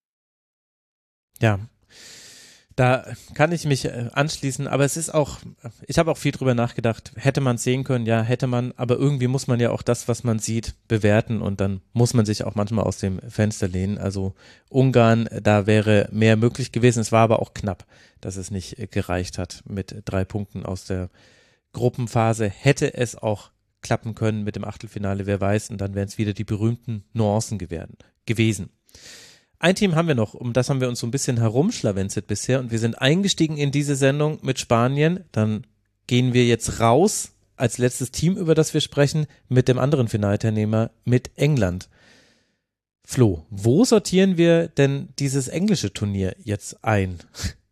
Speaker 1: Ja, da kann ich mich anschließen, aber es ist auch, ich habe auch viel drüber nachgedacht, hätte man es sehen können, ja, hätte man, aber irgendwie muss man ja auch das, was man sieht, bewerten und dann muss man sich auch manchmal aus dem Fenster lehnen. Also Ungarn, da wäre mehr möglich gewesen, es war aber auch knapp, dass es nicht gereicht hat mit 3 Punkten aus der Gruppenphase. Hätte es auch klappen können mit dem Achtelfinale, wer weiß, und dann wären es wieder die berühmten Nuancen gewesen. Ein Team haben wir noch, um das haben wir uns so ein bisschen herumschlawenzelt bisher und wir sind eingestiegen in diese Sendung mit Spanien. Dann gehen wir jetzt raus als letztes Team, über das wir sprechen, mit dem anderen Finalteilnehmer, mit England. Flo, wo sortieren wir denn dieses englische Turnier jetzt ein?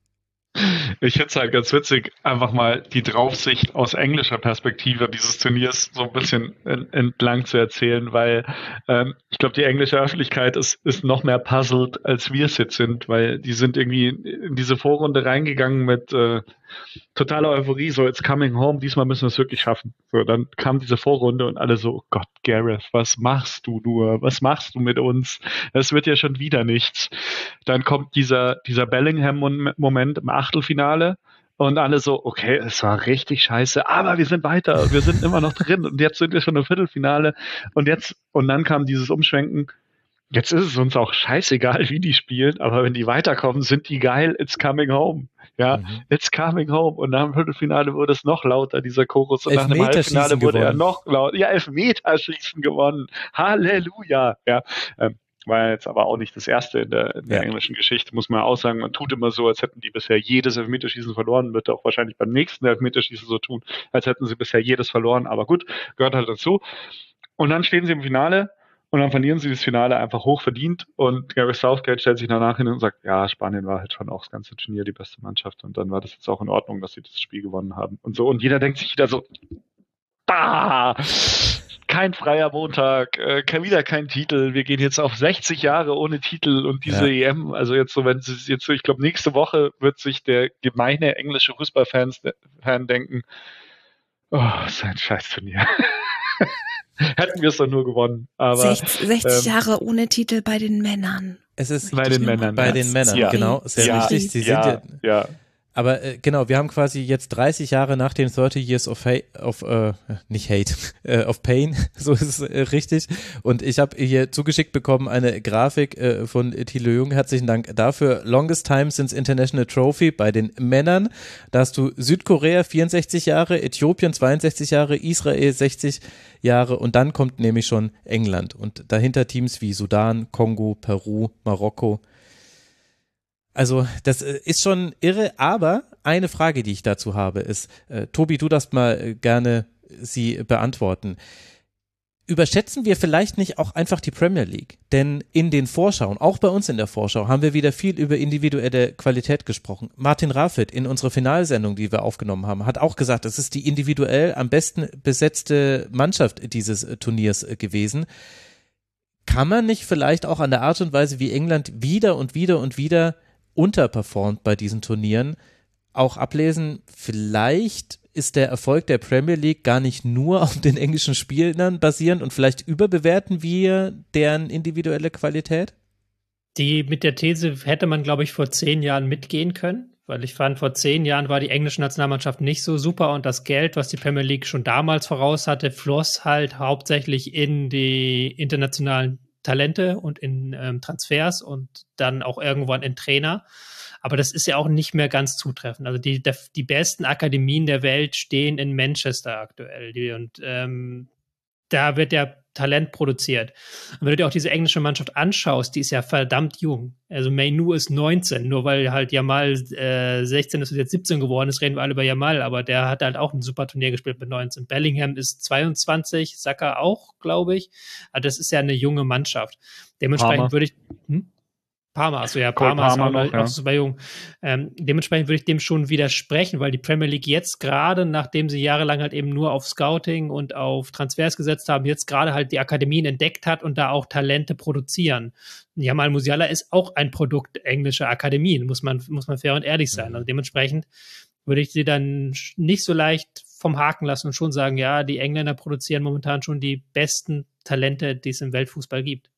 Speaker 4: Ich finde es halt ganz witzig, einfach mal die Draufsicht aus englischer Perspektive dieses Turniers so ein bisschen entlang zu erzählen, weil ich glaube, die englische Öffentlichkeit ist noch mehr puzzled, als wir es jetzt sind, weil die sind irgendwie in diese Vorrunde reingegangen mit totaler Euphorie, so it's coming home, diesmal müssen wir es wirklich schaffen. So, dann kam diese Vorrunde und alle so, oh Gott, Gareth, was machst du nur? Was machst du mit uns? Das wird ja schon wieder nichts. Dann kommt dieser Bellingham-Moment im Achtelfinale und alle so, okay, es war richtig scheiße, aber wir sind weiter, wir sind immer noch drin und jetzt sind wir schon im Viertelfinale und dann kam dieses Umschwenken. Jetzt ist es uns auch scheißegal, wie die spielen, aber wenn die weiterkommen, sind die geil, it's coming home. Ja, it's coming home. Und nach dem Viertelfinale wurde es noch lauter, dieser Chorus. Und nach dem Halbfinale wurde er noch lauter. Ja, Elfmeterschießen gewonnen. Halleluja. Ja, war jetzt aber auch nicht das erste in der englischen Geschichte, muss man auch sagen. Man tut immer so, als hätten die bisher jedes Elfmeterschießen verloren, wird auch wahrscheinlich beim nächsten Elfmeterschießen so tun, als hätten sie bisher jedes verloren. Aber gut, gehört halt dazu. Und dann stehen sie im Finale. Und dann verlieren sie das Finale einfach hoch verdient und Gareth Southgate stellt sich danach hin und sagt, ja, Spanien war halt schon auch das ganze Turnier die beste Mannschaft und dann war das jetzt auch in Ordnung, dass sie das Spiel gewonnen haben und so. Und jeder denkt sich wieder so, kein freier Montag, wieder kein Titel, wir gehen jetzt auf 60 Jahre ohne Titel und diese EM, also jetzt so, wenn sie jetzt so, ich glaube, nächste Woche wird sich der gemeine englische Fußballfan denken, oh, ist ein Scheiß-Turnier. Hätten wir es doch nur gewonnen. Aber
Speaker 5: 60 Jahre ohne Titel bei den Männern.
Speaker 1: Es ist
Speaker 4: bei den Männern.
Speaker 1: Bei den Männern,
Speaker 4: ja.
Speaker 1: genau. Sehr richtig. Sie sind
Speaker 4: ja.
Speaker 1: Aber genau, wir haben quasi jetzt 30 Jahre nach den 30 Years of Pain, so ist es richtig. Und ich habe hier zugeschickt bekommen eine Grafik von Thilo Jung, herzlichen Dank dafür. Longest Time since International Trophy bei den Männern. Da hast du Südkorea 64 Jahre, Äthiopien 62 Jahre, Israel 60 Jahre und dann kommt nämlich schon England. Und dahinter Teams wie Sudan, Kongo, Peru, Marokko. Also das ist schon irre, aber eine Frage, die ich dazu habe, ist, Tobi, du darfst mal gerne sie beantworten. Überschätzen wir vielleicht nicht auch einfach die Premier League? Denn in den Vorschauen, auch bei uns in der Vorschau, haben wir wieder viel über individuelle Qualität gesprochen. Martin Rafit in unserer Finalsendung, die wir aufgenommen haben, hat auch gesagt, es ist die individuell am besten besetzte Mannschaft dieses Turniers gewesen. Kann man nicht vielleicht auch an der Art und Weise, wie England wieder und wieder und wieder unterperformt bei diesen Turnieren, auch ablesen, vielleicht ist der Erfolg der Premier League gar nicht nur auf den englischen Spielern basierend und vielleicht überbewerten wir deren individuelle Qualität?
Speaker 6: Mit der These hätte man, glaube ich, vor 10 Jahren mitgehen können, weil ich fand, vor 10 Jahren war die englische Nationalmannschaft nicht so super und das Geld, was die Premier League schon damals voraus hatte, floss halt hauptsächlich in die internationalen Talente und in Transfers und dann auch irgendwann in Trainer. Aber das ist ja auch nicht mehr ganz zutreffend. Also die besten Akademien der Welt stehen in Manchester aktuell. Da wird ja Talent produziert. Und wenn du dir auch diese englische Mannschaft anschaust, die ist ja verdammt jung. Also Mainoo ist 19, nur weil halt Yamal 16 ist und jetzt 17 geworden ist, reden wir alle über Yamal, aber der hat halt auch ein super Turnier gespielt mit 19. Bellingham ist 22, Saka auch, glaube ich. Also das ist ja eine junge Mannschaft. Dementsprechend würde ich... Parma, also ja, Parma ist auch super jung. Dementsprechend würde ich dem schon widersprechen, weil die Premier League jetzt gerade, nachdem sie jahrelang halt eben nur auf Scouting und auf Transfers gesetzt haben, jetzt gerade halt die Akademien entdeckt hat und da auch Talente produzieren. Jamal Musiala ist auch ein Produkt englischer Akademien, muss man fair und ehrlich sein. Also dementsprechend würde ich sie dann nicht so leicht vom Haken lassen und schon sagen, ja, die Engländer produzieren momentan schon die besten Talente, die es im Weltfußball gibt.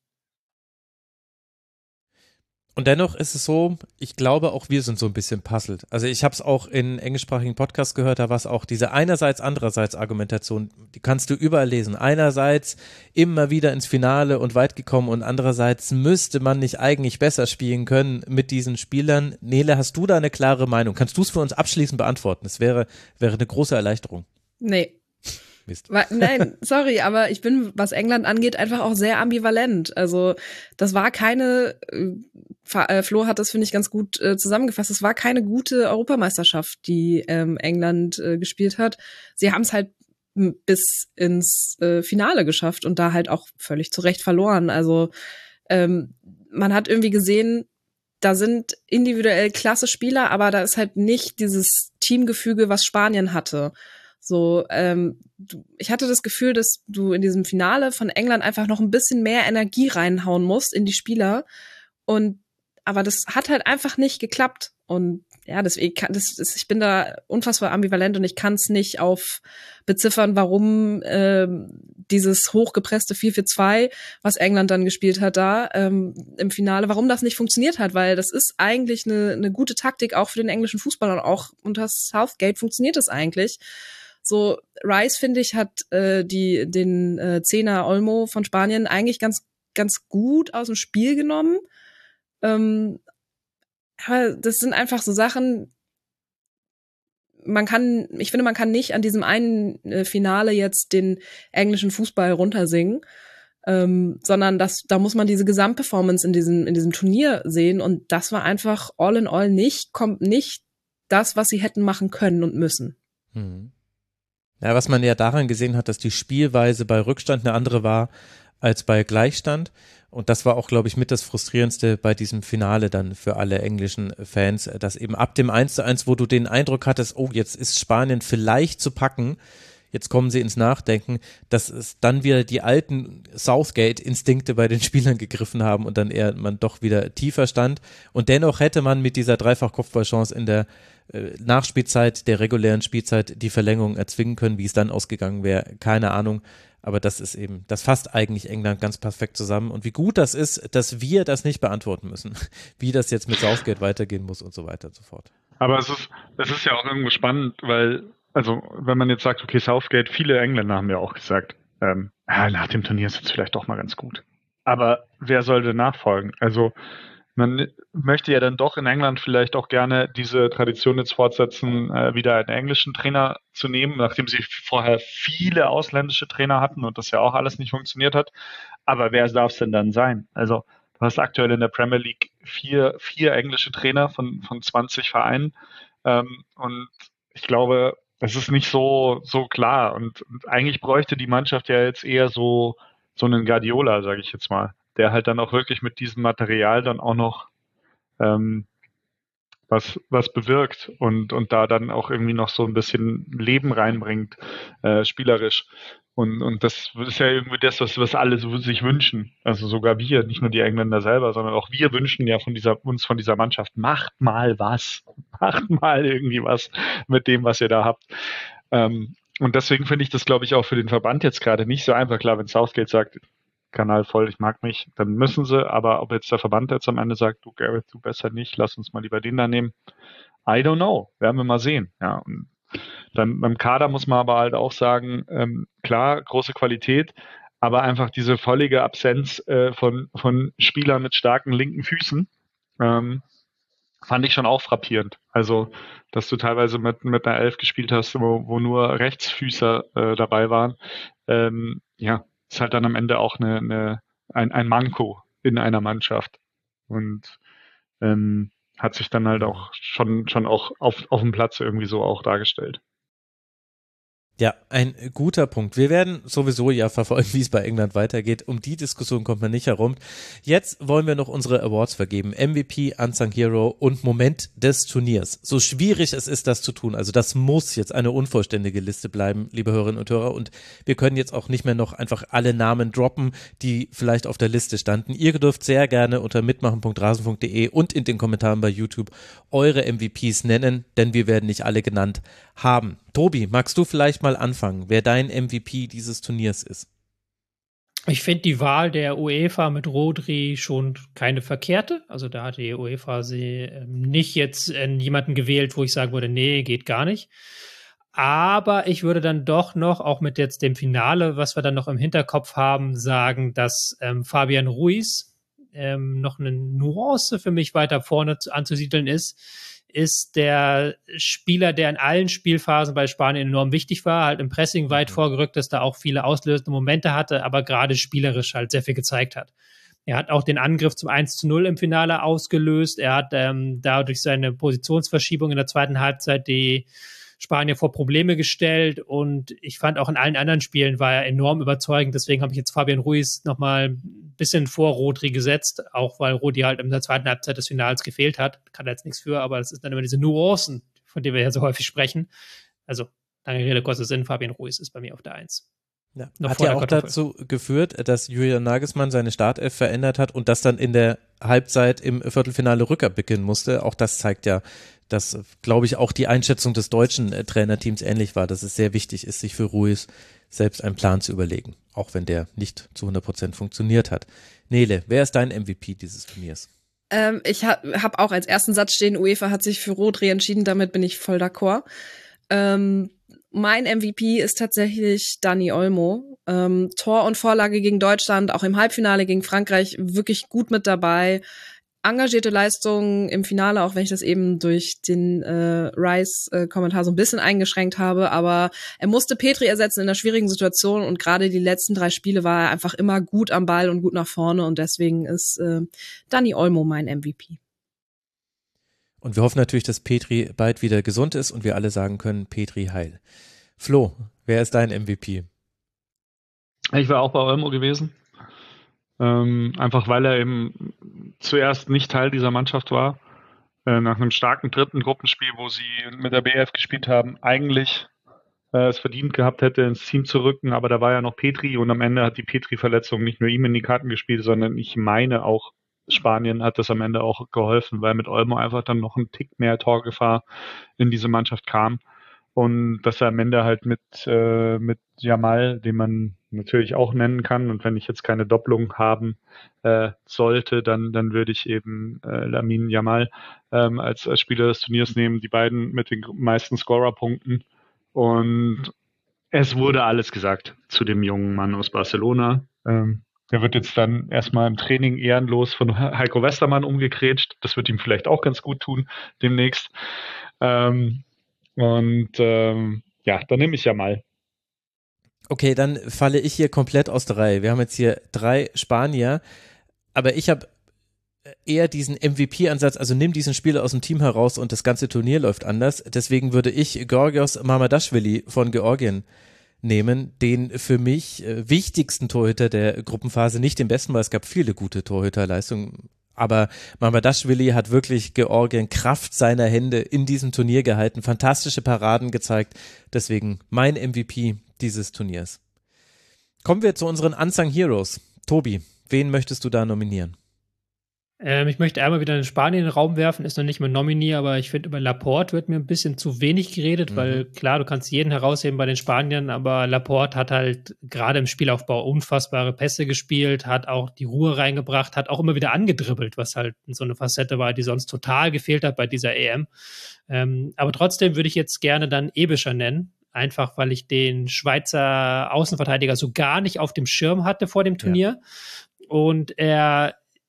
Speaker 1: Und dennoch ist es so, ich glaube, auch wir sind so ein bisschen puzzled. Also ich habe es auch in englischsprachigen Podcasts gehört, da war es auch diese einerseits Argumentation, die kannst du überall lesen. Einerseits immer wieder ins Finale und weit gekommen und andererseits müsste man nicht eigentlich besser spielen können mit diesen Spielern. Nele, hast du da eine klare Meinung? Kannst du es für uns abschließend beantworten? Das wäre eine große Erleichterung.
Speaker 5: Nee.
Speaker 1: Mist.
Speaker 5: Nein, sorry, aber ich bin, was England angeht, einfach auch sehr ambivalent. Also das war keine, Flo hat das, finde ich, ganz gut zusammengefasst, es war keine gute Europameisterschaft, die England gespielt hat. Sie haben es halt bis ins Finale geschafft und da halt auch völlig zu Recht verloren. Also man hat irgendwie gesehen, da sind individuell klasse Spieler, aber da ist halt nicht dieses Teamgefüge, was Spanien hatte. So, ich hatte das Gefühl, dass du in diesem Finale von England einfach noch ein bisschen mehr Energie reinhauen musst in die Spieler. Aber das hat halt einfach nicht geklappt. Und ja, deswegen ich bin da unfassbar ambivalent und ich kann es nicht beziffern, warum dieses hochgepresste 4-4-2, was England dann gespielt hat da im Finale, warum das nicht funktioniert hat, weil das ist eigentlich eine gute Taktik auch für den englischen Fußball und auch unter Southgate funktioniert das eigentlich. So, Rice, finde ich, hat den Zehner Olmo von Spanien eigentlich ganz, ganz gut aus dem Spiel genommen. Aber das sind einfach so Sachen, ich finde, man kann nicht an diesem einen Finale jetzt den englischen Fußball runtersingen, sondern da muss man diese Gesamtperformance in diesem Turnier sehen und das war einfach all in all nicht das, was sie hätten machen können und müssen.
Speaker 1: Ja, was man ja daran gesehen hat, dass die Spielweise bei Rückstand eine andere war als bei Gleichstand. Und das war auch, glaube ich, mit das Frustrierendste bei diesem Finale dann für alle englischen Fans, dass eben ab dem 1:1, wo du den Eindruck hattest, oh, jetzt ist Spanien vielleicht zu packen, jetzt kommen sie ins Nachdenken, dass es dann wieder die alten Southgate-Instinkte bei den Spielern gegriffen haben und dann eher man doch wieder tiefer stand. Und dennoch hätte man mit dieser Dreifach-Kopfballchance in der Nachspielzeit, der regulären Spielzeit, die Verlängerung erzwingen können. Wie es dann ausgegangen wäre, keine Ahnung. Aber das fasst eigentlich England ganz perfekt zusammen. Und wie gut das ist, dass wir das nicht beantworten müssen, wie das jetzt mit Southgate weitergehen muss und so weiter und so fort.
Speaker 4: Aber es ist ja auch irgendwo spannend, weil, also wenn man jetzt sagt, okay, Southgate, viele Engländer haben ja auch gesagt, nach dem Turnier ist es vielleicht doch mal ganz gut. Aber wer soll denn nachfolgen? Also man möchte ja dann doch in England vielleicht auch gerne diese Tradition jetzt fortsetzen, wieder einen englischen Trainer zu nehmen, nachdem sie vorher viele ausländische Trainer hatten und das ja auch alles nicht funktioniert hat. Aber wer darf es denn dann sein? Also du hast aktuell in der Premier League vier englische Trainer von 20 Vereinen und ich glaube, das ist nicht so klar und eigentlich bräuchte die Mannschaft ja jetzt eher so einen Guardiola, sage ich jetzt mal, der halt dann auch wirklich mit diesem Material dann auch noch was bewirkt und da dann auch irgendwie noch so ein bisschen Leben reinbringt, spielerisch. Und das ist ja irgendwie das, was alle so sich wünschen. Also sogar wir, nicht nur die Engländer selber, sondern auch wir wünschen ja uns von dieser Mannschaft, macht mal was. Macht mal irgendwie was mit dem, was ihr da habt. Und deswegen finde ich das, glaube ich, auch für den Verband jetzt gerade nicht so einfach. Klar, wenn Southgate sagt, Kanal voll, ich mag mich, dann müssen sie, aber ob jetzt der Verband jetzt am Ende sagt, du Gareth, du besser nicht, lass uns mal lieber den da nehmen, I don't know, werden wir mal sehen, ja, und dann beim Kader muss man aber halt auch sagen, klar, große Qualität, aber einfach diese völlige Absenz von Spielern mit starken linken Füßen, fand ich schon auch frappierend. Also, dass du teilweise mit einer Elf gespielt hast, wo nur Rechtsfüßer dabei waren. Ja, ist halt dann am Ende auch ein Manko in einer Mannschaft. Und hat sich dann halt auch schon auch auf dem Platz irgendwie so auch dargestellt.
Speaker 1: Ja, ein guter Punkt. Wir werden sowieso ja verfolgen, wie es bei England weitergeht. Um die Diskussion kommt man nicht herum. Jetzt wollen wir noch unsere Awards vergeben. MVP, Unsung Hero und Moment des Turniers. So schwierig es ist, das zu tun. Also das muss jetzt eine unvollständige Liste bleiben, liebe Hörerinnen und Hörer. Und wir können jetzt auch nicht mehr noch einfach alle Namen droppen, die vielleicht auf der Liste standen. Ihr dürft sehr gerne unter mitmachen.rasen.de und in den Kommentaren bei YouTube eure MVPs nennen, denn wir werden nicht alle genannt haben. Tobi, magst du vielleicht mal anfangen, wer dein MVP dieses Turniers ist?
Speaker 6: Ich finde die Wahl der UEFA mit Rodri schon keine verkehrte. Also da hat die UEFA sie nicht jetzt jemanden gewählt, wo ich sagen würde, nee, geht gar nicht. Aber ich würde dann doch noch, auch mit jetzt dem Finale, was wir dann noch im Hinterkopf haben, sagen, dass Fabian Ruiz noch eine Nuance für mich weiter vorne anzusiedeln ist der Spieler, der in allen Spielphasen bei Spanien enorm wichtig war, halt im Pressing weit vorgerückt ist, da auch viele auslösende Momente hatte, aber gerade spielerisch halt sehr viel gezeigt hat. Er hat auch den Angriff zum 1:0 im Finale ausgelöst. Er hat dadurch seine Positionsverschiebung in der zweiten Halbzeit die Spanier vor Probleme gestellt und ich fand auch in allen anderen Spielen war er enorm überzeugend. Deswegen habe ich jetzt Fabian Ruiz nochmal ein bisschen vor Rodri gesetzt, auch weil Rodri halt in der zweiten Halbzeit des Finals gefehlt hat. Kann er jetzt nichts für, aber das ist dann immer diese Nuancen, von denen wir ja so häufig sprechen. Also, lange Rede, kurzer Sinn, Fabian Ruiz ist bei mir auf der 1.
Speaker 1: Ja, hat ja auch dazu geführt, dass Julian Nagelsmann seine Startelf verändert hat und das dann in der Halbzeit im Viertelfinale rückabwickeln musste. Auch das zeigt ja, dass, glaube ich, auch die Einschätzung des deutschen Trainerteams ähnlich war, dass es sehr wichtig ist, sich für Ruiz selbst einen Plan zu überlegen, auch wenn der nicht zu 100% funktioniert hat. Nele, wer ist dein MVP dieses Turniers?
Speaker 5: Ich hab auch als ersten Satz stehen, UEFA hat sich für Rodri entschieden, damit bin ich voll d'accord. Mein MVP ist tatsächlich Dani Olmo. Tor und Vorlage gegen Deutschland, auch im Halbfinale gegen Frankreich wirklich gut mit dabei. Engagierte Leistungen im Finale, auch wenn ich das eben durch den Rice-Kommentar so ein bisschen eingeschränkt habe. Aber er musste Petri ersetzen in einer schwierigen Situation und gerade die letzten 3 Spiele war er einfach immer gut am Ball und gut nach vorne und deswegen ist Dani Olmo mein MVP.
Speaker 1: Und wir hoffen natürlich, dass Petri bald wieder gesund ist und wir alle sagen können, Petri heil. Flo, wer ist dein MVP?
Speaker 4: Ich war auch bei Olmo gewesen. Einfach weil er eben zuerst nicht Teil dieser Mannschaft war. Nach einem starken dritten Gruppenspiel, wo sie mit der BF gespielt haben, eigentlich es verdient gehabt hätte, ins Team zu rücken, aber da war ja noch Petri und am Ende hat die Petri-Verletzung nicht nur ihm in die Karten gespielt, sondern ich meine auch Spanien hat das am Ende auch geholfen, weil mit Olmo einfach dann noch ein Tick mehr Torgefahr in diese Mannschaft kam. Und dass er am Ende halt mit Yamal, den man natürlich auch nennen kann, und wenn ich jetzt keine Doppelung haben sollte, dann würde ich eben Lamine Yamal als Spieler des Turniers nehmen, die beiden mit den meisten Scorerpunkten. Und es wurde alles gesagt zu dem jungen Mann aus Barcelona. Der wird jetzt dann erstmal im Training ehrenlos von Heiko Westermann umgegrätscht. Das wird ihm vielleicht auch ganz gut tun demnächst. Ja, dann nehme ich Yamal.
Speaker 1: Okay, dann falle ich hier komplett aus der Reihe. Wir haben jetzt hier 3 Spanier, aber ich habe eher diesen MVP-Ansatz, also nimm diesen Spieler aus dem Team heraus und das ganze Turnier läuft anders. Deswegen würde ich Georgios Mamadashvili von Georgien nehmen, den für mich wichtigsten Torhüter der Gruppenphase, nicht den besten, weil es gab viele gute Torhüterleistungen, aber Mamadashvili hat wirklich Georgien Kraft seiner Hände in diesem Turnier gehalten, fantastische Paraden gezeigt, deswegen mein MVP dieses Turniers. Kommen wir zu unseren Unsung Heroes. Tobi, wen möchtest du da nominieren?
Speaker 6: Ich möchte einmal wieder in Spanien in den Raum werfen, ist noch nicht mehr nominiert, aber ich finde, über Laporte wird mir ein bisschen zu wenig geredet, weil klar, du kannst jeden herausheben bei den Spaniern, aber Laporte hat halt gerade im Spielaufbau unfassbare Pässe gespielt, hat auch die Ruhe reingebracht, hat auch immer wieder angedribbelt, was halt so eine Facette war, die sonst total gefehlt hat bei dieser EM. Aber trotzdem würde ich jetzt gerne dann Ebischer nennen, einfach weil ich den Schweizer Außenverteidiger so gar nicht auf dem Schirm hatte vor dem Turnier. Ja. Und er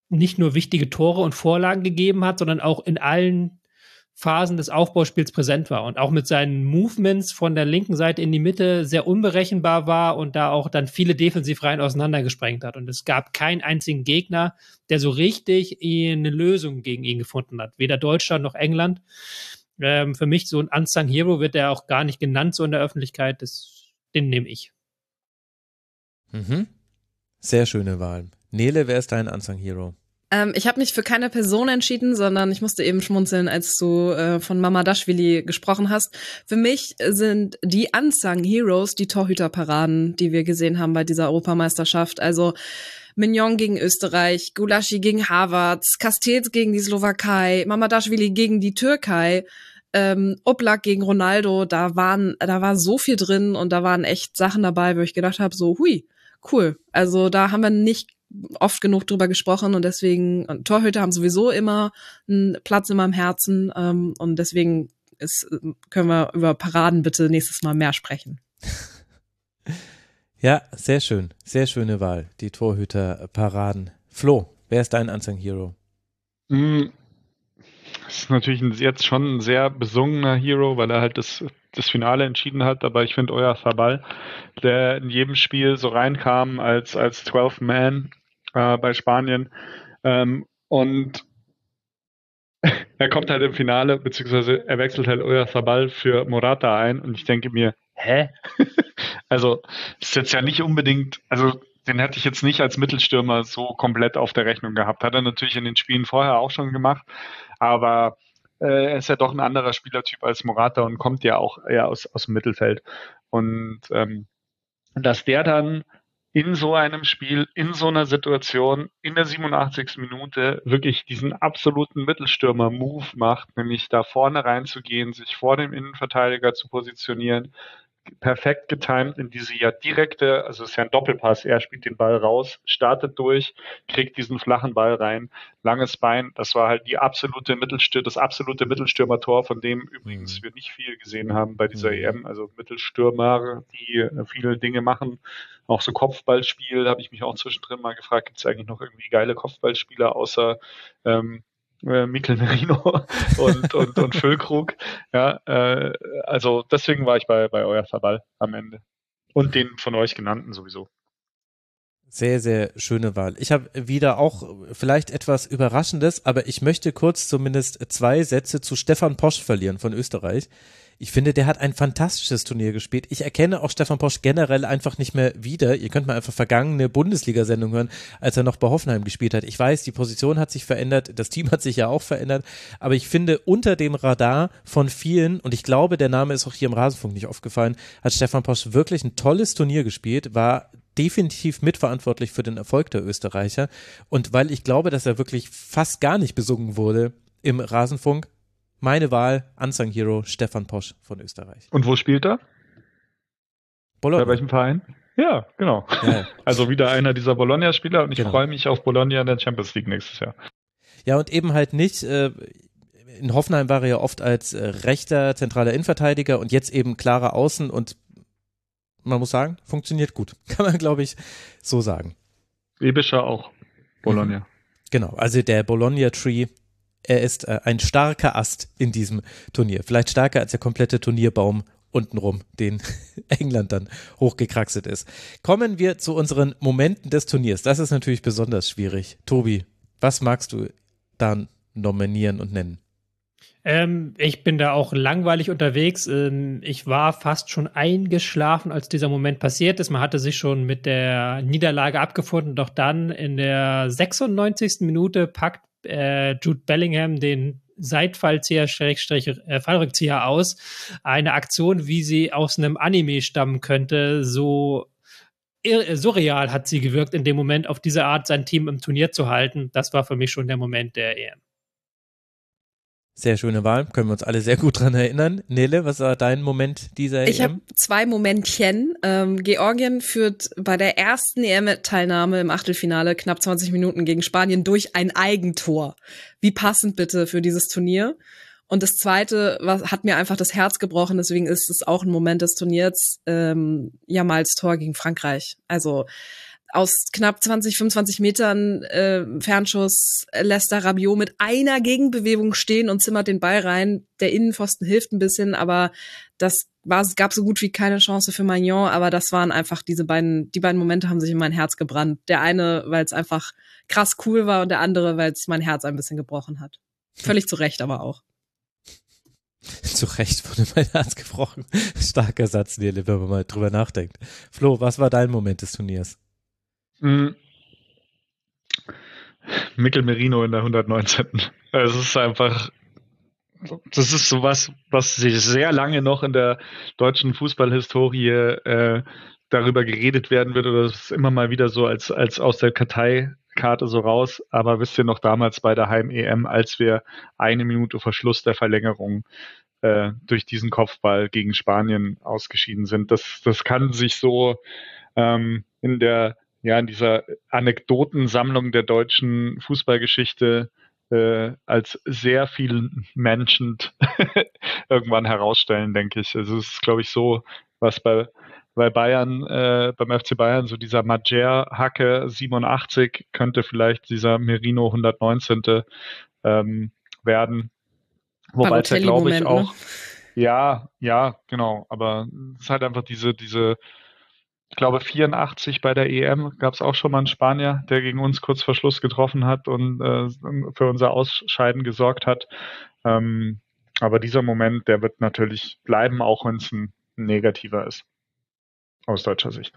Speaker 6: nicht nur wichtige Tore und Vorlagen gegeben hat, sondern auch in allen Phasen des Aufbauspiels präsent war und auch mit seinen Movements von der linken Seite in die Mitte sehr unberechenbar war und da auch dann viele Defensivreihen auseinandergesprengt hat. Und es gab keinen einzigen Gegner, der so richtig eine Lösung gegen ihn gefunden hat. Weder Deutschland noch England. Für mich so ein Unsung Hero wird er auch gar nicht genannt so in der Öffentlichkeit. Den nehme ich.
Speaker 1: Mhm. Sehr schöne Wahl. Nele, wer ist dein Unsung Hero?
Speaker 5: Ich habe mich für keine Person entschieden, sondern ich musste eben schmunzeln, als du von Mamardashvili gesprochen hast. Für mich sind die Unsung Heroes die Torhüterparaden, die wir gesehen haben bei dieser Europameisterschaft. Also Mignon gegen Österreich, Gulaschi gegen Havertz, Castells gegen die Slowakei, Mamardashvili gegen die Türkei, Oblak gegen Ronaldo. Da war so viel drin und da waren echt Sachen dabei, wo ich gedacht habe, so hui, cool. Also da haben wir nicht oft genug drüber gesprochen und deswegen, Torhüter haben sowieso immer einen Platz in meinem Herzen und deswegen können wir über Paraden bitte nächstes Mal mehr sprechen.
Speaker 1: Ja, sehr schön. Sehr schöne Wahl, die Torhüter-Paraden. Flo, wer ist dein Unsung Hero?
Speaker 4: Das ist natürlich jetzt schon ein sehr besungener Hero, weil er halt das Finale entschieden hat, aber ich finde Oyarzabal, der in jedem Spiel so reinkam als 12th Man bei Spanien und er kommt halt im Finale, beziehungsweise er wechselt halt Oyarzabal für Morata ein und ich denke mir, hä? Also ist jetzt ja nicht unbedingt, also den hätte ich jetzt nicht als Mittelstürmer so komplett auf der Rechnung gehabt. Hat er natürlich in den Spielen vorher auch schon gemacht, aber er ist ja doch ein anderer Spielertyp als Morata und kommt ja auch eher aus dem Mittelfeld. Und dass der dann in so einem Spiel, in so einer Situation, in der 87. Minute wirklich diesen absoluten Mittelstürmer-Move macht, nämlich da vorne reinzugehen, sich vor dem Innenverteidiger zu positionieren, perfekt getimt in diese ja direkte, also es ist ja ein Doppelpass, er spielt den Ball raus, startet durch, kriegt diesen flachen Ball rein, langes Bein, das war halt das absolute Mittelstürmer-Tor, von dem übrigens wir nicht viel gesehen haben bei dieser EM, also Mittelstürmer, die viele Dinge machen, auch so Kopfballspiel, habe ich mich auch zwischendrin mal gefragt, gibt es eigentlich noch irgendwie geile Kopfballspieler außer Mikel Merino und Füllkrug. Ja, also deswegen war ich bei Oyarzabal am Ende. Und den von euch genannten sowieso.
Speaker 1: Sehr, sehr schöne Wahl. Ich habe wieder auch vielleicht etwas Überraschendes, aber ich möchte kurz zumindest 2 Sätze zu Stefan Posch verlieren von Österreich. Ich finde, der hat ein fantastisches Turnier gespielt. Ich erkenne auch Stefan Posch generell einfach nicht mehr wieder. Ihr könnt mal einfach vergangene Bundesliga-Sendung hören, als er noch bei Hoffenheim gespielt hat. Ich weiß, die Position hat sich verändert, das Team hat sich ja auch verändert, aber ich finde, unter dem Radar von vielen, und ich glaube, der Name ist auch hier im Rasenfunk nicht aufgefallen, hat Stefan Posch wirklich ein tolles Turnier gespielt, war definitiv mitverantwortlich für den Erfolg der Österreicher. Und weil ich glaube, dass er wirklich fast gar nicht besungen wurde im Rasenfunk, meine Wahl, Unsung Hero, Stefan Posch von Österreich.
Speaker 4: Und wo spielt er?
Speaker 1: Bologna.
Speaker 4: Bei welchem Verein? Ja, genau. Ja. Also wieder einer dieser Bologna-Spieler und ich freue mich auf Bologna in der Champions League nächstes Jahr.
Speaker 1: Ja, und eben halt nicht, in Hoffenheim war er ja oft als rechter, zentraler Innenverteidiger und jetzt eben klarer Außen und man muss sagen, funktioniert gut. Kann man, glaube ich, so sagen.
Speaker 4: Ebischer auch, Bologna.
Speaker 1: Genau, also der Bologna-Tree, er ist ein starker Ast in diesem Turnier. Vielleicht stärker als der komplette Turnierbaum untenrum, den England dann hochgekraxelt ist. Kommen wir zu unseren Momenten des Turniers. Das ist natürlich besonders schwierig. Tobi, was magst du dann nominieren und nennen?
Speaker 6: Ich bin da auch langweilig unterwegs. Ich war fast schon eingeschlafen, als dieser Moment passiert ist. Man hatte sich schon mit der Niederlage abgefunden, doch dann in der 96. Minute packt Jude Bellingham den Seitfallzieher, Fallrückzieher aus. Eine Aktion, wie sie aus einem Anime stammen könnte. So surreal hat sie gewirkt, in dem Moment auf diese Art sein Team im Turnier zu halten. Das war für mich schon der Moment der EM.
Speaker 1: Sehr schöne Wahl, können wir uns alle sehr gut dran erinnern. Nele, was war dein Moment dieser EM?
Speaker 5: Ich habe 2 Momentchen. Georgien führt bei der ersten EM-Teilnahme im Achtelfinale knapp 20 Minuten gegen Spanien durch ein Eigentor. Wie passend bitte für dieses Turnier. Und das Zweite hat mir einfach das Herz gebrochen, deswegen ist es auch ein Moment des Turniers, Jamals Tor gegen Frankreich. Also aus knapp 20, 25 Metern Fernschuss lässt da Rabiot mit einer Gegenbewegung stehen und zimmert den Ball rein. Der Innenpfosten hilft ein bisschen, aber es gab so gut wie keine Chance für Maignan, aber das waren einfach die beiden Momente haben sich in mein Herz gebrannt. Der eine, weil es einfach krass cool war, und der andere, weil es mein Herz ein bisschen gebrochen hat. Völlig zu Recht aber auch.
Speaker 1: Zu Recht wurde mein Herz gebrochen. Starker Satz, wenn man mal drüber nachdenkt. Flo, was war dein Moment des Turniers?
Speaker 4: Mikel Merino in der 119. Es ist einfach, das ist sowas, was sich sehr lange noch in der deutschen Fußballhistorie darüber geredet werden wird, oder es ist immer mal wieder so als aus der Karteikarte so raus. Aber wisst ihr noch damals bei der Heim-EM, als wir 1 Minute vor Schluss der Verlängerung durch diesen Kopfball gegen Spanien ausgeschieden sind? Das kann sich so in dieser Anekdotensammlung der deutschen Fußballgeschichte als sehr viel menschend irgendwann herausstellen, denke ich. Also es ist, glaube ich, so, was bei Bayern, beim FC Bayern, so dieser Majer-Hacke 87 könnte vielleicht dieser Merino 119. Werden. Wobei es ja, glaube ich, auch, ne? Ja, genau, aber es ist halt einfach diese, ich glaube 84 bei der EM gab es auch schon mal einen Spanier, der gegen uns kurz vor Schluss getroffen hat und für unser Ausscheiden gesorgt hat. Aber dieser Moment, der wird natürlich bleiben, auch wenn es ein negativer ist, aus deutscher Sicht.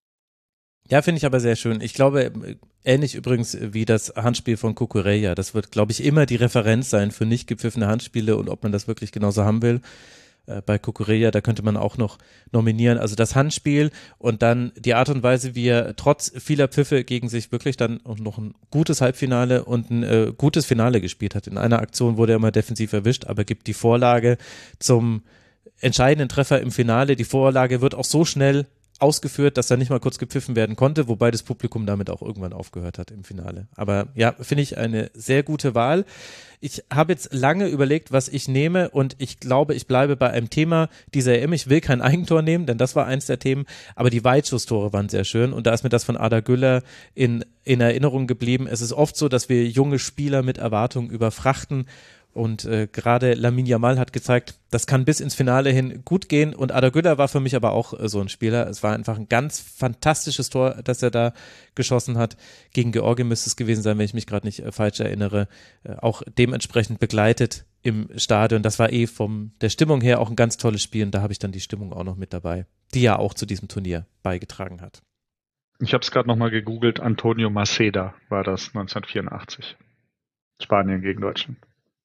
Speaker 1: Ja, finde ich aber sehr schön. Ich glaube, ähnlich übrigens wie das Handspiel von Cucurella. Das wird, glaube ich, immer die Referenz sein für nicht gepfiffene Handspiele und ob man das wirklich genauso haben will. Bei Cucurella, da könnte man auch noch nominieren. Also das Handspiel und dann die Art und Weise, wie er trotz vieler Pfiffe gegen sich wirklich dann auch noch ein gutes Halbfinale und ein gutes Finale gespielt hat. In einer Aktion wurde er immer defensiv erwischt, aber gibt die Vorlage zum entscheidenden Treffer im Finale. Die Vorlage wird auch so schnell ausgeführt, dass er nicht mal kurz gepfiffen werden konnte, wobei das Publikum damit auch irgendwann aufgehört hat im Finale. Aber ja, finde ich eine sehr gute Wahl. Ich habe jetzt lange überlegt, was ich nehme, und ich glaube, ich bleibe bei einem Thema dieser EM. Ich will kein Eigentor nehmen, denn das war eins der Themen, aber die Weitschusstore waren sehr schön, und da ist mir das von Arda Güler in Erinnerung geblieben. Es ist oft so, dass wir junge Spieler mit Erwartungen überfrachten. Und gerade Lamine Yamal hat gezeigt, das kann bis ins Finale hin gut gehen. Und Arda Güler war für mich aber auch so ein Spieler. Es war einfach ein ganz fantastisches Tor, das er da geschossen hat. Gegen Georgien müsste es gewesen sein, wenn ich mich gerade nicht falsch erinnere. Auch dementsprechend begleitet im Stadion. Das war von der Stimmung her auch ein ganz tolles Spiel. Und da habe ich dann die Stimmung auch noch mit dabei, die ja auch zu diesem Turnier beigetragen hat.
Speaker 4: Ich habe es gerade nochmal gegoogelt. Antonio Maceda war das 1984. Spanien gegen Deutschland.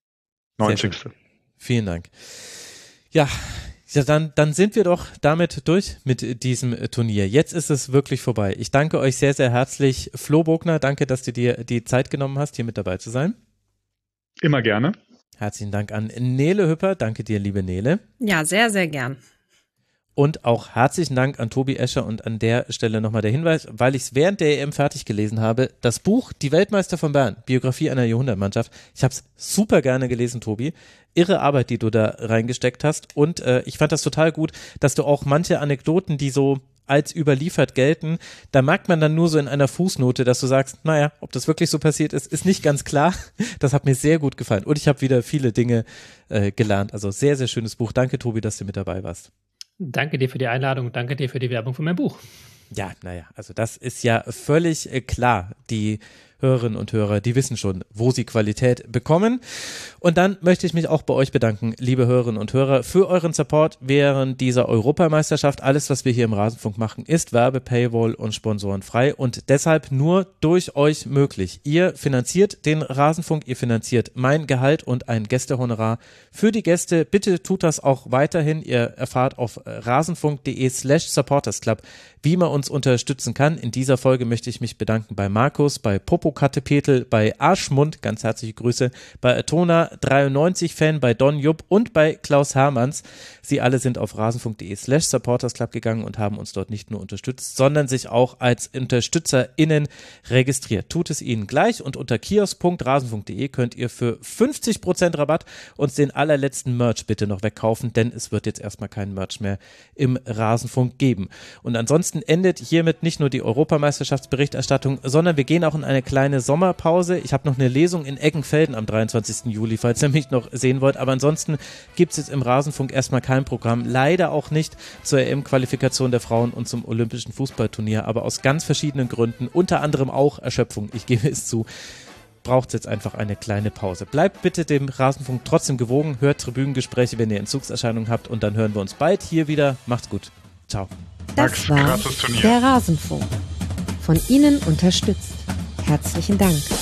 Speaker 4: 90.
Speaker 1: Vielen Dank. Ja, dann sind wir doch damit durch mit diesem Turnier. Jetzt ist es wirklich vorbei. Ich danke euch sehr, sehr herzlich. Flo Bogner, danke, dass du dir die Zeit genommen hast, hier mit dabei zu sein.
Speaker 4: Immer gerne.
Speaker 1: Herzlichen Dank an Nele Hüpper. Danke dir, liebe Nele.
Speaker 5: Ja, sehr, sehr gern.
Speaker 1: Und auch herzlichen Dank an Tobi Escher, und an der Stelle nochmal der Hinweis, weil ich es während der EM fertig gelesen habe, das Buch Die Weltmeister von Bern, Biografie einer Jahrhundertmannschaft. Ich habe es super gerne gelesen, Tobi. Irre Arbeit, die du da reingesteckt hast, und ich fand das total gut, dass du auch manche Anekdoten, die so als überliefert gelten, da merkt man dann nur so in einer Fußnote, dass du sagst, naja, ob das wirklich so passiert ist nicht ganz klar. Das hat mir sehr gut gefallen, und ich habe wieder viele Dinge gelernt. Also sehr, sehr schönes Buch. Danke, Tobi, dass du mit dabei warst.
Speaker 6: Danke dir für die Einladung, danke dir für die Werbung für mein Buch.
Speaker 1: Ja, naja, also das ist ja völlig klar. Die Hörerinnen und Hörer, die wissen schon, wo sie Qualität bekommen. Und dann möchte ich mich auch bei euch bedanken, liebe Hörerinnen und Hörer, für euren Support während dieser Europameisterschaft. Alles, was wir hier im Rasenfunk machen, ist Werbe-Paywall und sponsorenfrei und deshalb nur durch euch möglich. Ihr finanziert den Rasenfunk, ihr finanziert mein Gehalt und ein Gästehonorar für die Gäste. Bitte tut das auch weiterhin. Ihr erfahrt auf rasenfunk.de/supportersclub, wie man uns unterstützen kann. In dieser Folge möchte ich mich bedanken bei Markus, bei Popo Schokokattepetel, bei Arschmund, ganz herzliche Grüße, bei Atona, 93-Fan, bei Don Jupp und bei Klaus Hermanns. Sie alle sind auf rasenfunk.de/supportersclub gegangen und haben uns dort nicht nur unterstützt, sondern sich auch als UnterstützerInnen registriert. Tut es ihnen gleich und unter kiosk.rasenfunk.de könnt ihr für 50% Rabatt uns den allerletzten Merch bitte noch wegkaufen, denn es wird jetzt erstmal keinen Merch mehr im Rasenfunk geben. Und ansonsten endet hiermit nicht nur die Europameisterschaftsberichterstattung, sondern wir gehen auch in eine kleine Sommerpause. Ich habe noch eine Lesung in Eggenfelden am 23. Juli, falls ihr mich noch sehen wollt, aber ansonsten gibt es jetzt im Rasenfunk erstmal kein Programm, leider auch nicht zur EM-Qualifikation der Frauen und zum Olympischen Fußballturnier, aber aus ganz verschiedenen Gründen, unter anderem auch Erschöpfung, ich gebe es zu, braucht es jetzt einfach eine kleine Pause. Bleibt bitte dem Rasenfunk trotzdem gewogen, hört Tribünengespräche, wenn ihr Entzugserscheinungen habt und dann hören wir uns bald hier wieder. Macht's gut. Ciao.
Speaker 2: Das war der Rasenfunk. Von Ihnen unterstützt. Herzlichen Dank.